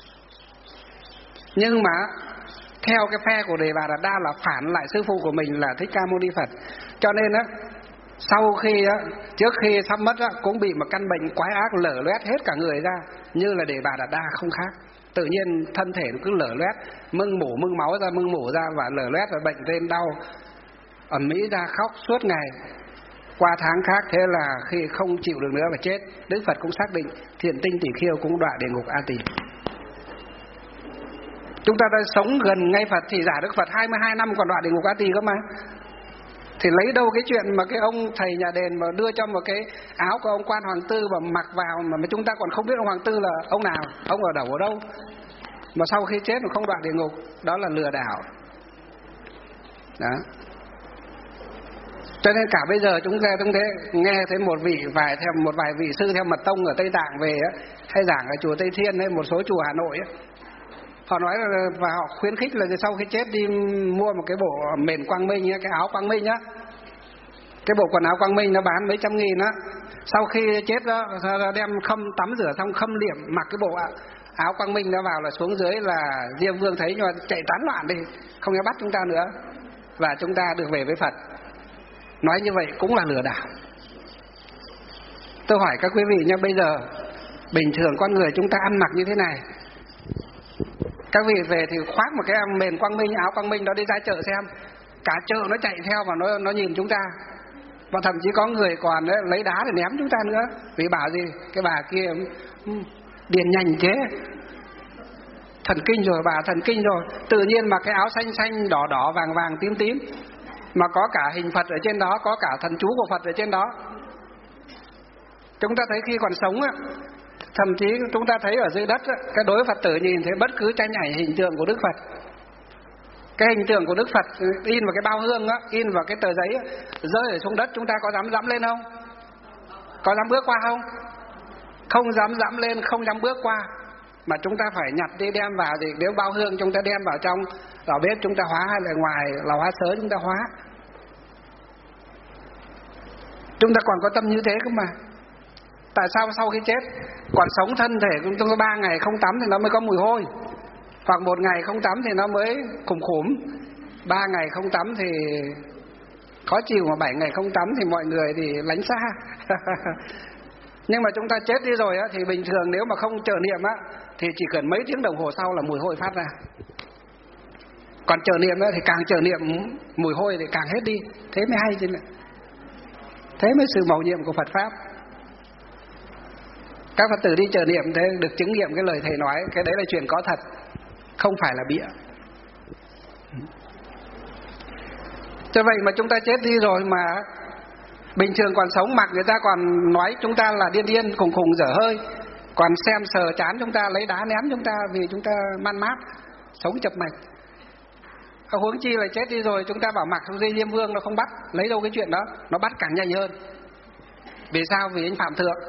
Nhưng mà theo cái phe của Đề Bà Đạt Đa là phản lại sư phụ của mình là Thích Ca Mâu Ni Phật. Cho nên á, trước khi sắp mất á, cũng bị một căn bệnh quái ác lở loét hết cả người ra, như là Đề Bà Đạt Đa không khác. Tự nhiên thân thể nó cứ lở loét, mưng máu ra, mưng mủ ra và lở loét và bệnh lên đau ẩm mỹ ra, khóc suốt ngày. Qua tháng khác thế là khi không chịu được nữa và chết. Đức Phật cũng xác định Thiền Tinh Tỷ Khiêu cũng đọa địa ngục A Tỳ. Chúng ta đã sống gần ngay Phật thì giả Đức Phật 22 năm còn đọa địa ngục A Tỳ cơ mà. Thì lấy đâu cái chuyện mà cái ông thầy nhà đền mà đưa cho một cái áo của ông quan Hoàng Tư và mặc vào mà chúng ta còn không biết ông Hoàng Tư là ông nào, ông ở đầu ở đâu, mà sau khi chết mà không đọa địa ngục. Đó là lừa đảo đó. Cho nên cả bây giờ chúng ta nghe thấy một vài vị sư theo mật tông ở Tây Tạng về á, hay giảng ở chùa Tây Thiên hay một số chùa Hà Nội á, họ nói là, và họ khuyến khích là sau khi chết đi mua một cái bộ mền Quang Minh, cái áo Quang Minh á, cái bộ quần áo Quang Minh nó bán mấy trăm nghìn á. Sau khi chết đó đem tắm rửa xong khâm liệm, mặc cái bộ áo Quang Minh nó vào là xuống dưới là Diêm Vương thấy nhưng mà chạy tán loạn đi, không dám bắt chúng ta nữa, và chúng ta được về với Phật. Nói như vậy cũng là lừa đảo. Tôi hỏi các quý vị nha, bây giờ bình thường con người chúng ta ăn mặc như thế này, các vị về thì khoác một cái mền Quang Minh, áo Quang Minh đó đi ra chợ xem, cả chợ nó chạy theo và nó nhìn chúng ta, và thậm chí có người còn lấy đá để ném chúng ta nữa, vì bảo gì cái bà kia điền nhành chế, thần kinh rồi, bà thần kinh rồi. Tự nhiên mặc cái áo xanh xanh đỏ đỏ vàng vàng tím tím mà có cả hình Phật ở trên đó, có cả thần chú của Phật ở trên đó. Chúng ta thấy khi còn sống á, thậm chí chúng ta thấy ở dưới đất á, cái đối Phật tử nhìn thấy bất cứ tranh ảnh hình tượng của Đức Phật Cái hình tượng của Đức Phật in vào cái bao hương á, in vào cái tờ giấy á, rơi ở xuống đất, chúng ta có dám dẫm lên không? Có dám bước qua không? Không dám dẫm lên, không dám bước qua, mà chúng ta phải nhặt đi đem vào. Thì nếu bao hương chúng ta đem vào trong lò bếp chúng ta hóa, hay là ngoài lò hóa sớ chúng ta hóa. Chúng ta còn có tâm như thế cơ mà. Tại sao sau khi chết còn sống thân thể chúng ta 3 ngày không tắm thì nó mới có mùi hôi, hoặc 1 ngày không tắm thì nó mới khủng khủm, 3 ngày không tắm thì khó chịu, mà 7 ngày không tắm thì mọi người thì lánh xa. Nhưng mà chúng ta chết đi rồi á, thì bình thường nếu mà không trợ niệm á, thì chỉ cần mấy tiếng đồng hồ sau là mùi hôi phát ra. Còn trợ niệm á, thì càng trợ niệm mùi hôi thì càng hết đi. Thế mới hay chứ. Thế mới sự mầu nhiệm của Phật Pháp. Các Phật tử đi trợ niệm thế được chứng nghiệm cái lời thầy nói, cái đấy là chuyện có thật, không phải là bịa. Cho vậy mà chúng ta chết đi rồi mà bình thường còn sống, mặc người ta còn nói chúng ta là điên điên khùng khùng dở hơi, còn xem sờ chán chúng ta, lấy đá ném chúng ta vì chúng ta man mát sống chập mạch. Huống chi là chết đi rồi chúng ta bảo mặc trong dây diêm vương nó không bắt, lấy đâu cái chuyện đó, nó bắt càng nhanh hơn. Vì sao? Vì anh phạm thượng.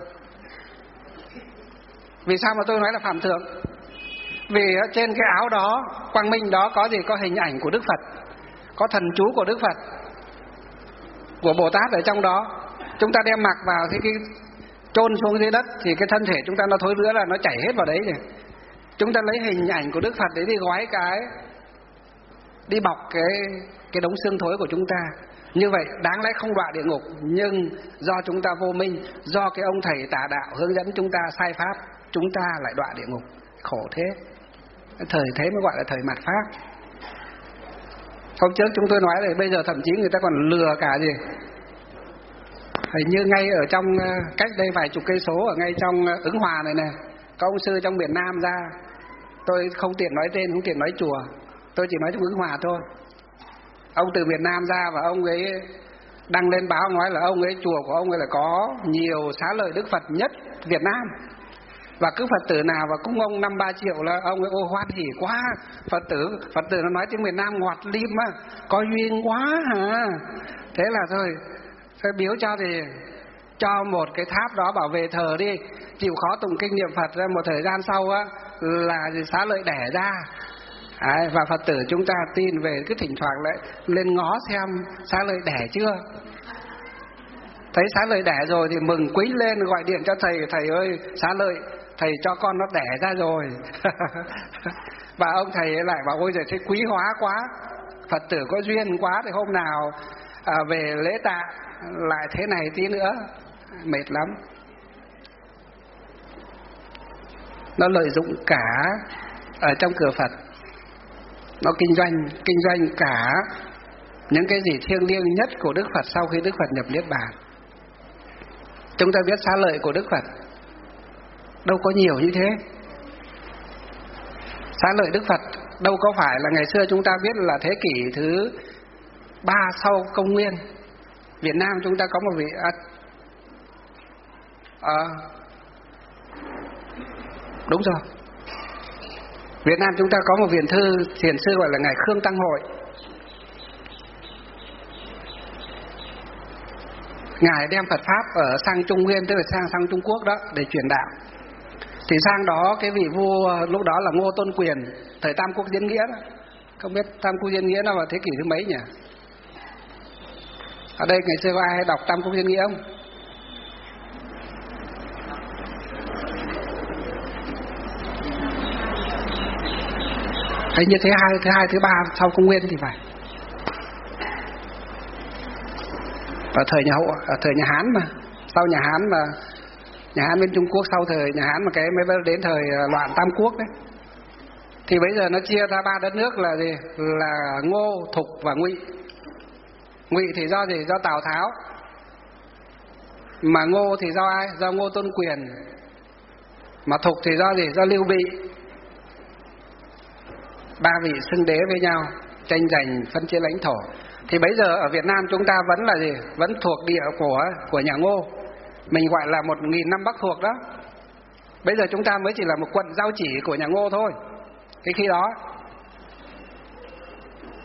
Vì sao mà tôi nói là phạm thượng? Vì trên cái áo đó, quang minh đó có gì? Có hình ảnh của Đức Phật, có thần chú của Đức Phật, của Bồ Tát ở trong đó. Chúng ta đem mặc vào thì cái chôn xuống dưới đất thì cái thân thể chúng ta nó thối rữa là nó chảy hết vào đấy rồi. Chúng ta lấy hình ảnh của Đức Phật để đi gói cái, đi bọc cái đống xương thối của chúng ta. Như vậy đáng lẽ không đọa địa ngục, nhưng do chúng ta vô minh, do cái ông thầy tà đạo hướng dẫn chúng ta sai pháp, chúng ta lại đọa địa ngục. Khổ thế. Thời thế mới gọi là thời mạt Pháp. Hôm trước chúng tôi nói rồi, bây giờ thậm chí người ta còn lừa cả gì. Hình như ngay ở trong, cách đây vài chục cây số, ở ngay trong Ứng Hòa này nè, có ông sư trong miền Nam ra. Tôi không tiện nói tên, không tiện nói chùa, tôi chỉ nói trong Ứng Hòa thôi. Ông từ miền Nam ra và ông ấy đăng lên báo nói là ông ấy, chùa của ông ấy là có nhiều xá lợi Đức Phật nhất Việt Nam. Và cứ Phật tử nào và cúng ông 5-3 triệu là ông ấy ô hoan hỉ quá. Phật tử nó nói tiếng miền Nam ngọt lim á, có duyên quá hả. Thế là thôi, phải biếu cho thì cho một cái tháp đó, bảo về thờ đi, chịu khó tụng kinh niệm Phật ra, một thời gian sau á là xá lợi đẻ ra. Và Phật tử chúng ta tin về, cứ thỉnh thoảng lại lên ngó xem xá lợi đẻ chưa. Thấy xá lợi đẻ rồi thì mừng quýnh lên, gọi điện cho thầy, thầy ơi xá lợi thầy cho con nó đẻ ra rồi. Và ông thầy lại bảo ôi giời thế quý hóa quá, Phật tử có duyên quá, thì hôm nào về lễ tạ lại thế này tí nữa. Mệt lắm. Nó lợi dụng cả ở trong cửa Phật, nó kinh doanh cả những cái gì thiêng liêng nhất của Đức Phật sau khi Đức Phật nhập Niết Bàn. Chúng ta biết xá lợi của Đức Phật đâu có nhiều như thế. Xá lợi Đức Phật đâu có phải là ngày xưa chúng ta biết là thế kỷ thứ 3 sau công nguyên, Việt Nam chúng ta có một vị đúng rồi, Việt Nam chúng ta có một thiền sư gọi là ngài Khương Tăng Hội. Ngài đem Phật pháp ở sang Trung Nguyên, tức là sang Trung Quốc đó, để truyền đạo. Thì sang đó cái vị vua lúc đó là Ngô Tôn Quyền, thời Tam Quốc Diễn Nghĩa đó. Không biết Tam Quốc Diễn Nghĩa nó vào thế kỷ thứ mấy nhỉ? Ở đây ngày xưa có ai đọc Tam Quốc Diễn Nghĩa không? Hình như thứ hai, thứ ba sau công nguyên thì phải. Ở thời nhà Hậu, ở thời nhà Hán mà, sau nhà Hán mà, nhà Hán bên Trung Quốc sau thời nhà Hán mà cái mới đến thời loạn Tam Quốc đấy. Thì bây giờ nó chia ra 3 đất nước là gì? Là Ngô, Thục và Ngụy. Ngụy thì do gì? Do Tào Tháo. Mà Ngô thì do ai? Do Ngô Tôn Quyền. Mà Thục thì do gì? Do Lưu Bị. 3 vị xưng đế với nhau, tranh giành phân chia lãnh thổ. Thì bây giờ ở Việt Nam chúng ta vẫn là gì? Vẫn thuộc địa của nhà Ngô. Mình gọi là 1000 năm Bắc thuộc đó. Bây giờ chúng ta mới chỉ là một quận giao chỉ của nhà Ngô thôi. Cái khi đó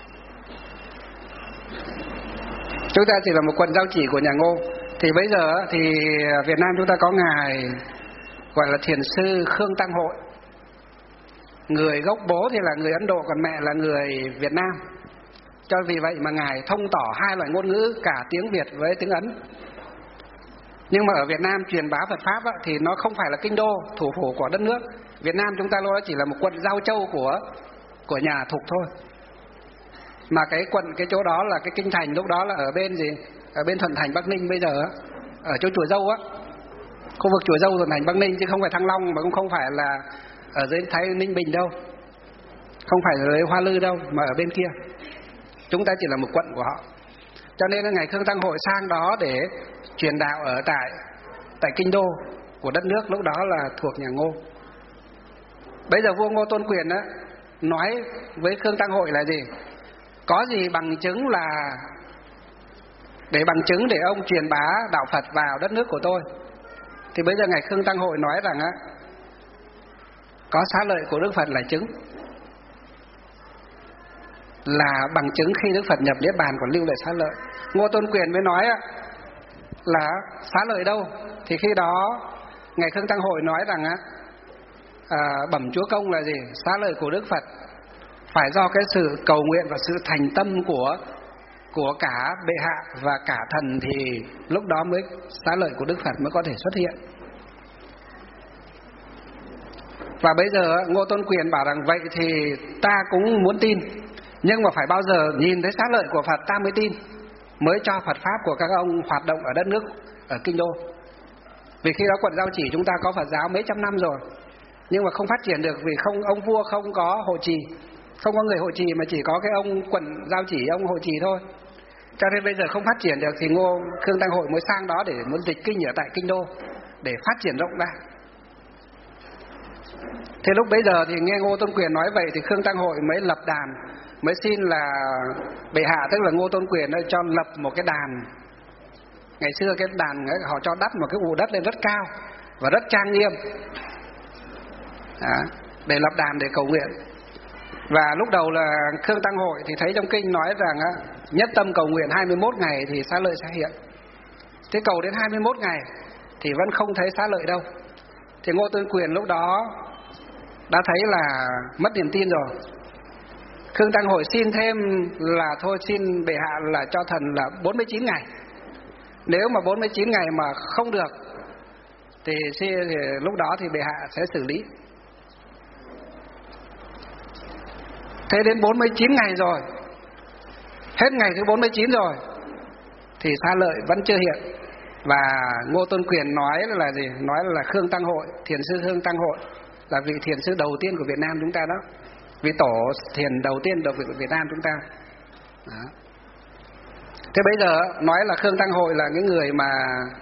Chúng ta chỉ là một quận giao chỉ của nhà Ngô. Thì bây giờ thì Việt Nam chúng ta có ngài gọi là thiền sư Khương Tăng Hội. Người gốc bố thì là người Ấn Độ, còn mẹ là người Việt Nam. Cho vì vậy mà ngài thông tỏ hai loại ngôn ngữ, cả tiếng Việt với tiếng Ấn. Nhưng mà ở Việt Nam truyền bá Phật pháp thì nó không phải là kinh đô, thủ phủ của đất nước. Việt Nam chúng ta lúc đó chỉ là một quận giao châu của nhà Thục thôi. Mà cái chỗ đó là cái kinh thành lúc đó là ở bên gì? Ở bên Thuận Thành Bắc Ninh bây giờ ở chỗ Chùa Dâu khu vực Chùa Dâu Thuận Thành Bắc Ninh, chứ không phải Thăng Long, mà cũng không phải là ở dưới Thái Ninh Bình đâu, không phải ở dưới Hoa Lư đâu, mà ở bên kia. Chúng ta chỉ là một quận của họ. Cho nên là ngài Khương Tăng Hội sang đó để truyền đạo ở tại kinh đô của đất nước lúc đó là thuộc nhà Ngô. Bây giờ vua Ngô Tôn Quyền nói với Khương Tăng Hội là gì? Có gì bằng chứng là để ông truyền bá đạo Phật vào đất nước của tôi. Thì bây giờ ngài Khương Tăng Hội nói rằng có xá lợi của Đức Phật là chứng, là bằng chứng khi Đức Phật nhập Niết Bàn còn lưu lại xá lợi. Ngô Tôn Quyền mới nói là xá lợi đâu? Thì khi đó ngài Khương Tăng Hội nói rằng bẩm Chúa Công là gì? Xá lợi của Đức Phật phải do cái sự cầu nguyện và sự thành tâm của cả bệ hạ và cả thần, thì lúc đó mới xá lợi của Đức Phật mới có thể xuất hiện. Và bây giờ Ngô Tôn Quyền bảo rằng vậy thì ta cũng muốn tin, nhưng mà phải bao giờ nhìn thấy xá lợi của Phật ta mới tin, mới cho Phật pháp của các ông hoạt động ở đất nước, ở kinh đô. Vì khi đó quận giao chỉ chúng ta có Phật giáo mấy trăm năm rồi, nhưng mà không phát triển được vì ông vua không có hộ trì, không có người hộ trì, mà chỉ có cái ông quận giao chỉ, ông hộ trì thôi. Cho nên bây giờ không phát triển được thì Khương Tăng Hội mới sang đó để muốn dịch kinh ở tại kinh đô để phát triển rộng ra. Thế lúc bấy giờ thì nghe Ngô Tôn Quyền nói vậy thì Khương Tăng Hội mới lập đàn, mới xin là bệ hạ, tức là Ngô Tôn Quyền cho lập một cái đàn. Ngày xưa cái đàn ấy, họ cho đắp một cái ụ đất lên rất cao và rất trang nghiêm để lập đàn để cầu nguyện. Và lúc đầu là Khương Tăng Hội thì thấy trong kinh nói rằng nhất tâm cầu nguyện 21 ngày thì xá lợi sẽ hiện. Thế cầu đến 21 ngày thì vẫn không thấy xá lợi đâu. Thì Ngô Tôn Quyền lúc đó đã thấy là mất niềm tin rồi. Khương Tăng Hội xin thêm là thôi xin bệ hạ là cho thần là 49 ngày. Nếu mà 49 ngày mà không được thì lúc đó thì bệ hạ sẽ xử lý. Thế đến 49 ngày rồi, hết ngày thứ 49 rồi thì xá lợi vẫn chưa hiện. Và Ngô Tôn Quyền nói là gì? Nói là Khương Tăng Hội, thiền sư Khương Tăng Hội là vị thiền sư đầu tiên của Việt Nam chúng ta đó, vị tổ thiền đầu tiên của Việt Nam chúng ta đó. Thế bây giờ nói là Khương Tăng Hội là cái người mà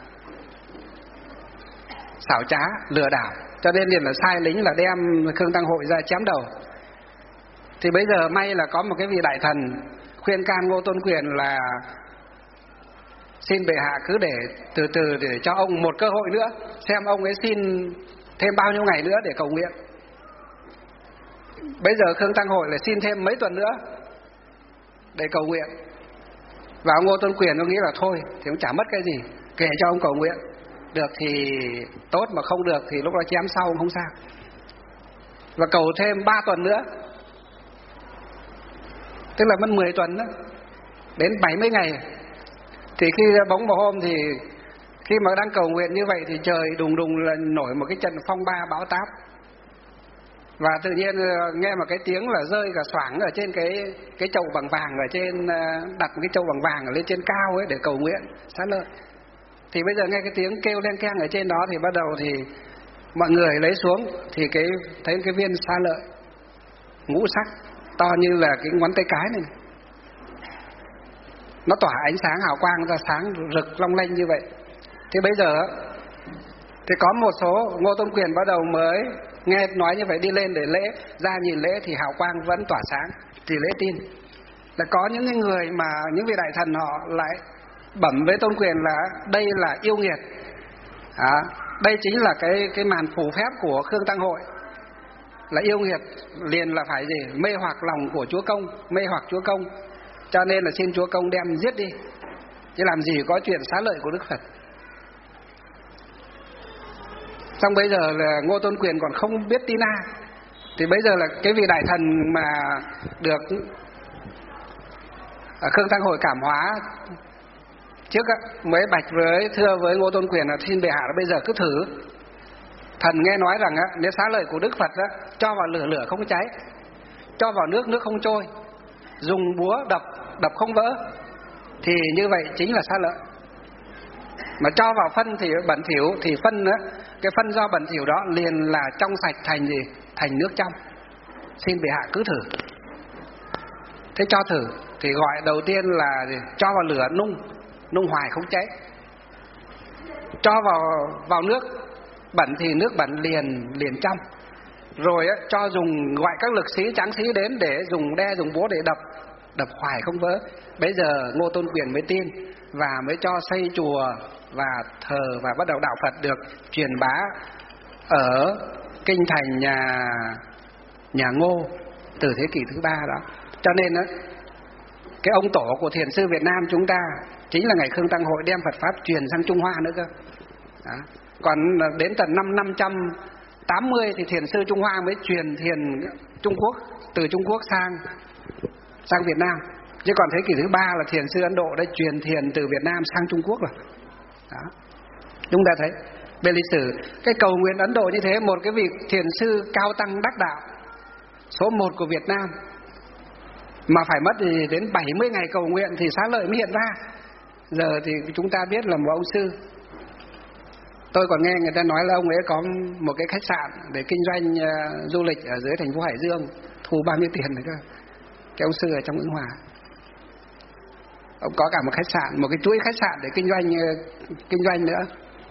xảo trá, lừa đảo, cho nên là sai lính là đem Khương Tăng Hội ra chém đầu. Thì bây giờ may là có một cái vị đại thần khuyên can Ngô Tôn Quyền là xin bệ hạ cứ để từ từ để cho ông một cơ hội nữa, xem ông ấy xin thêm bao nhiêu ngày nữa để cầu nguyện. Bây giờ Khương Tăng Hội lại xin thêm mấy tuần nữa để cầu nguyện. Và ông Ngô Tôn Quyền ông nghĩ là thôi thì cũng chả mất cái gì, kể cho ông cầu nguyện, được thì tốt, mà không được thì lúc đó chém sau không sao. Và cầu thêm 3 tuần nữa, tức là mất 10 tuần đó, đến 70 ngày. Thì khi bỗng một hôm thì khi mà đang cầu nguyện như vậy thì trời đùng đùng là nổi một cái trận phong ba bão táp. Và tự nhiên nghe một cái tiếng là rơi cả xoảng ở trên cái chậu bằng vàng, ở trên đặt một cái chậu bằng vàng ở lên trên cao ấy để cầu nguyện xá lợi. Thì bây giờ nghe cái tiếng kêu len keng ở trên đó thì bắt đầu thì mọi người lấy xuống thì thấy cái viên xá lợi ngũ sắc to như là cái ngón tay cái này. Nó tỏa ánh sáng hào quang ra, sáng rực long lanh như vậy. Thì bây giờ thì có một số Ngô Tôn Quyền bắt đầu mới nghe nói như vậy đi lên để lễ, ra nhìn lễ thì hào quang vẫn tỏa sáng, thì lễ tin. Là có những người mà những vị đại thần họ lại bẩm với Tôn Quyền là đây là yêu nghiệt, đây chính là cái màn phù phép của Khương Tăng Hội, là yêu nghiệt, liền là phải gì mê hoặc lòng của Chúa Công, mê hoặc Chúa Công, cho nên là xin Chúa Công đem giết đi. chứ làm gì có chuyện xá lợi của Đức Phật. Xong bây giờ là Ngô Tôn Quyền còn không biết tí na, thì bây giờ là cái vị đại thần mà được Khương Tăng Hội cảm hóa trước mới bạch với thưa với Ngô Tôn Quyền là xin bệ hạ là bây giờ cứ thử. Thần nghe nói rằng nếu xá lợi của Đức Phật cho vào lửa, lửa không cháy, cho vào nước, nước không trôi, dùng búa đập, đập không vỡ, thì như vậy chính là xá lợi. Mà cho vào phân thì bẩn thỉu, thì phân cái phân do bẩn thỉu đó liền là trong sạch thành gì? Thành nước trong. Xin bệ hạ cứ thử. Thế cho thử thì gọi đầu tiên là gì? Cho vào lửa nung hoài không cháy. Cho vào nước bẩn thì nước bẩn liền trong. Rồi cho dùng gọi các lực sĩ tráng sĩ đến để dùng đe dùng búa để đập hoài không vỡ. Bây giờ Ngô Tôn Quyền mới tin và mới cho xây chùa và thờ, và bắt đầu đạo Phật được truyền bá ở kinh thành nhà Ngô từ thế kỷ thứ 3 đó. Cho nên cái ông tổ của thiền sư Việt Nam chúng ta chính là ngày Khương Tăng Hội đem Phật pháp truyền sang Trung Hoa nữa cơ. Đó. Còn đến tận năm 580 thì thiền sư Trung Hoa mới truyền thiền Trung Quốc, từ Trung Quốc sang Việt Nam. Chứ còn thế kỷ thứ 3 là thiền sư Ấn Độ đã truyền thiền từ Việt Nam sang Trung Quốc rồi. Đó. Chúng ta thấy về lịch sử cái cầu nguyện Ấn Độ như thế, một cái vị thiền sư cao tăng đắc đạo số 1 của Việt Nam mà phải mất thì đến 70 ngày cầu nguyện thì xá lợi mới hiện ra. Giờ thì chúng ta biết là một ông sư. Tôi còn nghe người ta nói là ông ấy có một cái khách sạn để kinh doanh du lịch ở dưới thành phố Hải Dương, thu bao nhiêu tiền này cơ. Cái ông sư ở trong Ứng Hòa, ông có cả một khách sạn, một cái chuỗi khách sạn để kinh doanh nữa.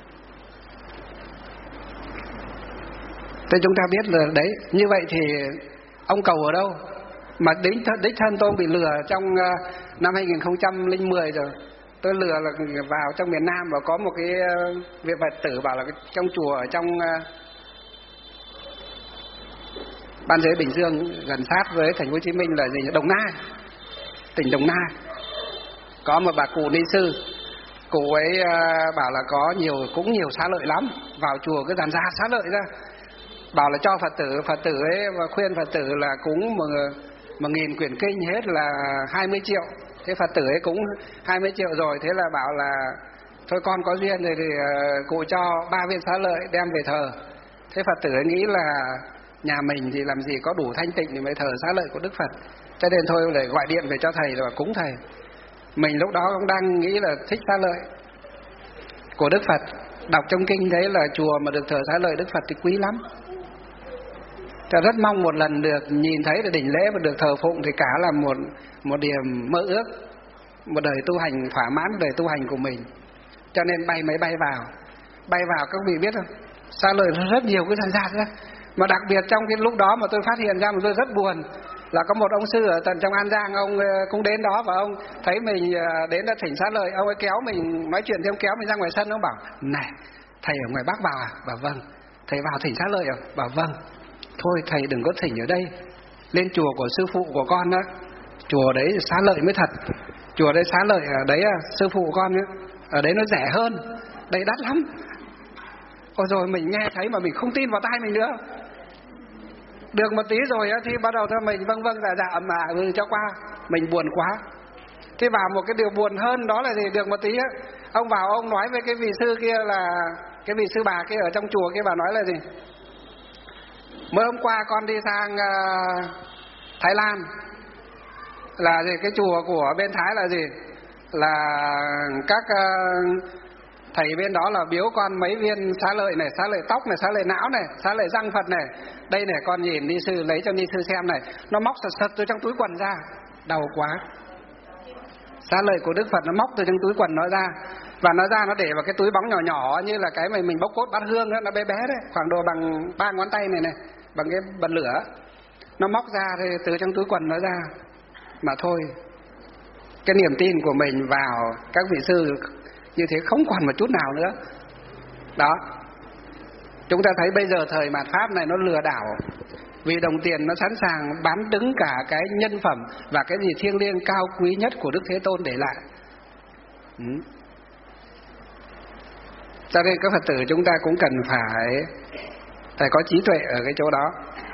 Thế chúng ta biết là đấy, như vậy thì ông cầu ở đâu? Mà đích thân tôi bị lừa trong năm 2010 rồi. Tôi lừa là vào trong miền Nam và có một cái vị Phật tử bảo là trong chùa ở trong Ban Giới Bình Dương gần sát với thành phố Hồ Chí Minh là gì? Đồng Nai, tỉnh Đồng Nai. Có một bà cụ ni sư, cụ ấy bảo là có cũng nhiều xá lợi lắm, vào chùa cứ dàn ra xá lợi ra, bảo là cho Phật tử ấy và khuyên Phật tử là cúng 1.000 quyển kinh hết là 20 triệu. Thế Phật tử ấy cũng 20 triệu rồi, thế là bảo là thôi con có duyên rồi thì cụ cho 3 viên xá lợi đem về thờ. Thế Phật tử ấy nghĩ là nhà mình thì làm gì có đủ thanh tịnh thì mới thờ xá lợi của Đức Phật, cho nên thôi lại gọi điện về cho thầy rồi cúng thầy. Mình lúc đó cũng đang nghĩ là thích xá lợi của Đức Phật, đọc trong kinh thấy là chùa mà được thờ xá lợi Đức Phật thì quý lắm. Ta rất mong một lần được nhìn thấy được đỉnh lễ và được thờ phụng thì cả là một điểm mơ ước, một đời tu hành thỏa mãn đời tu hành của mình. Cho nên bay máy bay vào các vị biết không? Xá lợi rất nhiều cái dàn dạt ra. Mà đặc biệt trong cái lúc đó mà tôi phát hiện ra mà tôi rất buồn là có một ông sư ở tận trong An Giang, ông cũng đến đó và ông thấy mình đến đã thỉnh xá lợi, ông ấy kéo mình nói chuyện thêm, kéo mình ra ngoài sân, ông bảo này thầy ở ngoài Bắc vào à? Bảo vâng. Thầy vào thỉnh xá lợi à? Bảo vâng. Thôi thầy đừng có thỉnh ở đây, lên chùa của sư phụ của con đó, chùa đấy xá lợi mới thật, chùa đấy xá lợi ở đấy sư phụ của con ấy, ở đấy nó rẻ hơn, đây đắt lắm. Ôi rồi mình nghe thấy mà mình không tin vào tai mình nữa. Được một tí rồi thì bắt đầu thôi mình vâng dạ mà cho qua, mình buồn quá. Thế vào một cái điều buồn hơn đó là gì? Được một tí ông vào ông nói với cái vị sư kia là cái vị sư bà kia ở trong chùa kia, bà nói là gì? Mới hôm qua con đi sang Thái Lan, là gì? Cái chùa của bên Thái là gì? Là các thầy bên đó là biếu con mấy viên xá lợi này, xá lợi tóc này, xá lợi não này, xá lợi răng Phật này. Đây này con nhìn ni sư, lấy cho ni sư xem này. Nó móc sật từ trong túi quần ra, đau quá. Xá lợi của Đức Phật nó móc từ trong túi quần nó ra, và nó ra nó để vào cái túi bóng nhỏ nhỏ như là cái mà mình bốc cốt bát hương đó, nó bé bé đấy, khoảng độ bằng 3 ngón tay này, bằng cái bật lửa. Nó móc ra thì từ trong túi quần nó ra. Mà thôi, cái niềm tin của mình vào các vị sư như thế không còn một chút nào nữa. Đó. Chúng ta thấy bây giờ thời mạt Pháp này nó lừa đảo, vì đồng tiền nó sẵn sàng bán đứng cả cái nhân phẩm và cái gì thiêng liêng cao quý nhất của Đức Thế Tôn để lại. Cho nên các Phật tử chúng ta cũng cần phải có trí tuệ ở cái chỗ đó.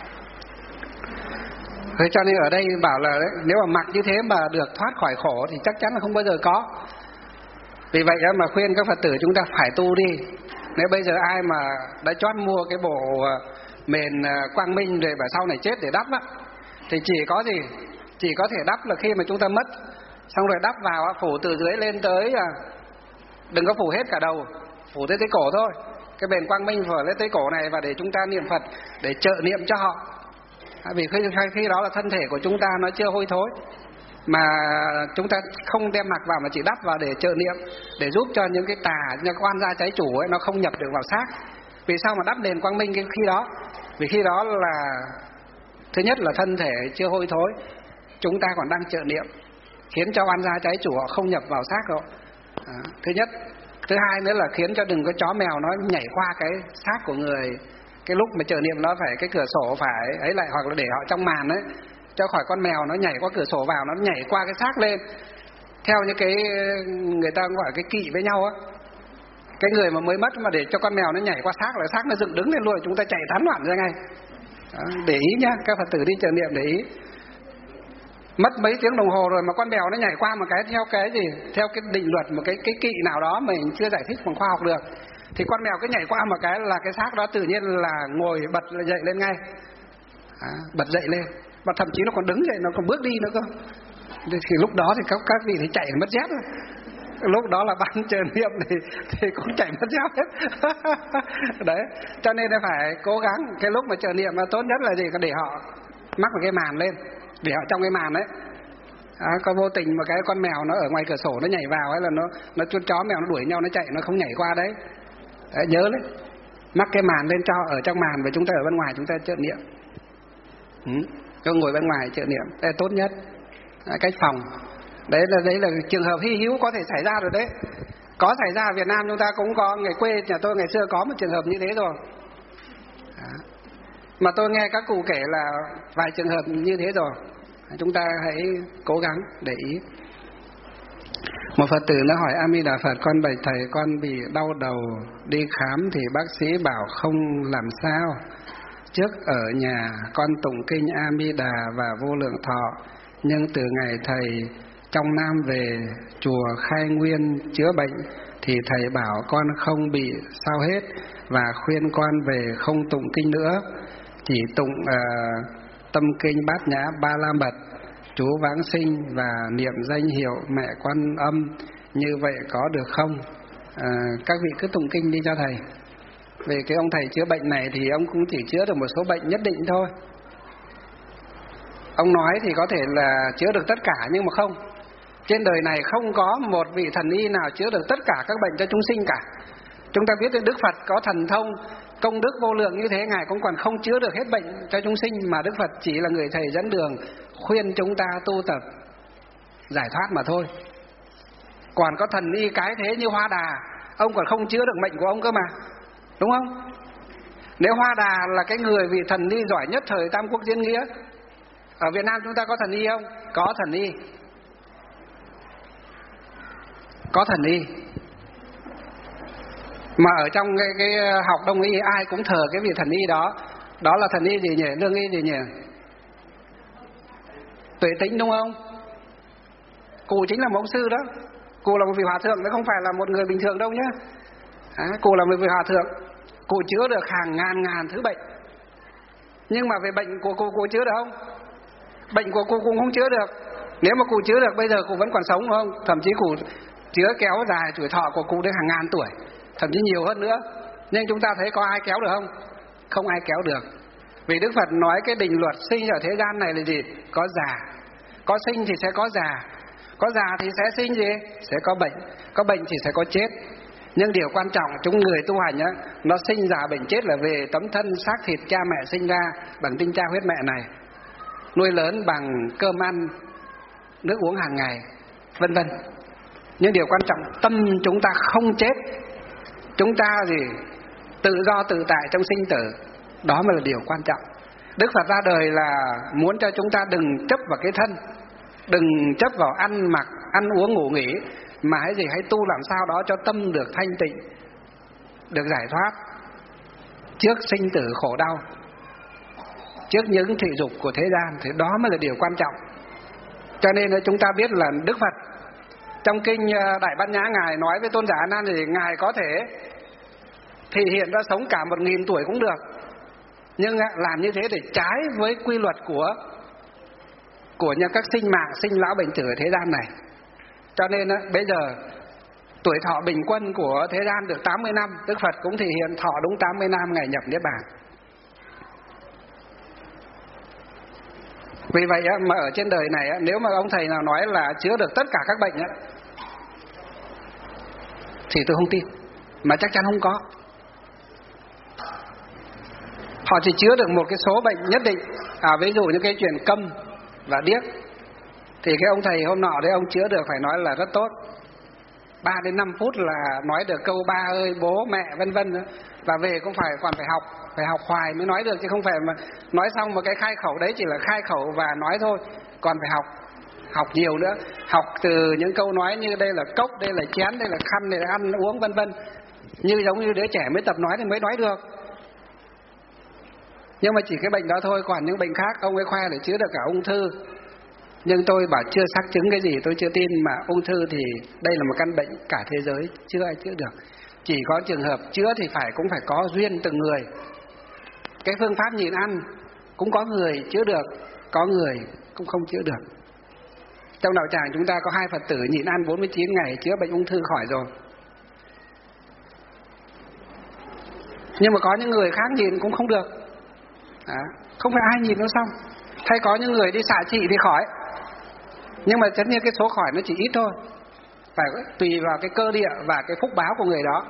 Thế cho nên ở đây bảo là đấy, nếu mà mặc như thế mà được thoát khỏi khổ thì chắc chắn là không bao giờ có. Vì vậy mà khuyên các Phật tử chúng ta phải tu đi. Nếu bây giờ ai mà đã chót mua cái bộ mền quang minh rồi và sau này chết để đắp á, thì chỉ có gì? Chỉ có thể đắp là khi mà chúng ta mất, xong rồi đắp vào phủ từ dưới lên tới, đừng có phủ hết cả đầu, phủ tới cổ thôi. Cái mền quang minh phủ lên tới cổ này, và để chúng ta niệm Phật để trợ niệm cho họ. Vì khi đó là thân thể của chúng ta nó chưa hôi thối, mà chúng ta không đem mặc vào mà chỉ đắp vào để trợ niệm, để giúp cho những cái tà, những oan gia trái chủ ấy nó không nhập được vào xác. Vì sao mà đắp nền quang minh khi đó? Vì khi đó là thứ nhất là thân thể chưa hôi thối, chúng ta còn đang trợ niệm, khiến cho oan gia trái chủ họ không nhập vào xác đâu. Thứ nhất. Thứ hai nữa là khiến cho đừng có chó mèo nó nhảy qua cái xác của người. Cái lúc mà trợ niệm nó phải cái cửa sổ phải ấy lại, hoặc là để họ trong màn ấy, cho khỏi con mèo nó nhảy qua cửa sổ vào, nó nhảy qua cái xác lên. Theo như cái người ta gọi cái kỵ với nhau á, cái người mà mới mất mà để cho con mèo nó nhảy qua xác là xác nó dựng đứng lên luôn, chúng ta chạy tán loạn ra ngay. Đó, để ý nhá, các Phật tử đi trợ niệm để ý. Mất mấy tiếng đồng hồ rồi mà con mèo nó nhảy qua một cái, theo cái gì? Theo cái định luật, một cái kỵ nào đó mình chưa giải thích bằng khoa học được, thì con mèo cứ nhảy qua một cái là cái xác đó tự nhiên là ngồi bật dậy lên ngay. Bật dậy lên, và thậm chí nó còn đứng dậy, nó còn bước đi nữa cơ. Thì lúc đó thì các vị thì chạy mất dép rồi. Lúc đó là ban trợ niệm thì cũng chạy mất dép hết. Đấy, cho nên là phải cố gắng. Cái lúc mà trợ niệm mà tốt nhất là gì? Để họ mắc một cái màn lên, để họ trong cái màn ấy. Có vô tình mà cái con mèo nó ở ngoài cửa sổ nó nhảy vào ấy, là nó chó mèo nó đuổi nhau, nó chạy nó không nhảy qua đấy. Đấy, nhớ đấy, mắc cái màn lên cho ở trong màn, và chúng ta ở bên ngoài chúng ta trợ niệm. Cho ngồi bên ngoài trợ niệm, đây là tốt nhất. Cách phòng. Đấy là trường hợp hy hữu có thể xảy ra rồi đấy. Có xảy ra ở Việt Nam chúng ta cũng có, ngày quê nhà tôi ngày xưa có một trường hợp như thế rồi. Mà tôi nghe các cụ kể là vài trường hợp như thế rồi. Chúng ta hãy cố gắng để ý. Một Phật tử nó hỏi: A Di Đà Phật, con bạch thầy, con bị đau đầu, đi khám thì bác sĩ bảo không làm sao. Trước ở nhà con tụng kinh A Di Đà và Vô Lượng Thọ, nhưng từ ngày thầy trong Nam về chùa Khai Nguyên chữa bệnh thì thầy bảo con không bị sao hết, và khuyên con về không tụng kinh nữa, chỉ tụng tâm kinh Bát Nhã Ba La Mật, chú Vãng Sinh và niệm danh hiệu Mẹ Quan Âm, như vậy có được không? Các vị cứ tụng kinh đi cho thầy. Về cái ông thầy chữa bệnh này thì ông cũng chỉ chữa được một số bệnh nhất định thôi. Ông nói thì có thể là chữa được tất cả, nhưng mà không. Trên đời này không có một vị thần y nào chữa được tất cả các bệnh cho chúng sinh cả. Chúng ta biết đến Đức Phật có thần thông, công đức vô lượng như thế, Ngài cũng còn không chữa được hết bệnh cho chúng sinh, mà Đức Phật chỉ là người thầy dẫn đường, khuyên chúng ta tu tập giải thoát mà thôi. Còn có thần y cái thế như Hoa Đà, ông còn không chữa được bệnh của ông cơ mà, đúng không? Nếu Hoa Đà là cái người vị thần y giỏi nhất thời Tam Quốc Diễn Nghĩa, ở Việt Nam chúng ta có thần y không? Có thần y. Có thần y. Mà ở trong cái học đông y ai cũng thờ cái vị thần y đó. Đó là thần y gì nhỉ? Lương y gì nhỉ? Tuệ Tĩnh đúng không? Cụ chính là một ông sư đó. Cụ là một vị hòa thượng, nó không phải là một người bình thường đâu nhá. Cụ là một vị hòa thượng. Cụ chữa được hàng ngàn thứ bệnh. Nhưng mà về bệnh của cụ chữa được không? Bệnh của cụ cũng không chữa được. Nếu mà cụ chữa được bây giờ cụ vẫn còn sống đúng không? Thậm chí cụ chữa kéo dài tuổi thọ của cụ đến hàng ngàn tuổi, thậm chí nhiều hơn nữa. Nhưng chúng ta thấy có ai kéo được không? Không ai kéo được. Vì Đức Phật nói cái định luật sinh ở thế gian này là gì? Có già. Có sinh thì sẽ có già. Có già thì sẽ sinh gì? Sẽ có bệnh. Có bệnh thì sẽ có chết. Nhưng điều quan trọng chúng người tu hành á, nó sinh già bệnh chết là về tấm thân xác thịt cha mẹ sinh ra bằng tinh cha huyết mẹ này, nuôi lớn bằng cơm ăn nước uống hàng ngày, vân vân. Nhưng điều quan trọng tâm chúng ta không chết, chúng ta gì tự do tự tại trong sinh tử, đó mới là điều quan trọng. Đức Phật ra đời là muốn cho chúng ta đừng chấp vào cái thân, đừng chấp vào ăn mặc ăn uống ngủ nghỉ, mà hãy tu làm sao đó cho tâm được thanh tịnh, được giải thoát trước sinh tử khổ đau, trước những thị dục của thế gian. Thì đó mới là điều quan trọng. Cho nên chúng ta biết là Đức Phật trong kinh Đại Bát Nhã, Ngài nói với Tôn giả A Nan thì Ngài có thể thì hiện ra sống cả 1000 tuổi cũng được, nhưng làm như thế để trái với quy luật của các sinh mạng, sinh lão bệnh tử ở thế gian này. Cho nên bây giờ tuổi thọ bình quân của thế gian được 80 năm, Đức Phật cũng thể hiện thọ đúng 80 năm ngày nhập Niết Bàn. Vì vậy mà ở trên đời này, nếu mà ông thầy nào nói là chữa được tất cả các bệnh thì tôi không tin, mà chắc chắn không có. Họ chỉ chữa được một cái số bệnh nhất định, ví dụ như cái chuyện câm và điếc, thì cái ông thầy hôm nọ đấy ông chữa được phải nói là rất tốt. 3 đến 5 phút là nói được câu ba ơi, bố, mẹ, vân vân. Và về cũng còn phải học hoài mới nói được, chứ không phải mà nói xong một cái khai khẩu đấy chỉ là khai khẩu và nói thôi, còn phải học nhiều nữa. Học từ những câu nói như đây là cốc, đây là chén, đây là khăn, đây là ăn uống, vân vân. Giống như đứa trẻ mới tập nói thì mới nói được. Nhưng mà chỉ cái bệnh đó thôi, còn những bệnh khác ông ấy khoe để chữa được cả ung thư. Nhưng tôi bảo chưa xác chứng cái gì tôi chưa tin, mà ung thư thì đây là một căn bệnh cả thế giới chưa ai chữa được. Chỉ có trường hợp chữa thì cũng phải có duyên từng người. Cái phương pháp nhịn ăn cũng có người chữa được, có người cũng không chữa được. Trong đạo tràng chúng ta có 2 Phật tử nhịn ăn 49 ngày chữa bệnh ung thư khỏi rồi. Nhưng mà có những người khác nhịn cũng không được. Không phải ai nhịn nó xong. Hay có những người đi xạ trị thì khỏi, nhưng mà tất nhiên cái số khỏi nó chỉ ít thôi, phải tùy vào cái cơ địa và cái phúc báo của người đó.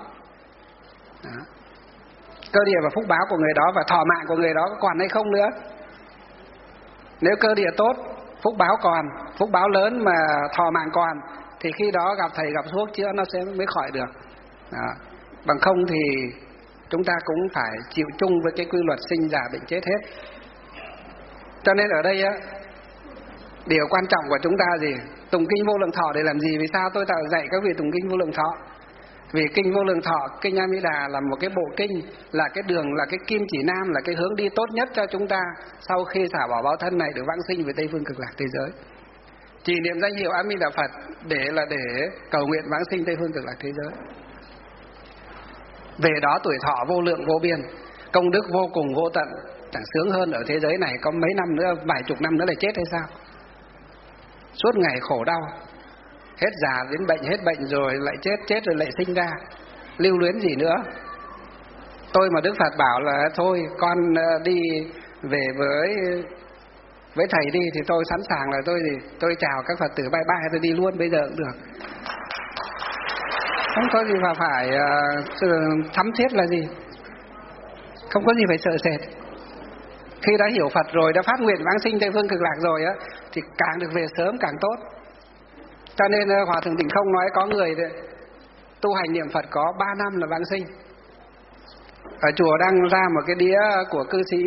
Cơ địa và phúc báo của người đó và thọ mạng của người đó có còn hay không nữa. Nếu cơ địa tốt, phúc báo còn, phúc báo lớn mà thọ mạng còn, thì khi đó gặp thầy gặp thuốc chữa nó sẽ mới khỏi được. Bằng không thì chúng ta cũng phải chịu chung với cái quy luật sinh già bệnh chết hết. Cho nên ở đây điều quan trọng của chúng ta gì? Tụng kinh Vô Lượng Thọ để làm gì? Vì sao tôi dạy các vị tụng kinh Vô Lượng Thọ? Vì kinh Vô Lượng Thọ, kinh A Di Đà là một cái bộ kinh, là cái đường, là cái kim chỉ nam, là cái hướng đi tốt nhất cho chúng ta sau khi xả bỏ báo thân này được vãng sinh về Tây Phương Cực Lạc thế giới. Chỉ niệm danh hiệu A Di Đà Phật để cầu nguyện vãng sinh Tây Phương Cực Lạc thế giới. Về đó tuổi thọ vô lượng vô biên, công đức vô cùng vô tận, chẳng sướng hơn ở thế giới này có mấy năm nữa, vài chục năm nữa là chết hay sao? Suốt ngày khổ đau, hết già đến bệnh, hết bệnh rồi lại chết rồi lại sinh ra, lưu luyến gì nữa. Tôi mà Đức Phật bảo là thôi con đi về với thầy đi, thì tôi sẵn sàng là tôi chào các Phật tử bye bye, tôi đi luôn bây giờ cũng được. Không có gì mà phải thắm thiết là gì, không có gì phải sợ sệt. Khi đã hiểu Phật rồi, đã phát nguyện vãng sinh Tây Phương Cực Lạc rồi thì càng được về sớm càng tốt. Cho nên Hòa Thượng Tịnh Không nói có người tu hành niệm Phật có 3 năm là vãng sinh. Ở chùa đang ra một cái đĩa của cư sĩ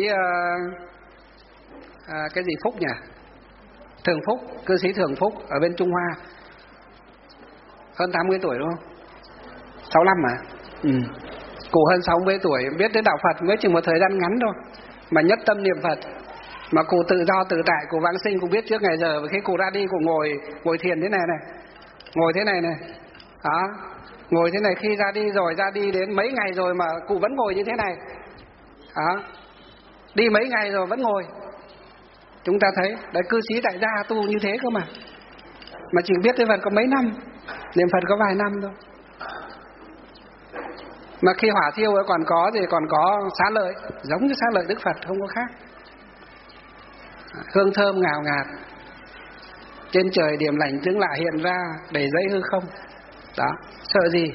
cái gì Phúc nhỉ? Thường Phúc, cư sĩ Thường Phúc ở bên Trung Hoa, hơn 80 tuổi đúng không? 65 mà. Cụ hơn 60 tuổi, biết đến đạo Phật mới chừng một thời gian ngắn thôi, mà nhất tâm niệm Phật. Mà cụ tự do tự tại, cụ vãng sinh, cụ biết trước ngày giờ. Và khi cụ ra đi, cụ ngồi thiền thế này ngồi thế này đó, ngồi thế này. Khi ra đi đến mấy ngày rồi mà cụ vẫn ngồi như thế này đó, đi mấy ngày rồi vẫn ngồi. Chúng ta thấy đấy, cư sĩ tại gia tu như thế cơ mà chỉ biết tới Phật có mấy năm, niệm Phật có vài năm thôi. Mà khi hỏa thiêu còn có xá lợi, giống như xá lợi Đức Phật, không có khác. Hương thơm ngào ngạt, trên trời điểm lành chứng lạ hiện ra, đầy giấy hư không. Đó, sợ gì?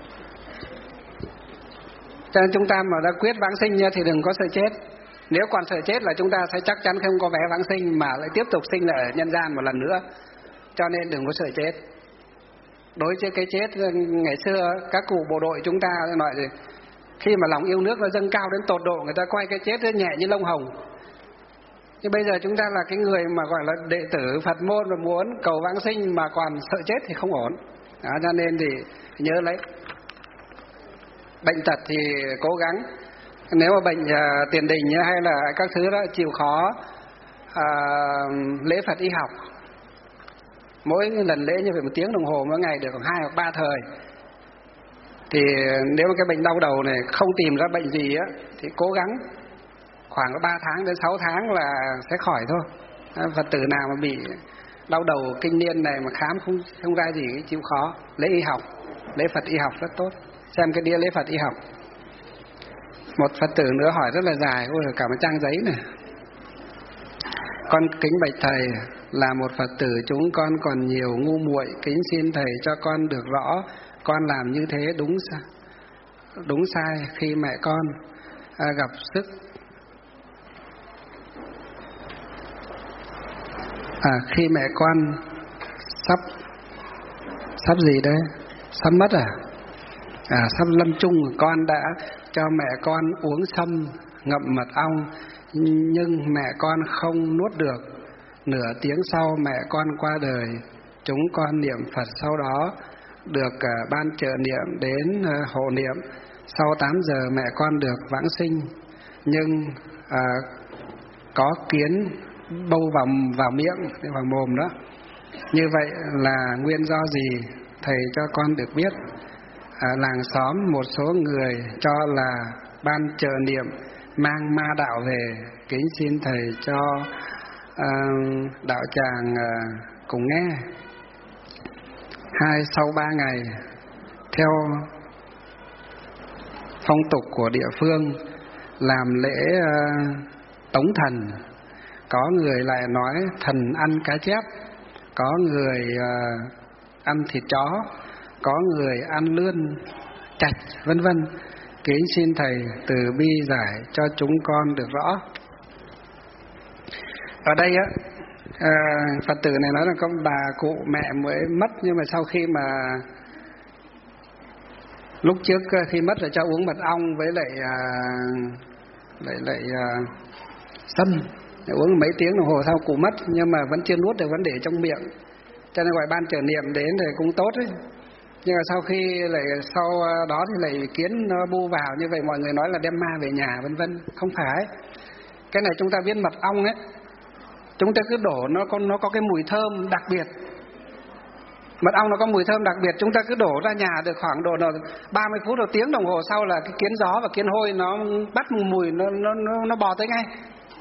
Cho nên chúng ta mà đã quyết vãng sinh thì đừng có sợ chết. Nếu còn sợ chết là chúng ta sẽ chắc chắn không có vé vãng sinh, mà lại tiếp tục sinh lại ở nhân gian một lần nữa. Cho nên đừng có sợ chết. Đối với cái chết, ngày xưa các cụ bộ đội chúng ta nói gì, khi mà lòng yêu nước nó dâng cao đến tột độ, người ta coi cái chết nhẹ như lông hồng. Nhưng bây giờ chúng ta là cái người mà gọi là đệ tử Phật môn và muốn cầu vãng sinh mà còn sợ chết thì không ổn. Đó, cho nên thì nhớ lấy. Bệnh tật thì cố gắng. Nếu mà bệnh tiền đình hay là các thứ đó chịu khó lễ Phật y học. Mỗi lần lễ như vậy 1 tiếng đồng hồ mỗi ngày được khoảng 2 hoặc 3 thời. Thì nếu mà cái bệnh đau đầu này không tìm ra bệnh gì á thì cố gắng khoảng 3 tháng đến 6 tháng là sẽ khỏi thôi. Phật tử nào mà bị đau đầu kinh niên này mà khám không ra gì chịu khó, lễ y học, lễ Phật y học rất tốt. Xem cái đĩa lễ Phật y học. Một Phật tử nữa hỏi rất là dài, ôi cả một trang giấy này. Con kính bạch thầy, là một Phật tử chúng con còn nhiều ngu muội, kính xin thầy cho con được rõ con làm như thế đúng sai khi mẹ con gặp sức khi mẹ con sắp gì đấy, sắp mất sắp lâm chung, con đã cho mẹ con uống sâm ngậm mật ong, nhưng mẹ con không nuốt được. Nửa tiếng sau mẹ con qua đời. Chúng con niệm Phật, sau đó được ban trợ niệm đến hộ niệm. Sau 8 giờ mẹ con được vãng sinh, nhưng có kiến bâu vào miệng, vào mồm đó. Như vậy là nguyên do gì? Thầy cho con được biết. Làng xóm một số người cho là ban trợ niệm mang ma đạo về. Kính xin thầy cho đạo tràng cùng nghe. 2. Sau 3 ngày, theo phong tục của địa phương, làm lễ tống thần. Có người lại nói thần ăn cá chép, có người ăn thịt chó, có người ăn lươn, chạch, vân vân. Kính xin thầy từ bi giải cho chúng con được rõ. Ở đây Phật tử này nói là có bà cụ mẹ mới mất, nhưng mà sau khi mà lúc trước khi mất là cho uống mật ong với lại sâm, uống mấy tiếng đồng hồ sau cụ mất, nhưng mà vẫn chưa nuốt được, vẫn để trong miệng, cho nên gọi ban trợ niệm đến thì cũng tốt ấy. Nhưng mà sau đó thì lại kiến nó bu vào, như vậy mọi người nói là đem ma về nhà vân vân. Không phải. Cái này chúng ta biết mật ong ấy, chúng ta cứ đổ, nó có cái mùi thơm đặc biệt. Mật ong nó có mùi thơm đặc biệt, chúng ta cứ đổ ra nhà được khoảng độ 30 phút hoặc tiếng đồng hồ sau là cái kiến gió và kiến hôi nó bắt mùi, nó bò tới ngay.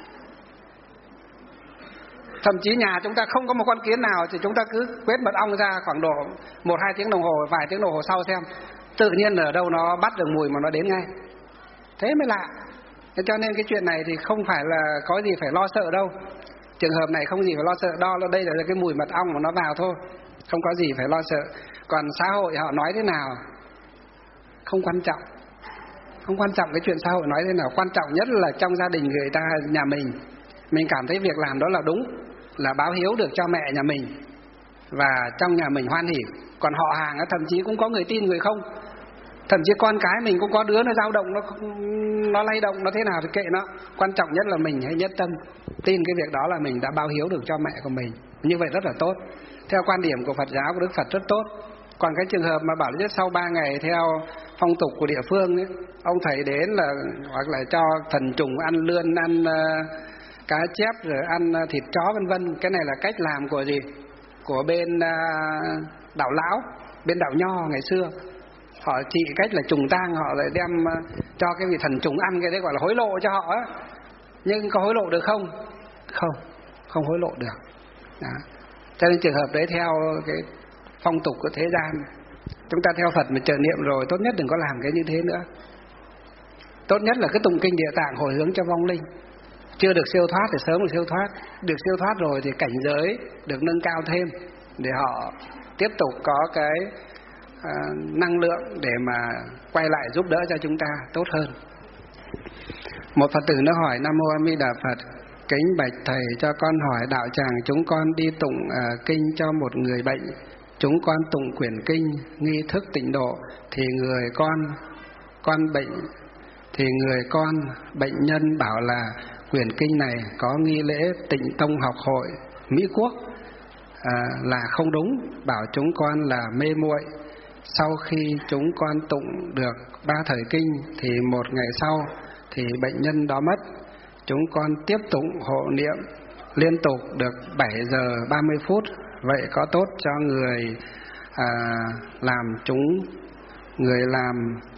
Thậm chí nhà chúng ta không có một con kiến nào thì chúng ta cứ quét mật ong ra khoảng độ 1-2 tiếng đồng hồ, vài tiếng đồng hồ sau xem tự nhiên ở đâu nó bắt được mùi mà nó đến ngay. Thế mới lạ. Cho nên cái chuyện này thì không phải là có gì phải lo sợ đâu. Trường hợp này không gì phải lo sợ, đây là cái mùi mật ong mà nó vào thôi, không có gì phải lo sợ. Còn xã hội họ nói thế nào không quan trọng. Không quan trọng cái chuyện xã hội nói thế nào, quan trọng nhất là trong gia đình người ta, nhà mình cảm thấy việc làm đó là đúng, là báo hiếu được cho mẹ nhà mình và trong nhà mình hoan hỉ. Còn họ hàng thậm chí cũng có người tin người không, thậm chí con cái mình cũng có đứa nó dao động, nó lay động, nó thế nào thì kệ nó. Quan trọng nhất là mình hãy nhất tâm tin cái việc đó là mình đã báo hiếu được cho mẹ của mình, như vậy rất là tốt. Theo quan điểm của Phật giáo, của Đức Phật rất tốt. Còn cái trường hợp mà bảo là sau 3 ngày theo phong tục của địa phương ấy, ông thầy đến là hoặc là cho thần trùng ăn lươn, ăn cá chép, rồi ăn thịt chó vân vân. Cái này là cách làm của gì? Của bên đạo lão, bên đạo Nho ngày xưa. Họ trị cách là trùng tang, họ lại đem cho cái vị thần trùng ăn, cái đấy gọi là hối lộ cho họ á. Nhưng có hối lộ được không? Không hối lộ được. Đó. Cho nên trường hợp đấy theo cái phong tục của thế gian. Chúng ta theo Phật mà trợ niệm rồi, tốt nhất đừng có làm cái như thế nữa. Tốt nhất là cái tụng kinh Địa Tạng hồi hướng cho vong linh. Chưa được siêu thoát thì sớm được siêu thoát. Được siêu thoát rồi thì cảnh giới được nâng cao thêm, để họ tiếp tục có cái năng lượng để mà quay lại giúp đỡ cho chúng ta tốt hơn. Một Phật tử nó hỏi: Nam Mô A Di Đà Phật, kính bạch thầy cho con hỏi đạo tràng chúng con đi tụng kinh cho một người bệnh. Chúng con tụng quyển kinh nghi thức tịnh độ thì người con bệnh nhân bảo là quyển kinh này có nghi lễ Tịnh Tông Học Hội Mỹ Quốc là không đúng, bảo chúng con là mê muội. Sau khi chúng con tụng được 3 thời kinh thì một ngày sau thì bệnh nhân đó mất. Chúng con tiếp tục hộ niệm liên tục được 7 giờ 30 phút. Vậy có tốt cho người người làm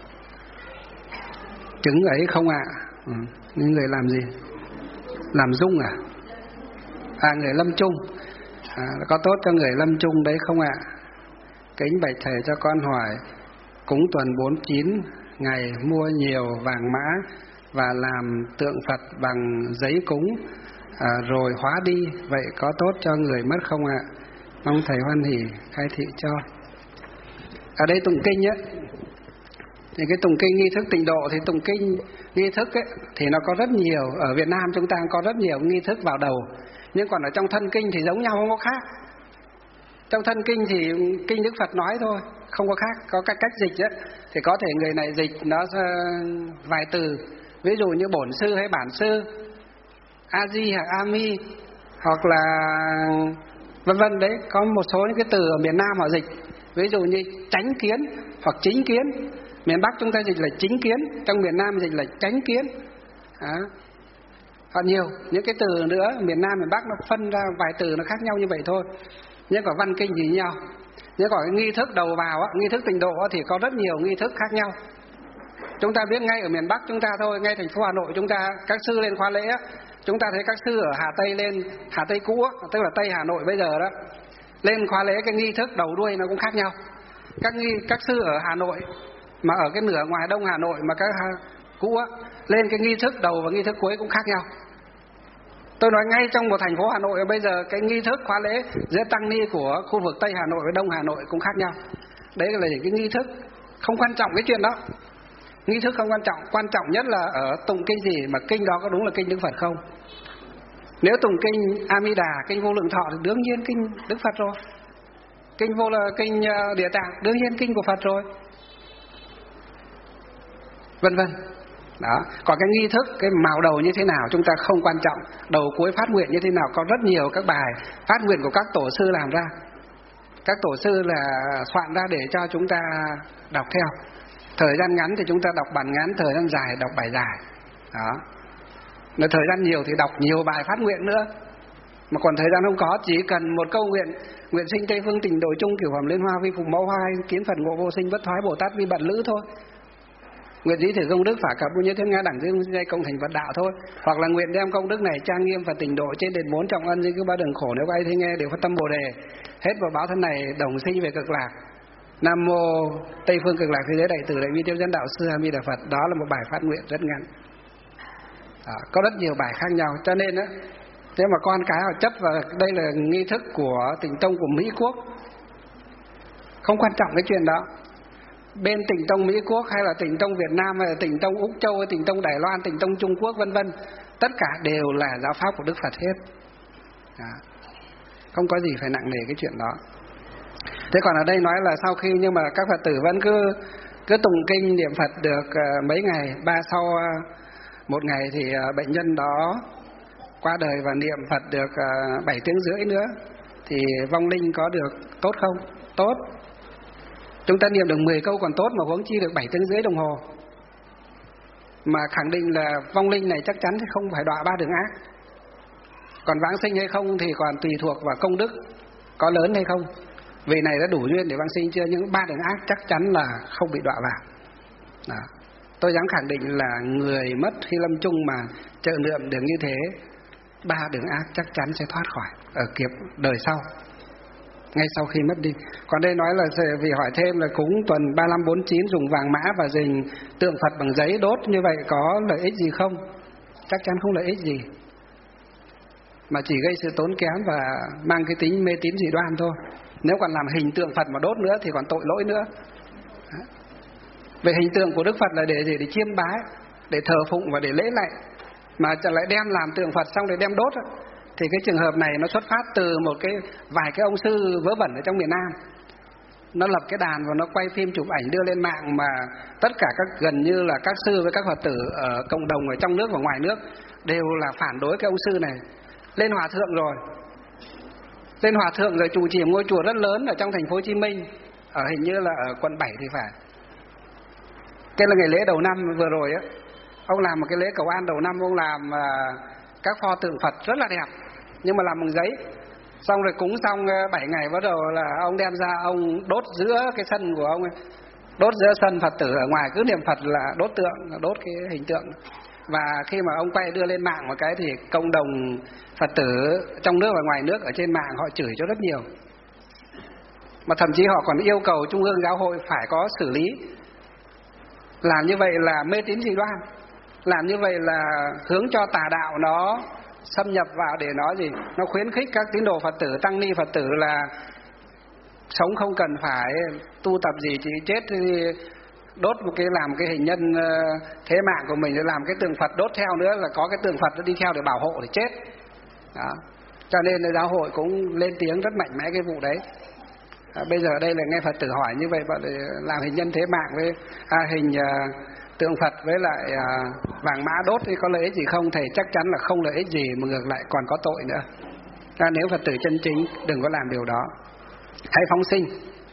chứng ấy không ạ? Người làm gì? Làm dung à? Người lâm chung. Có tốt cho người lâm chung đấy không ạ? Kính bạch thầy cho con hỏi, cúng tuần 49 ngày mua nhiều vàng mã và làm tượng Phật bằng giấy cúng rồi hóa đi, vậy có tốt cho người mất không ạ? Mong thầy hoan hỷ khai thị cho. Ở đây tụng kinh ấy, thì cái tụng kinh nghi thức tịnh độ thì tụng kinh nghi thức ấy, thì nó có rất nhiều. Ở Việt Nam chúng ta có rất nhiều nghi thức vào đầu, nhưng còn ở trong thân kinh thì giống nhau, không có khác. Trong thân kinh thì kinh Đức Phật nói thôi, không có khác. Có các cách dịch ấy, thì có thể người này dịch nó vài từ, ví dụ như bổn sư hay bản sư, a di hoặc a mi, hoặc là vân vân đấy. Có một số những cái từ ở miền Nam họ dịch, ví dụ như chánh kiến hoặc chính kiến. Miền Bắc chúng ta dịch là chính kiến, trong miền Nam dịch là chánh kiến. Còn nhiều những cái từ nữa, miền Nam miền Bắc nó phân ra vài từ nó khác nhau như vậy thôi, nhưng còn văn kinh thì như nhau. Nhưng còn cái nghi thức đầu vào nghi thức tịnh độ thì có rất nhiều nghi thức khác nhau. Chúng ta biết ngay ở miền Bắc chúng ta thôi, ngay thành phố Hà Nội chúng ta, các sư lên khóa lễ chúng ta thấy các sư ở Hà Tây lên, Hà Tây cũ tức là Tây Hà Nội bây giờ đó, lên khóa lễ cái nghi thức đầu đuôi nó cũng khác nhau. Các sư ở Hà Nội mà ở cái nửa ngoài Đông Hà Nội mà các cũ lên cái nghi thức đầu và nghi thức cuối cũng khác nhau. Tôi nói ngay trong một thành phố Hà Nội bây giờ cái nghi thức khóa lễ giữa tăng ni của khu vực Tây Hà Nội và Đông Hà Nội cũng khác nhau. Đấy là cái nghi thức, không quan trọng cái chuyện đó. Nghi thức không quan trọng nhất là ở tụng kinh gì, mà kinh đó có đúng là kinh Đức Phật không. Nếu tụng kinh A Di Đà, kinh Vô Lượng Thọ thì đương nhiên kinh Đức Phật rồi. Kinh Địa Tạng đương nhiên kinh của Phật rồi, vân vân. Đó. Còn cái nghi thức, cái màu đầu như thế nào chúng ta không quan trọng, đầu cuối phát nguyện như thế nào, có rất nhiều các bài phát nguyện của các tổ sư làm ra. Các tổ sư là soạn ra để cho chúng ta đọc theo. Thời gian ngắn thì chúng ta đọc bản ngắn, thời gian dài đọc bài dài. Đó. Nếu thời gian nhiều thì đọc nhiều bài phát nguyện nữa. Mà còn thời gian không có, chỉ cần một câu nguyện: nguyện sinh Tây Phương Tịnh Độ Chung, Kiểu Phẩm Liên Hoa, Vi Phục Mẫu Hoa, Kiến Phật Ngộ Vô Sinh, Bất Thoái Bồ Tát Vi Bận Lữ thôi. Nguyện dĩ thử công đức phả cả bu như thiên nga đẳng dây cộng thành Phật đạo thôi. Hoặc là nguyện đem công đức này trang nghiêm Phật tịnh độ trên đền 4 trọng ân, dưới cứ ba đường khổ, nếu ai thấy nghe đều phát tâm Bồ đề, hết vào báo thân này đồng sinh về cực lạc. Nam mô Tây Phương Cực Lạc Thế Giới Đại Từ Đại Bi Tiêu Dân Đạo Sư A Di Đà Phật. Đó là một bài phát nguyện rất ngắn. Có rất nhiều bài khác nhau, cho nên nếu mà con cái họ chấp vào đây là nghi thức của Tịnh Tông của Mỹ Quốc, không quan trọng cái chuyện đó. Bên Tịnh Tông Mỹ Quốc hay là Tịnh Tông Việt Nam hay là Tịnh Tông Úc Châu hay Tịnh Tông Đài Loan, Tịnh Tông Trung Quốc vân vân, tất cả đều là giáo pháp của Đức Phật hết. Không có gì phải nặng nề cái chuyện đó. Thế còn ở đây nói là sau khi, nhưng mà các Phật tử vẫn cứ tụng kinh niệm Phật được mấy ngày, sau một ngày thì bệnh nhân đó qua đời và niệm Phật được 7 tiếng rưỡi nữa thì vong linh có được tốt không? Tốt. Chúng ta niệm được 10 câu còn tốt, mà huống chi được 7 tiếng rưỡi đồng hồ. Mà khẳng định là vong linh này chắc chắn thì không phải đọa 3 đường ác. Còn vãng sinh hay không thì còn tùy thuộc vào công đức có lớn hay không. Vì này đã đủ duyên để vãng sinh chưa, nhưng 3 đường ác chắc chắn là không bị đọa vào. Đó. Tôi dám khẳng định là người mất khi lâm chung mà trợ niệm được như thế, 3 đường ác chắc chắn sẽ thoát khỏi ở kiếp đời sau, ngay sau khi mất đi. Còn đây nói là vì hỏi thêm là cúng tuần 3549 dùng vàng mã và dình tượng Phật bằng giấy đốt, như vậy có lợi ích gì không? Chắc chắn không lợi ích gì, mà chỉ gây sự tốn kém và mang cái tính mê tín dị đoan thôi. Nếu còn làm hình tượng Phật mà đốt nữa thì còn tội lỗi nữa. Về hình tượng của Đức Phật là để gì? Để chiêm bái, để thờ phụng và để lễ lạy, mà lại đem làm tượng Phật xong rồi đem đốt thì cái trường hợp này nó xuất phát từ một vài cái ông sư vớ vẩn ở trong miền Nam. nó lập cái đàn và nó quay phim chụp ảnh đưa lên mạng, mà tất cả gần như là các sư với các Phật tử ở cộng đồng ở trong nước và ngoài nước đều là phản đối cái ông sư này. Lên hòa thượng rồi chủ trì ngôi chùa rất lớn ở trong thành phố Hồ Chí Minh, ở hình như là ở quận 7 thì phải. Cái là ngày lễ đầu năm vừa rồi á, ông làm một cái lễ cầu an đầu năm, ông làm các pho tượng Phật rất là đẹp, nhưng mà làm bằng giấy. Xong rồi cúng xong 7 ngày bắt đầu là ông đem ra ông đốt giữa cái sân của ông ấy, đốt giữa sân Phật tử ở ngoài cứ niệm Phật là đốt tượng, đốt cái hình tượng. Và khi mà ông quay đưa lên mạng một cái thì cộng đồng Phật tử trong nước và ngoài nước ở trên mạng họ chửi cho rất nhiều. Mà thậm chí họ còn yêu cầu Trung ương Giáo hội phải có xử lý. Làm như vậy là mê tín dị đoan, làm như vậy là hướng cho tà đạo nó xâm nhập vào để nó nó khuyến khích các tín đồ Phật tử, tăng ni Phật tử là sống không cần phải tu tập gì, chỉ chết thì đốt một cái, làm cái hình nhân thế mạng của mình, làm cái tượng Phật đốt theo nữa, là có cái tượng Phật nó đi theo để bảo hộ để chết đó. Cho nên giáo hội cũng lên tiếng rất mạnh mẽ cái vụ đấy. Bây giờ đây là nghe Phật tử hỏi như vậy, bọn làm hình nhân thế mạng với hình tượng Phật với lại vàng mã đốt thì có lợi ích gì không? Thầy chắc chắn là không lợi ích gì, mà ngược lại còn có tội nữa. Nếu Phật tử chân chính đừng có làm điều đó. Hãy phóng sinh,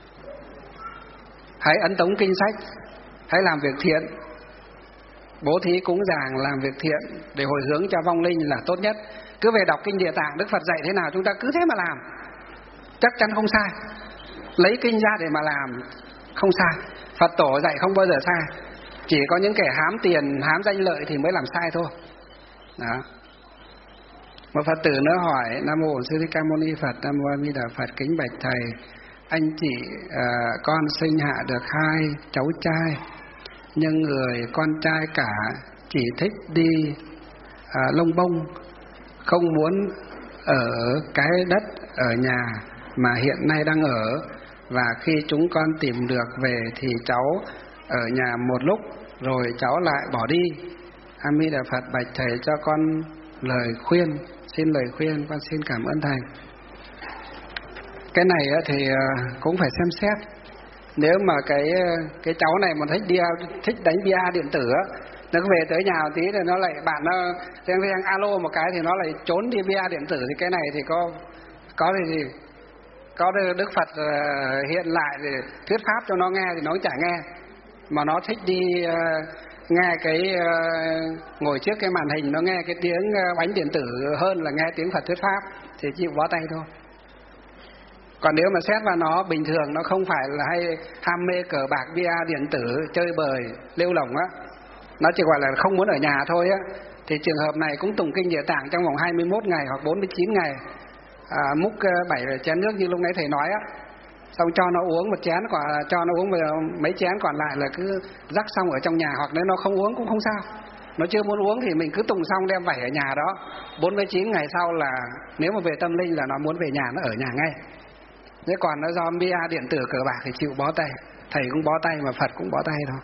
hãy ấn tống kinh sách, hãy làm việc thiện, bố thí cúng dường, làm việc thiện để hồi hướng cho vong linh là tốt nhất. Cứ về đọc kinh Địa Tạng, Đức Phật dạy thế nào chúng ta cứ thế mà làm, chắc chắn không sai. Lấy kinh ra để mà làm không sai. Phật tổ dạy không bao giờ sai. Chỉ có những kẻ hám tiền, hám danh lợi thì mới làm sai thôi đó. Một Phật tử nữa hỏi: Nam mô Bổn Sư Thích Ca Mâu Ni Phật. Nam mô A Di Đà Phật. Kính bạch thầy, anh chị con sinh hạ được 2 cháu trai, nhưng người con trai cả chỉ thích đi lông bông, không muốn ở cái đất ở nhà mà hiện nay đang ở. Và khi chúng con tìm được về thì cháu ở nhà một lúc rồi cháu lại bỏ đi. A Di Đà Phật. Bạch thầy cho con lời khuyên, xin lời khuyên, con xin cảm ơn thầy. Cái này thì cũng phải xem xét. Nếu mà cái cháu này mà thích đánh bia điện tử á, nó về tới nhà một tí thì nó lại bạn nó reng alo một cái thì nó lại trốn đi bia điện tử, thì cái này thì có gì có Đức Phật hiện lại để thuyết pháp cho nó nghe thì nó cũng chả nghe, mà nó thích đi nghe ngồi trước cái màn hình, nó nghe cái tiếng bánh điện tử hơn là nghe tiếng Phật thuyết pháp thì chịu bó tay thôi. Còn nếu mà xét vào nó bình thường, nó không phải là hay ham mê cờ bạc bia điện tử, chơi bời lêu lỏng á, nó chỉ gọi là không muốn ở nhà thôi á, thì trường hợp này cũng tụng kinh Địa Tạng trong vòng 21 ngày hoặc 49 ngày, múc 7 chén nước như lúc nãy thầy nói á, xong cho nó uống một chén, cho nó uống mấy chén còn lại là cứ rắc xong ở trong nhà, hoặc nếu nó không uống cũng không sao, nó chưa muốn uống thì mình cứ tụng xong đem vẩy ở nhà đó. 49 ngày sau là nếu mà về tâm linh là nó muốn về nhà, nó ở nhà ngay. Nếu còn nó do bia điện tử cờ bạc thì chịu bó tay, thầy cũng bó tay mà Phật cũng bó tay thôi.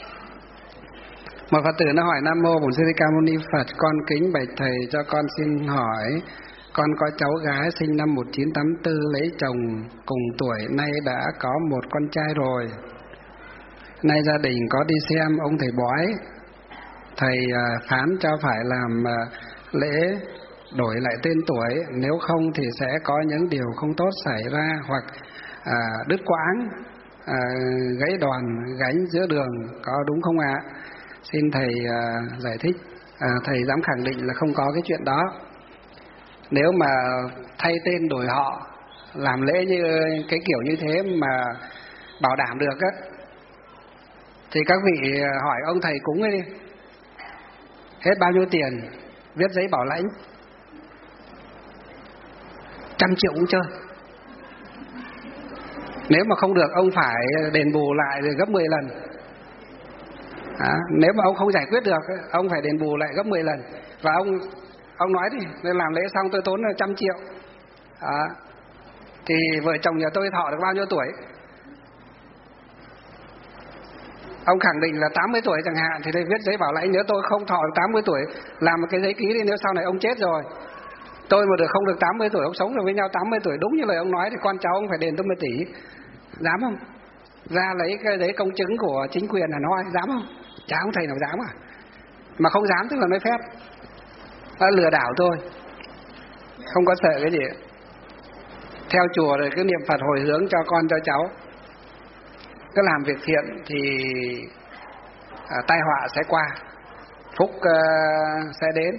Một Phật tử nó hỏi: Nam mô Bổn Sư Thích Ca Mâu Ni Phật. Con kính bạch thầy cho con xin hỏi, con có cháu gái sinh năm 1984 lấy chồng cùng tuổi, nay đã có một con trai rồi. Nay gia đình có đi xem ông thầy bói, thầy phán cho phải làm lễ đổi lại tên tuổi, nếu không thì sẽ có những điều không tốt xảy ra, hoặc đứt quãng, gãy đòn, gánh giữa đường, có đúng không ạ? Xin thầy giải thích. Thầy dám khẳng định là không có cái chuyện đó. Nếu mà thay tên đổi họ, làm lễ như cái kiểu như thế mà bảo đảm được á, thì các vị hỏi ông thầy cúng ấy đi, hết bao nhiêu tiền, viết giấy bảo lãnh 100 triệu cũng chơi. Nếu mà không được ông phải đền bù lại gấp 10 lần. Nếu mà ông không giải quyết được, ông phải đền bù lại gấp 10 lần. Và ông nói đi, nên làm lễ xong tôi tốn 100 triệu. Thì vợ chồng nhà tôi thọ được bao nhiêu tuổi? Ông khẳng định là 80 tuổi chẳng hạn, thì viết giấy bảo lãnh nếu tôi không thọ được 80 tuổi, làm một cái giấy ký đi, nếu sau này ông chết rồi, tôi mà không được 80 tuổi, ông sống rồi với nhau 80 tuổi đúng như lời ông nói, thì con cháu ông phải đền tôi 10 tỷ. Dám không? ra lấy cái giấy công chứng của chính quyền là nói, dám không? Chả ông thầy nào dám à? Mà không dám tức là nói phép. Nó lừa đảo thôi, không có sợ cái gì. Theo chùa rồi cứ niệm Phật hồi hướng cho con cho cháu, cứ làm việc thiện thì tai họa sẽ qua, phúc sẽ đến.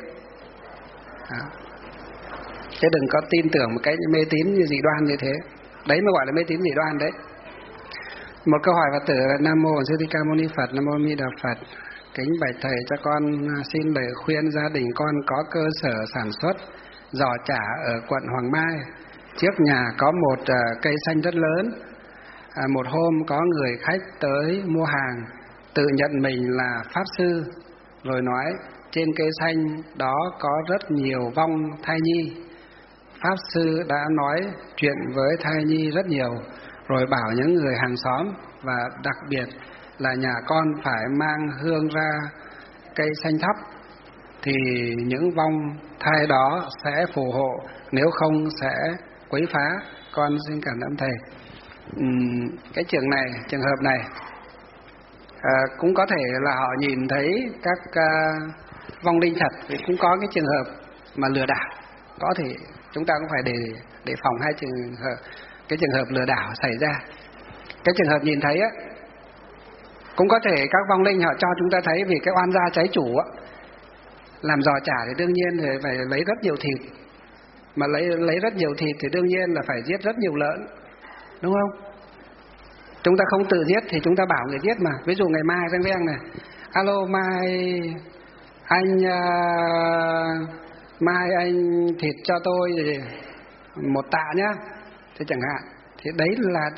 Chứ đừng có tin tưởng một cái mê tín như dị đoan như thế. Đấy mới gọi là mê tín dị đoan đấy. Một câu hỏi Phật tử: Nam mô Sư Thích Ca Mâu Ni Phật. Nam mô Mi Đà Phật. Kính bạch thầy, cho con xin lời khuyên. Gia đình con có cơ sở sản xuất giò chả ở quận Hoàng Mai. Trước nhà có một cây xanh rất lớn. Một hôm có người khách tới mua hàng, tự nhận mình là pháp sư, rồi nói trên cây xanh đó có rất nhiều vong thai nhi. Pháp sư đã nói chuyện với thai nhi rất nhiều, rồi bảo những người hàng xóm và đặc biệt là nhà con phải mang hương ra cây xanh thắp thì những vong thai đó sẽ phù hộ, nếu không sẽ quấy phá. Con xin cảm ơn thầy. Cái trường hợp này cũng có thể là họ nhìn thấy các vong linh thật, vì cũng có cái trường hợp mà lừa đảo. Có thể chúng ta cũng phải để phòng hai cái trường hợp lừa đảo xảy ra. Cái trường hợp nhìn thấy á, cũng có thể các vong linh họ cho chúng ta thấy, vì cái oan gia trái chủ á, làm giò chả thì đương nhiên thì phải lấy rất nhiều thịt, mà lấy rất nhiều thịt thì đương nhiên là phải giết rất nhiều lợn, đúng không? Chúng ta không tự giết thì chúng ta bảo người giết mà. Ví dụ ngày mai reng reng này: alo mai anh thịt cho tôi 1 tạ nhá, thế chẳng hạn. Thì đấy là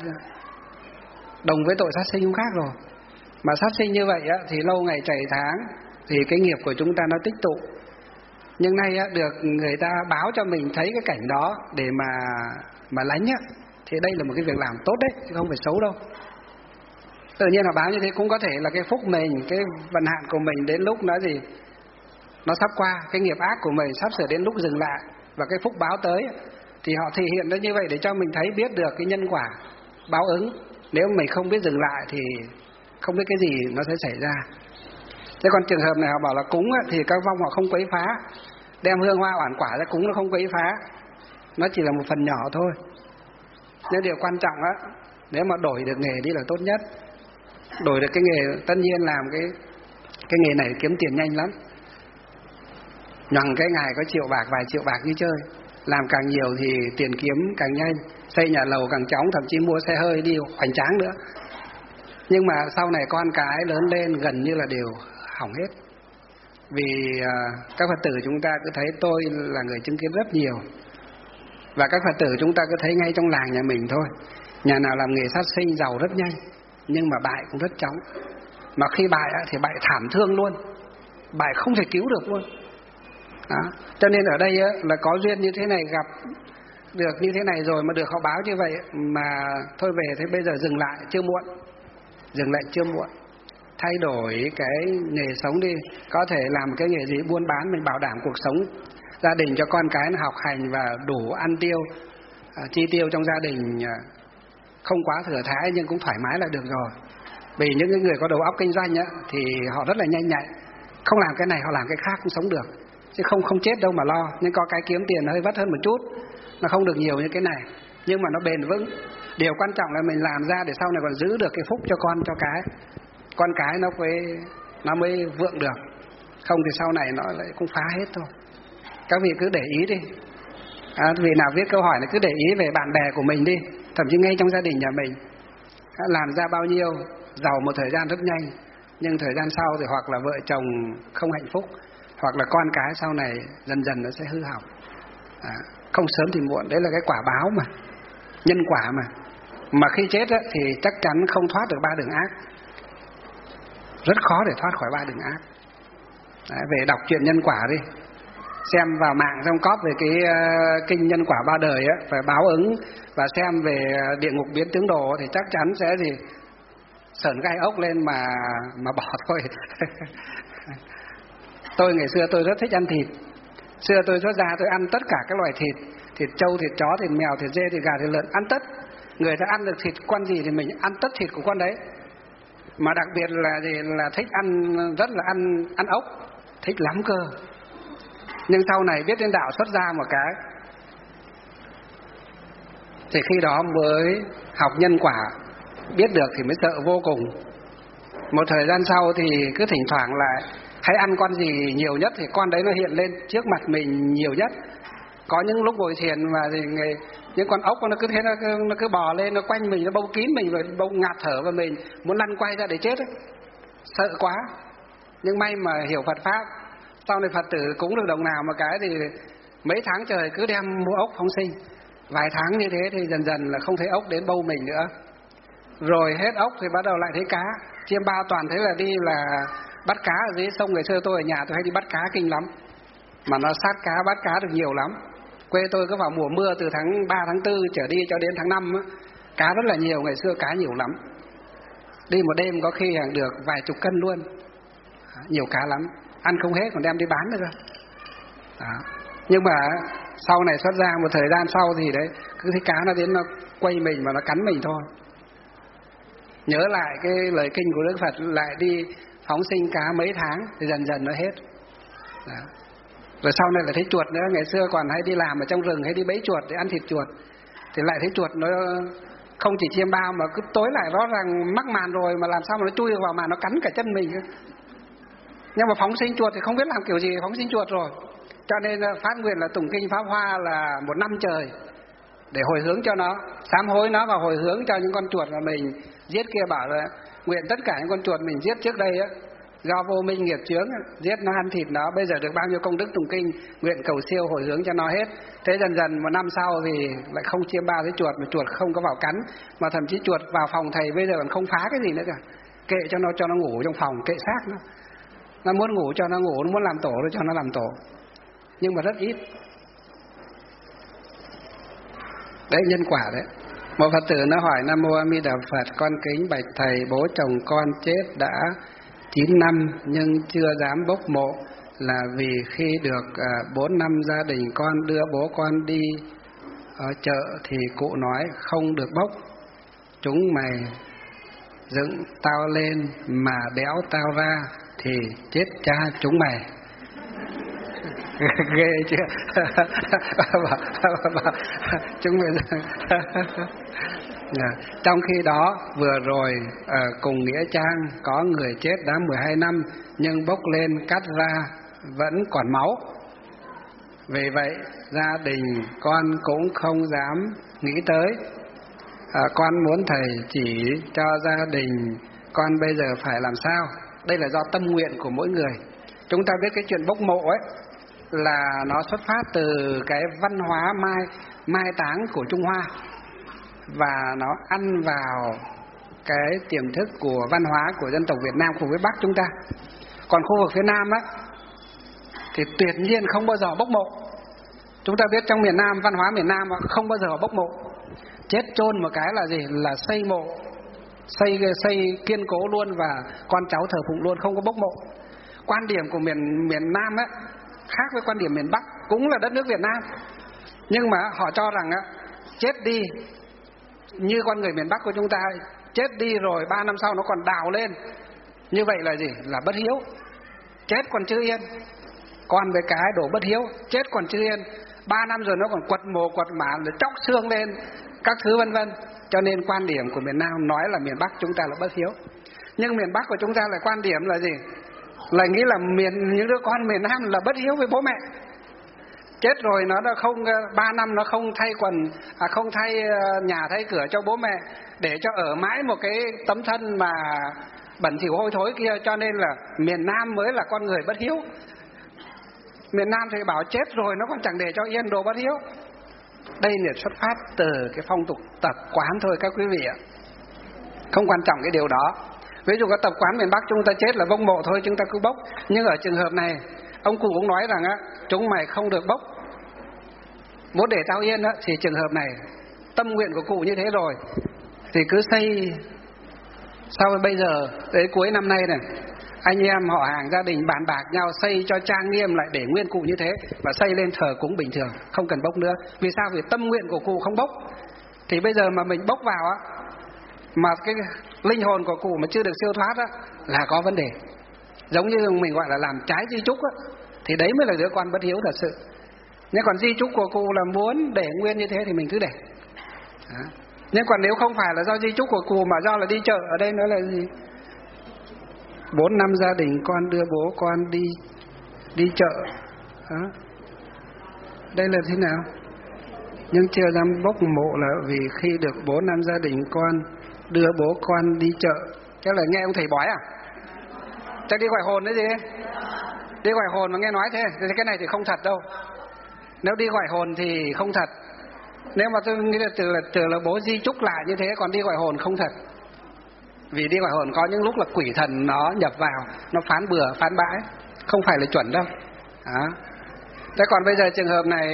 đồng với tội sát sinh không khác rồi. Mà sát sinh như vậy á, thì lâu ngày chảy tháng thì cái nghiệp của chúng ta nó tích tụ. Nhưng nay á, được người ta báo cho mình thấy cái cảnh đó để mà lánh á, thì đây là một cái việc làm tốt đấy, chứ không phải xấu đâu. Tự nhiên là báo như thế cũng có thể là cái phúc mình, cái vận hạn của mình đến lúc nó sắp qua, cái nghiệp ác của mình sắp sửa đến lúc dừng lại, và cái phúc báo tới thì họ thể hiện ra như vậy để cho mình thấy biết được cái nhân quả báo ứng. Nếu mình không biết dừng lại thì không biết cái gì nó sẽ xảy ra. Thế còn trường hợp này họ bảo là cúng á, thì các vong họ không quấy phá, đem hương hoa oản quả ra cúng nó không quấy phá, nó chỉ là một phần nhỏ thôi. Nhưng điều quan trọng á, nếu mà đổi được nghề đi là tốt nhất. Đổi được cái nghề, tất nhiên làm cái nghề này kiếm tiền nhanh lắm. Nhằng cái ngày có vài triệu bạc như chơi. Làm càng nhiều thì tiền kiếm càng nhanh, xây nhà lầu càng chóng, thậm chí mua xe hơi đi hoành tráng nữa. Nhưng mà sau này con cái lớn lên gần như là đều hỏng hết. Vì các Phật tử chúng ta cứ thấy, tôi là người chứng kiến rất nhiều, và các Phật tử chúng ta cứ thấy ngay trong làng nhà mình thôi. Nhà nào làm nghề sát sinh giàu rất nhanh, nhưng mà bại cũng rất chóng. Mà khi bại thì bại thảm thương luôn, bại không thể cứu được luôn. Đó. Cho nên ở đây là có duyên như thế này, gặp được như thế này rồi mà được họ báo như vậy, mà thôi về thế bây giờ dừng lại chưa muộn. Dừng lại chưa muộn. Thay đổi cái nghề sống đi. Có thể làm cái nghề gì buôn bán, mình bảo đảm cuộc sống gia đình cho con cái nó học hành và đủ ăn tiêu, chi tiêu trong gia đình không quá thừa thãi nhưng cũng thoải mái là được rồi. Vì những người có đầu óc kinh doanh thì họ rất là nhanh nhạy, không làm cái này họ làm cái khác cũng sống được, chứ không chết đâu mà lo. Nhưng có cái kiếm tiền nó hơi vất hơn một chút, nó không được nhiều như cái này, nhưng mà nó bền vững. Điều quan trọng là mình làm ra để sau này còn giữ được cái phúc cho con cái nó mới vượng được. Không thì sau này nó lại cũng phá hết thôi. Các vị cứ để ý đi. Vị nào viết câu hỏi này cứ để ý về bạn bè của mình đi, thậm chí ngay trong gia đình nhà mình. Làm ra bao nhiêu, giàu một thời gian rất nhanh, nhưng thời gian sau thì hoặc là vợ chồng không hạnh phúc, hoặc là con cái sau này dần dần nó sẽ hư hỏng. Không sớm thì muộn, đấy là cái quả báo mà, nhân quả mà. Mà khi chết thì chắc chắn không thoát được 3 đường ác. Rất khó để thoát khỏi 3 đường ác. Về đọc chuyện nhân quả đi, xem vào mạng trong cóp về cái kinh nhân quả 3 đời phải báo ứng, và xem về địa ngục biến tướng đồ thì chắc chắn sẽ sởn gai ốc lên mà bỏ thôi. Tôi ngày xưa tôi rất thích ăn thịt. Xưa tôi xuất gia tôi ăn tất cả các loại thịt, thịt trâu, thịt chó, thịt mèo, thịt dê, thịt gà, thịt lợn, ăn tất. Người ta ăn được thịt con gì thì mình ăn tất thịt của con đấy. Mà đặc biệt là gì, là thích ăn, rất là ăn ốc, thích lắm cơ. Nhưng sau này biết đến đạo xuất gia một cái thì khi đó mới học nhân quả, biết được thì mới sợ vô cùng. Một thời gian sau thì cứ thỉnh thoảng lại hãy ăn con gì nhiều nhất thì con đấy nó hiện lên trước mặt mình nhiều nhất. Có những lúc ngồi thiền mà thì những con ốc nó cứ thế, nó cứ bò lên, nó quanh mình, nó bâu kín mình, rồi bâu ngạt thở vào mình, muốn lăn quay ra để chết ấy. Sợ quá. Nhưng may mà hiểu Phật pháp. Sau này Phật tử cúng được đồng nào một cái thì mấy tháng trời cứ đem mua ốc phóng sinh. Vài tháng như thế thì dần dần là không thấy ốc đến bâu mình nữa. Rồi hết ốc thì bắt đầu lại thấy cá. Chiêm bao toàn thấy là đi là bắt cá ở dưới sông. Ngày xưa tôi ở nhà tôi hay đi bắt cá kinh lắm. Mà nó sát cá, bắt cá được nhiều lắm. Quê tôi cứ vào mùa mưa từ tháng 3, tháng 4 trở đi cho đến tháng 5 á, cá rất là nhiều, ngày xưa cá nhiều lắm. Đi một đêm có khi hàng được vài chục cân luôn. Nhiều cá lắm, ăn không hết còn đem đi bán nữa cơ. Nhưng mà sau này xuất ra một thời gian sau thì đấy, cứ thấy cá nó đến nó quay mình và nó cắn mình thôi. Nhớ lại cái lời kinh của Đức Phật, lại đi phóng sinh cá mấy tháng thì dần dần nó hết. Rồi sau này là thấy chuột nữa. Ngày xưa còn hay đi làm ở trong rừng, hay đi bẫy chuột để ăn thịt chuột, thì lại thấy chuột nó không chỉ chiêm bao mà cứ tối lại rõ ràng mắc màn rồi mà làm sao mà nó chui vào màn, nó cắn cả chân mình. Nhưng mà phóng sinh chuột thì không biết làm kiểu gì phóng sinh chuột rồi. Cho nên phát nguyện là tụng kinh Pháp Hoa là 1 năm trời để hồi hướng cho nó, sám hối nó và hồi hướng cho những con chuột mà mình giết kia. Bảo là nguyện tất cả những con chuột mình giết trước đây á, do vô minh nghiệp chướng giết nó, ăn thịt nó, bây giờ được bao nhiêu công đức tụng kinh, nguyện cầu siêu hồi hướng cho nó hết. Thế dần dần 1 năm sau thì lại không chiêm bao với chuột, mà chuột không có vào cắn, mà thậm chí chuột vào phòng thầy bây giờ còn không phá cái gì nữa cả, kệ cho nó ngủ trong phòng, kệ xác nó muốn ngủ cho nó ngủ, nó muốn làm tổ thì cho nó làm tổ, nhưng mà rất ít. Đấy, nhân quả đấy. Một Phật tử nó hỏi: Nam Mô A Di Đà Phật, con kính bạch thầy, bố chồng con chết đã 9 năm nhưng chưa dám bốc mộ, là vì khi được 4 năm gia đình con đưa bố con đi ở chợ thì cụ nói không được bốc. Chúng mày dựng tao lên mà đéo tao ra thì chết cha chúng mày. Ghê chưa? Chúng mày trong khi đó vừa rồi cùng Nghĩa Trang có người chết đã 12 năm nhưng bốc lên cắt ra vẫn còn máu. Vì vậy gia đình con cũng không dám nghĩ tới. Con muốn thầy chỉ cho gia đình con bây giờ phải làm sao. Đây là do tâm nguyện của mỗi người. Chúng ta biết cái chuyện bốc mộ ấy là nó xuất phát từ cái văn hóa mai táng của Trung Hoa, và nó ăn vào cái tiềm thức của văn hóa của dân tộc Việt Nam cùng với Bắc chúng ta. Còn khu vực phía Nam á thì tuyệt nhiên không bao giờ bốc mộ. Chúng ta biết trong miền Nam, văn hóa miền Nam không bao giờ bốc mộ. Chết chôn một cái là gì? Là xây mộ, xây kiên cố luôn và con cháu thờ phụng luôn, không có bốc mộ. Quan điểm của miền Nam á khác với quan điểm miền Bắc, cũng là đất nước Việt Nam, nhưng mà họ cho rằng á, chết đi như con người miền Bắc của chúng ta, chết đi rồi 3 năm sau nó còn đào lên, như vậy là gì? Là bất hiếu. Chết còn chưa yên, con với cái đổ bất hiếu. Chết còn chưa yên, 3 năm rồi nó còn quật mồ quật mả, rồi chóc xương lên các thứ vân vân. Cho nên quan điểm của miền Nam nói là miền Bắc chúng ta là bất hiếu, nhưng miền Bắc của chúng ta lại quan điểm là gì? Là nghĩ là những đứa con miền Nam là bất hiếu với bố mẹ. Chết rồi nó đã không 3 năm nó không thay quần, không thay nhà thay cửa cho bố mẹ, để cho ở mãi một cái tấm thân mà bẩn thỉu hôi thối kia. Cho nên là miền Nam mới là con người bất hiếu. Miền Nam thì bảo chết rồi nó còn chẳng để cho yên, đồ bất hiếu. Đây là xuất phát từ cái phong tục tập quán thôi các quý vị ạ. Không quan trọng cái điều đó. Ví dụ có tập quán miền Bắc chúng ta chết là bốc mộ thôi, chúng ta cứ bốc. Nhưng ở trường hợp này ông cụ cũng nói rằng á, chúng mày không được bốc, muốn để tao yên á, thì trường hợp này tâm nguyện của cụ như thế rồi thì cứ xây. Sau bây giờ đến cuối năm nay này, anh em họ hàng gia đình bàn bạc nhau xây cho trang nghiêm lại để nguyên cụ như thế, và xây lên thờ cúng bình thường, không cần bốc nữa. Vì sao? Vì tâm nguyện của cụ không bốc. Thì bây giờ mà mình bốc vào á, mà cái linh hồn của cụ mà chưa được siêu thoát á, là có vấn đề. Giống như mình gọi là làm trái di chúc á, thì đấy mới là đứa con bất hiếu thật sự. Nhưng còn di chúc của cụ là muốn để nguyên như thế thì mình cứ để. Đó. Nhưng còn nếu không phải là do di chúc của cụ mà do là đi chợ, ở đây nó là gì? 4 năm gia đình con đưa bố con đi chợ. Đó. Đây là thế nào? Nhưng chưa dám bốc mộ là vì khi được 4 năm gia đình con đưa bố con đi chợ. Chắc là nghe ông thầy bói à? Chắc đi gọi hồn đấy gì? Đi gọi hồn mà nghe nói thế. Thì cái này thì không thật đâu. Nếu đi gọi hồn thì không thật. Nếu mà tôi nghĩ là từ là bố di chúc lại như thế, còn đi gọi hồn không thật. Vì đi gọi hồn có những lúc là quỷ thần nó nhập vào, nó phán bừa, phán bãi, không phải là chuẩn đâu. Đó. Thế còn bây giờ trường hợp này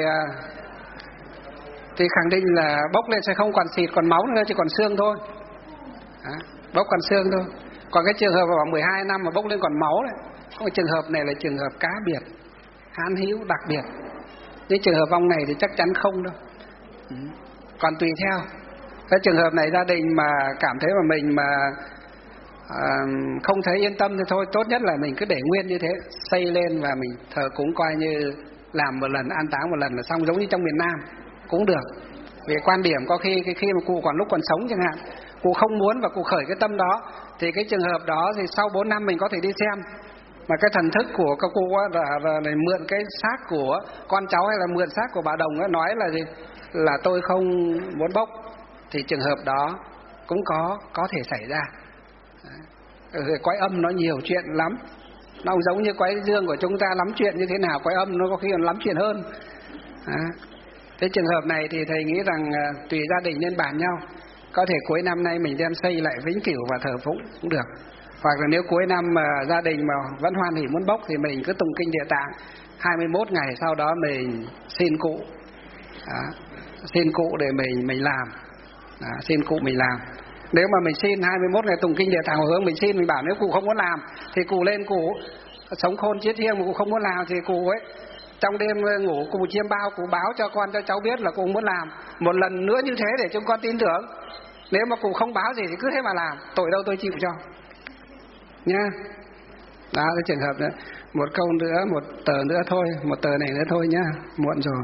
thì khẳng định là bốc lên sẽ không còn thịt còn máu nữa, chỉ còn xương thôi. Đó. Bốc còn xương thôi. Còn cái trường hợp vào 12 năm mà bốc lên còn máu đấy, cái trường hợp này là trường hợp cá biệt, hán hữu đặc biệt. Những trường hợp vong này thì chắc chắn không đâu. Còn tùy theo cái trường hợp này, gia đình mà cảm thấy mà mình mà không thấy yên tâm thì thôi, tốt nhất là mình cứ để nguyên như thế, xây lên và mình thờ cúng coi như làm một lần, an táng một lần là xong, giống như trong miền Nam cũng được. Vì quan điểm có khi mà cụ còn lúc còn sống chẳng hạn, cụ không muốn và cụ khởi cái tâm đó, thì cái trường hợp đó thì sau 4 năm mình có thể đi xem. Mà cái thần thức của các cụ là mượn cái xác của con cháu hay là mượn xác của bà Đồng ấy, nói là gì? Là tôi không muốn bốc, thì trường hợp đó cũng có thể xảy ra. Quái âm nó nhiều chuyện lắm. Nó không giống như quái dương của chúng ta lắm chuyện như thế nào, quái âm nó có khi còn lắm chuyện hơn. Thế trường hợp này thì thầy nghĩ rằng tùy gia đình nên bàn nhau. Có thể cuối năm nay mình đem xây lại vĩnh cửu và thờ phụng cũng được. Hoặc là nếu cuối năm mà gia đình mà vẫn hoan hỉ muốn bốc thì mình cứ tụng kinh Địa Tạng 21 ngày, sau đó mình xin cụ. Xin cụ để mình làm. Xin cụ mình làm. Nếu mà mình xin 21 ngày tụng kinh Địa Tạng Hồi Hướng, mình xin, mình bảo nếu cụ không muốn làm thì cụ lên, cụ sống khôn chiết thiêng, mà cụ không muốn làm thì cụ ấy trong đêm ngủ cụ chiêm bao, cụ báo cho con cho cháu biết là cụ muốn làm một lần nữa như thế để chúng con tin tưởng. Nếu mà cụ không báo gì thì cứ thế mà làm, tội đâu tôi chịu cho nha. Đó cái trường hợp đó. Một câu nữa, một tờ nữa thôi, một tờ này nữa thôi nhá, muộn rồi.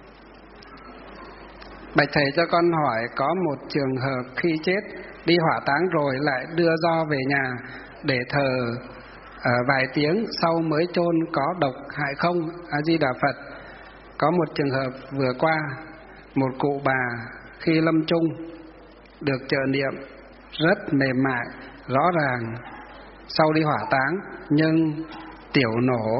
Bạch thầy cho con hỏi, có một trường hợp khi chết đi hỏa táng rồi lại đưa ro về nhà để thờ vài tiếng sau mới chôn, có độc hại không? A Di Đà Phật. Có một trường hợp vừa qua, một cụ bà khi lâm chung được trợ niệm rất mềm mại, rõ ràng. Sau đi hỏa táng nhưng tiểu nổ,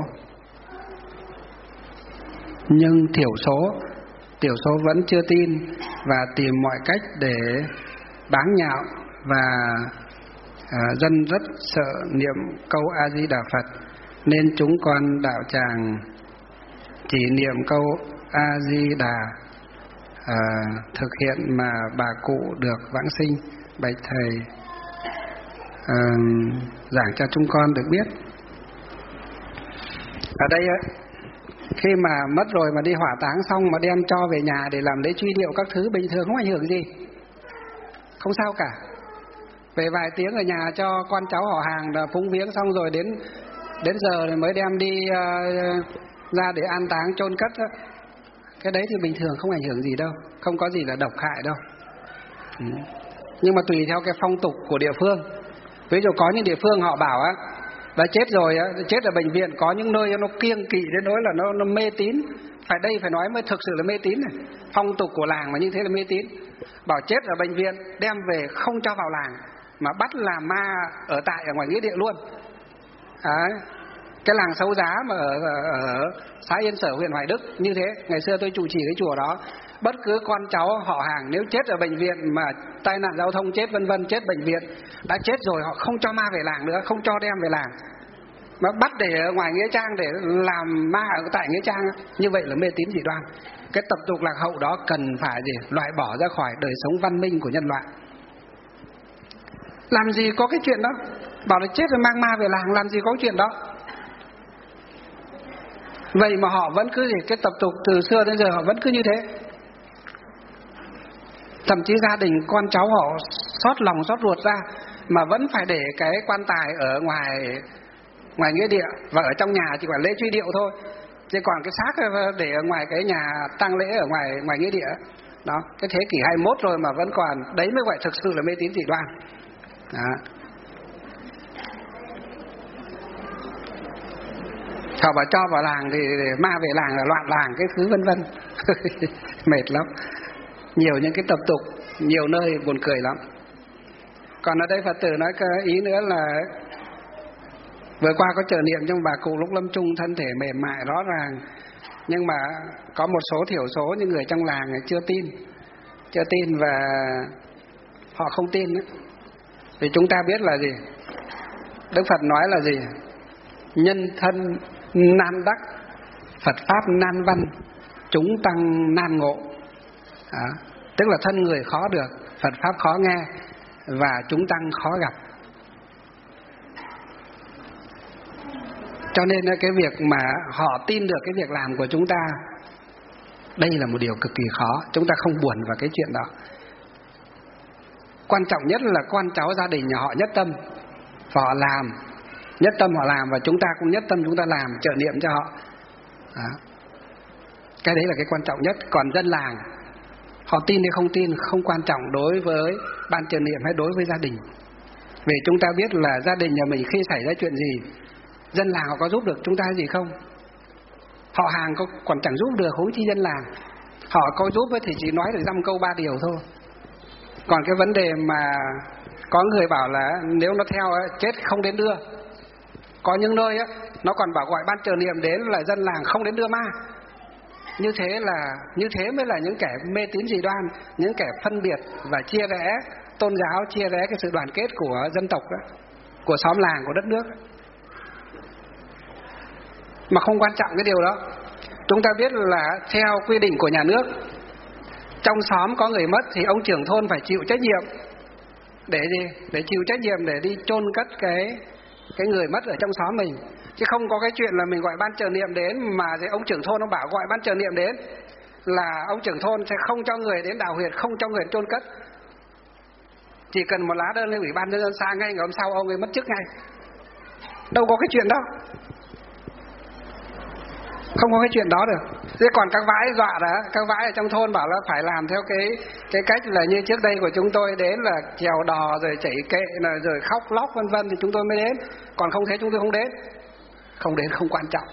nhưng tiểu số vẫn chưa tin và tìm mọi cách để báng nhạo, và dân rất sợ niệm câu A Di Đà Phật, nên chúng con đạo tràng chỉ niệm câu A Di Đà thực hiện mà bà cụ được vãng sinh. Bạch thầy giảng cho chúng con được biết. Ở đây khi mà mất rồi mà đi hỏa táng xong mà đem cho về nhà để làm lễ truy điệu các thứ bình thường, không ảnh hưởng gì, không sao cả. Về vài tiếng ở nhà cho con cháu họ hàng là phúng viếng xong rồi đến giờ rồi mới đem đi ra để an táng chôn cất đó. Cái đấy thì bình thường, không ảnh hưởng gì đâu, không có gì là độc hại đâu. Nhưng mà tùy theo cái phong tục của địa phương. Ví dụ có những địa phương họ bảo á, đã chết rồi á, chết ở bệnh viện, có những nơi nó kiêng kỵ đến nỗi là nó mê tín. Phải nói mới thực sự là mê tín này. Phong tục của làng mà như thế là mê tín. Bảo chết ở bệnh viện đem về không cho vào làng, mà bắt làm ma ở ngoài nghĩa địa luôn. Đấy. Cái làng Xấu Giá mà ở xã Yên Sở, huyện Hoài Đức như thế, ngày xưa tôi trụ trì cái chùa đó, bất cứ con cháu họ hàng nếu chết ở bệnh viện mà tai nạn giao thông chết vân vân, chết bệnh viện, đã chết rồi họ không cho ma về làng nữa, không cho đem về làng, mà bắt để ở ngoài nghĩa trang để làm ma ở tại nghĩa trang. Như vậy là mê tín dị đoan. Cái tập tục lạc hậu đó cần phải loại bỏ ra khỏi đời sống văn minh của nhân loại. Làm gì có cái chuyện đó, bảo là chết rồi mang ma về làng, làm gì có cái chuyện đó. Vậy mà họ vẫn cứ cái tập tục từ xưa đến giờ họ vẫn cứ như thế. Thậm chí gia đình con cháu họ xót lòng xót ruột ra mà vẫn phải để cái quan tài ở ngoài nghĩa địa, và ở trong nhà chỉ quản lễ truy điệu thôi, chứ còn cái xác để ở ngoài cái nhà tang lễ ở ngoài nghĩa địa. Đó, cái thế kỷ 21 rồi mà vẫn còn, đấy mới gọi thực sự là mê tín dị đoan. Đó. Họ bảo cho vào làng thì ma về làng là loạn làng cái thứ vân vân. Mệt lắm. Nhiều những cái tập tục, nhiều nơi buồn cười lắm. Còn ở đây Phật tử nói cái ý nữa là vừa qua có trợ niệm trong bà cụ lúc lâm chung, thân thể mềm mại rõ ràng, nhưng mà có một số thiểu số những người trong làng chưa tin và họ không tin nữa. Thì chúng ta biết là gì? Đức Phật nói là gì? Nhân thân nan đắc, Phật pháp nan văn, chúng tăng nan ngộ. Đó. Tức là thân người khó được, Phật pháp khó nghe, và chúng tăng khó gặp. Cho nên cái việc mà họ tin được cái việc làm của chúng ta, đây là một điều cực kỳ khó. Chúng ta không buồn vào cái chuyện đó. Quan trọng nhất là con cháu gia đình nhà họ nhất tâm, họ làm, nhất tâm họ làm, và chúng ta cũng nhất tâm chúng ta làm, trợ niệm cho họ. Đó. Cái đấy là cái quan trọng nhất. Còn dân làng họ tin hay không tin không quan trọng đối với ban trợ niệm hay đối với gia đình. Vì chúng ta biết là gia đình nhà mình khi xảy ra chuyện gì, dân làng họ có giúp được chúng ta gì không? Họ hàng còn chẳng giúp được, huống chi dân làng. Họ có giúp thì chỉ nói được dăm câu ba điều thôi. Còn cái vấn đề mà có người bảo là nếu nó theo chết không đến đưa, có những nơi nó còn bảo gọi ban trợ niệm đến là dân làng không đến đưa ma. Như thế mới là những kẻ mê tín dị đoan, những kẻ phân biệt và chia rẽ tôn giáo, chia rẽ cái sự đoàn kết của dân tộc đó, của xóm làng, của đất nước. Mà không quan trọng cái điều đó. Chúng ta biết là theo quy định của nhà nước, trong xóm có người mất thì ông trưởng thôn phải chịu trách nhiệm. Để gì? Để chịu trách nhiệm để đi chôn cất cái người mất ở trong xóm mình. Chứ không có cái chuyện là mình gọi ban trợ niệm đến mà ông trưởng thôn ông bảo gọi ban trợ niệm đến là ông trưởng thôn sẽ không cho người đến đào huyệt, không cho người chôn cất. Chỉ cần một lá đơn lên ủy ban nhân dân xã ngay, ngày hôm sau ông ấy mất chức ngay. Đâu có cái chuyện đó. Không có cái chuyện đó được. Thế còn các vãi dọa đó, các vãi ở trong thôn bảo là phải làm theo cái cách là như trước đây của chúng tôi đến là chèo đò rồi chảy kệ rồi khóc lóc vân vân thì chúng tôi mới đến. Còn không thế chúng tôi không đến. Không đến không quan trọng.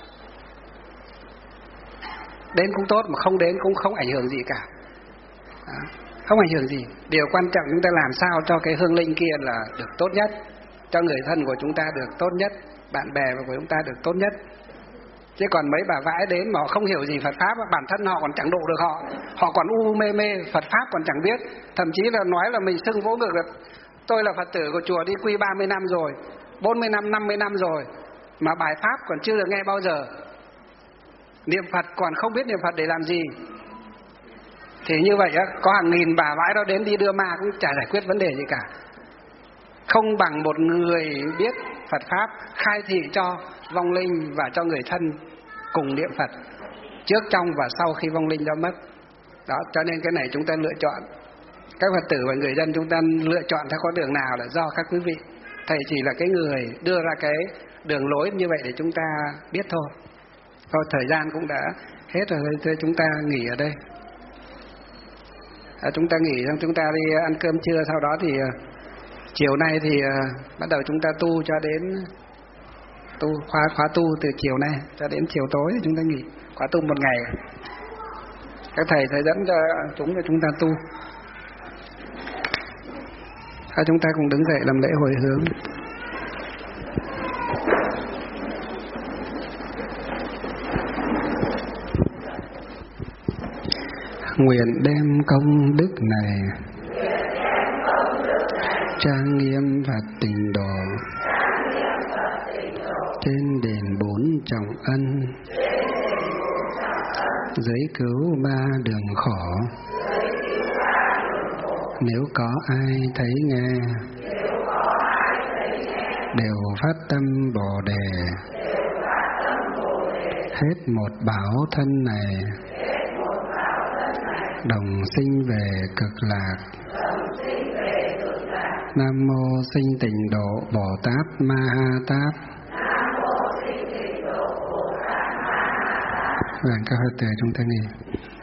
Đến cũng tốt mà không đến cũng không ảnh hưởng gì cả. Đó. Không ảnh hưởng gì. Điều quan trọng chúng ta làm sao cho cái hương linh kia là được tốt nhất, cho người thân của chúng ta được tốt nhất, bạn bè của chúng ta được tốt nhất. Chứ còn mấy bà vãi đến mà họ không hiểu gì Phật Pháp, bản thân họ còn chẳng độ được họ còn mê Phật Pháp còn chẳng biết. Thậm chí là nói là mình xưng vỗ ngực là tôi là Phật tử của chùa đi quy 30 năm rồi, 40 năm, 50 năm rồi, mà bài Pháp còn chưa được nghe bao giờ. Niệm Phật còn không biết niệm Phật để làm gì. Thì như vậy có hàng nghìn bà vãi đó đến đi đưa ma cũng chả giải quyết vấn đề gì cả. Không bằng một người biết Phật Pháp khai thị cho vong linh và cho người thân cùng niệm Phật trước, trong và sau khi vong linh đã mất. Đó, cho nên cái này chúng ta lựa chọn. Các Phật tử và người dân chúng ta lựa chọn theo con đường nào là do các quý vị. Thầy chỉ là cái người đưa ra cái đường lối như vậy để chúng ta biết thôi. Thôi thời gian cũng đã hết rồi, thôi chúng ta nghỉ ở đây. Chúng ta nghỉ xong chúng ta đi ăn cơm trưa, sau đó thì chiều nay thì bắt đầu chúng ta tu cho đến khóa tu từ chiều nay cho đến chiều tối thì chúng ta nghỉ, khóa tu một ngày. Các thầy sẽ dẫn cho chúng ta tu. Chúng ta cùng đứng dậy làm lễ hồi hướng. Nguyện đem công đức này trang nghiêm Phật Tịnh Độ trên đền bốn trọng ân, giới cứu ba đường khổ. Nếu có ai thấy nghe đều phát tâm Bồ Đề, hết một bảo thân này đồng sinh về cực lạc. Nam mô Sinh Tịnh Độ Bồ Tát Ma Ha Tát. Vâng, các Phật tử chúng ta nghe.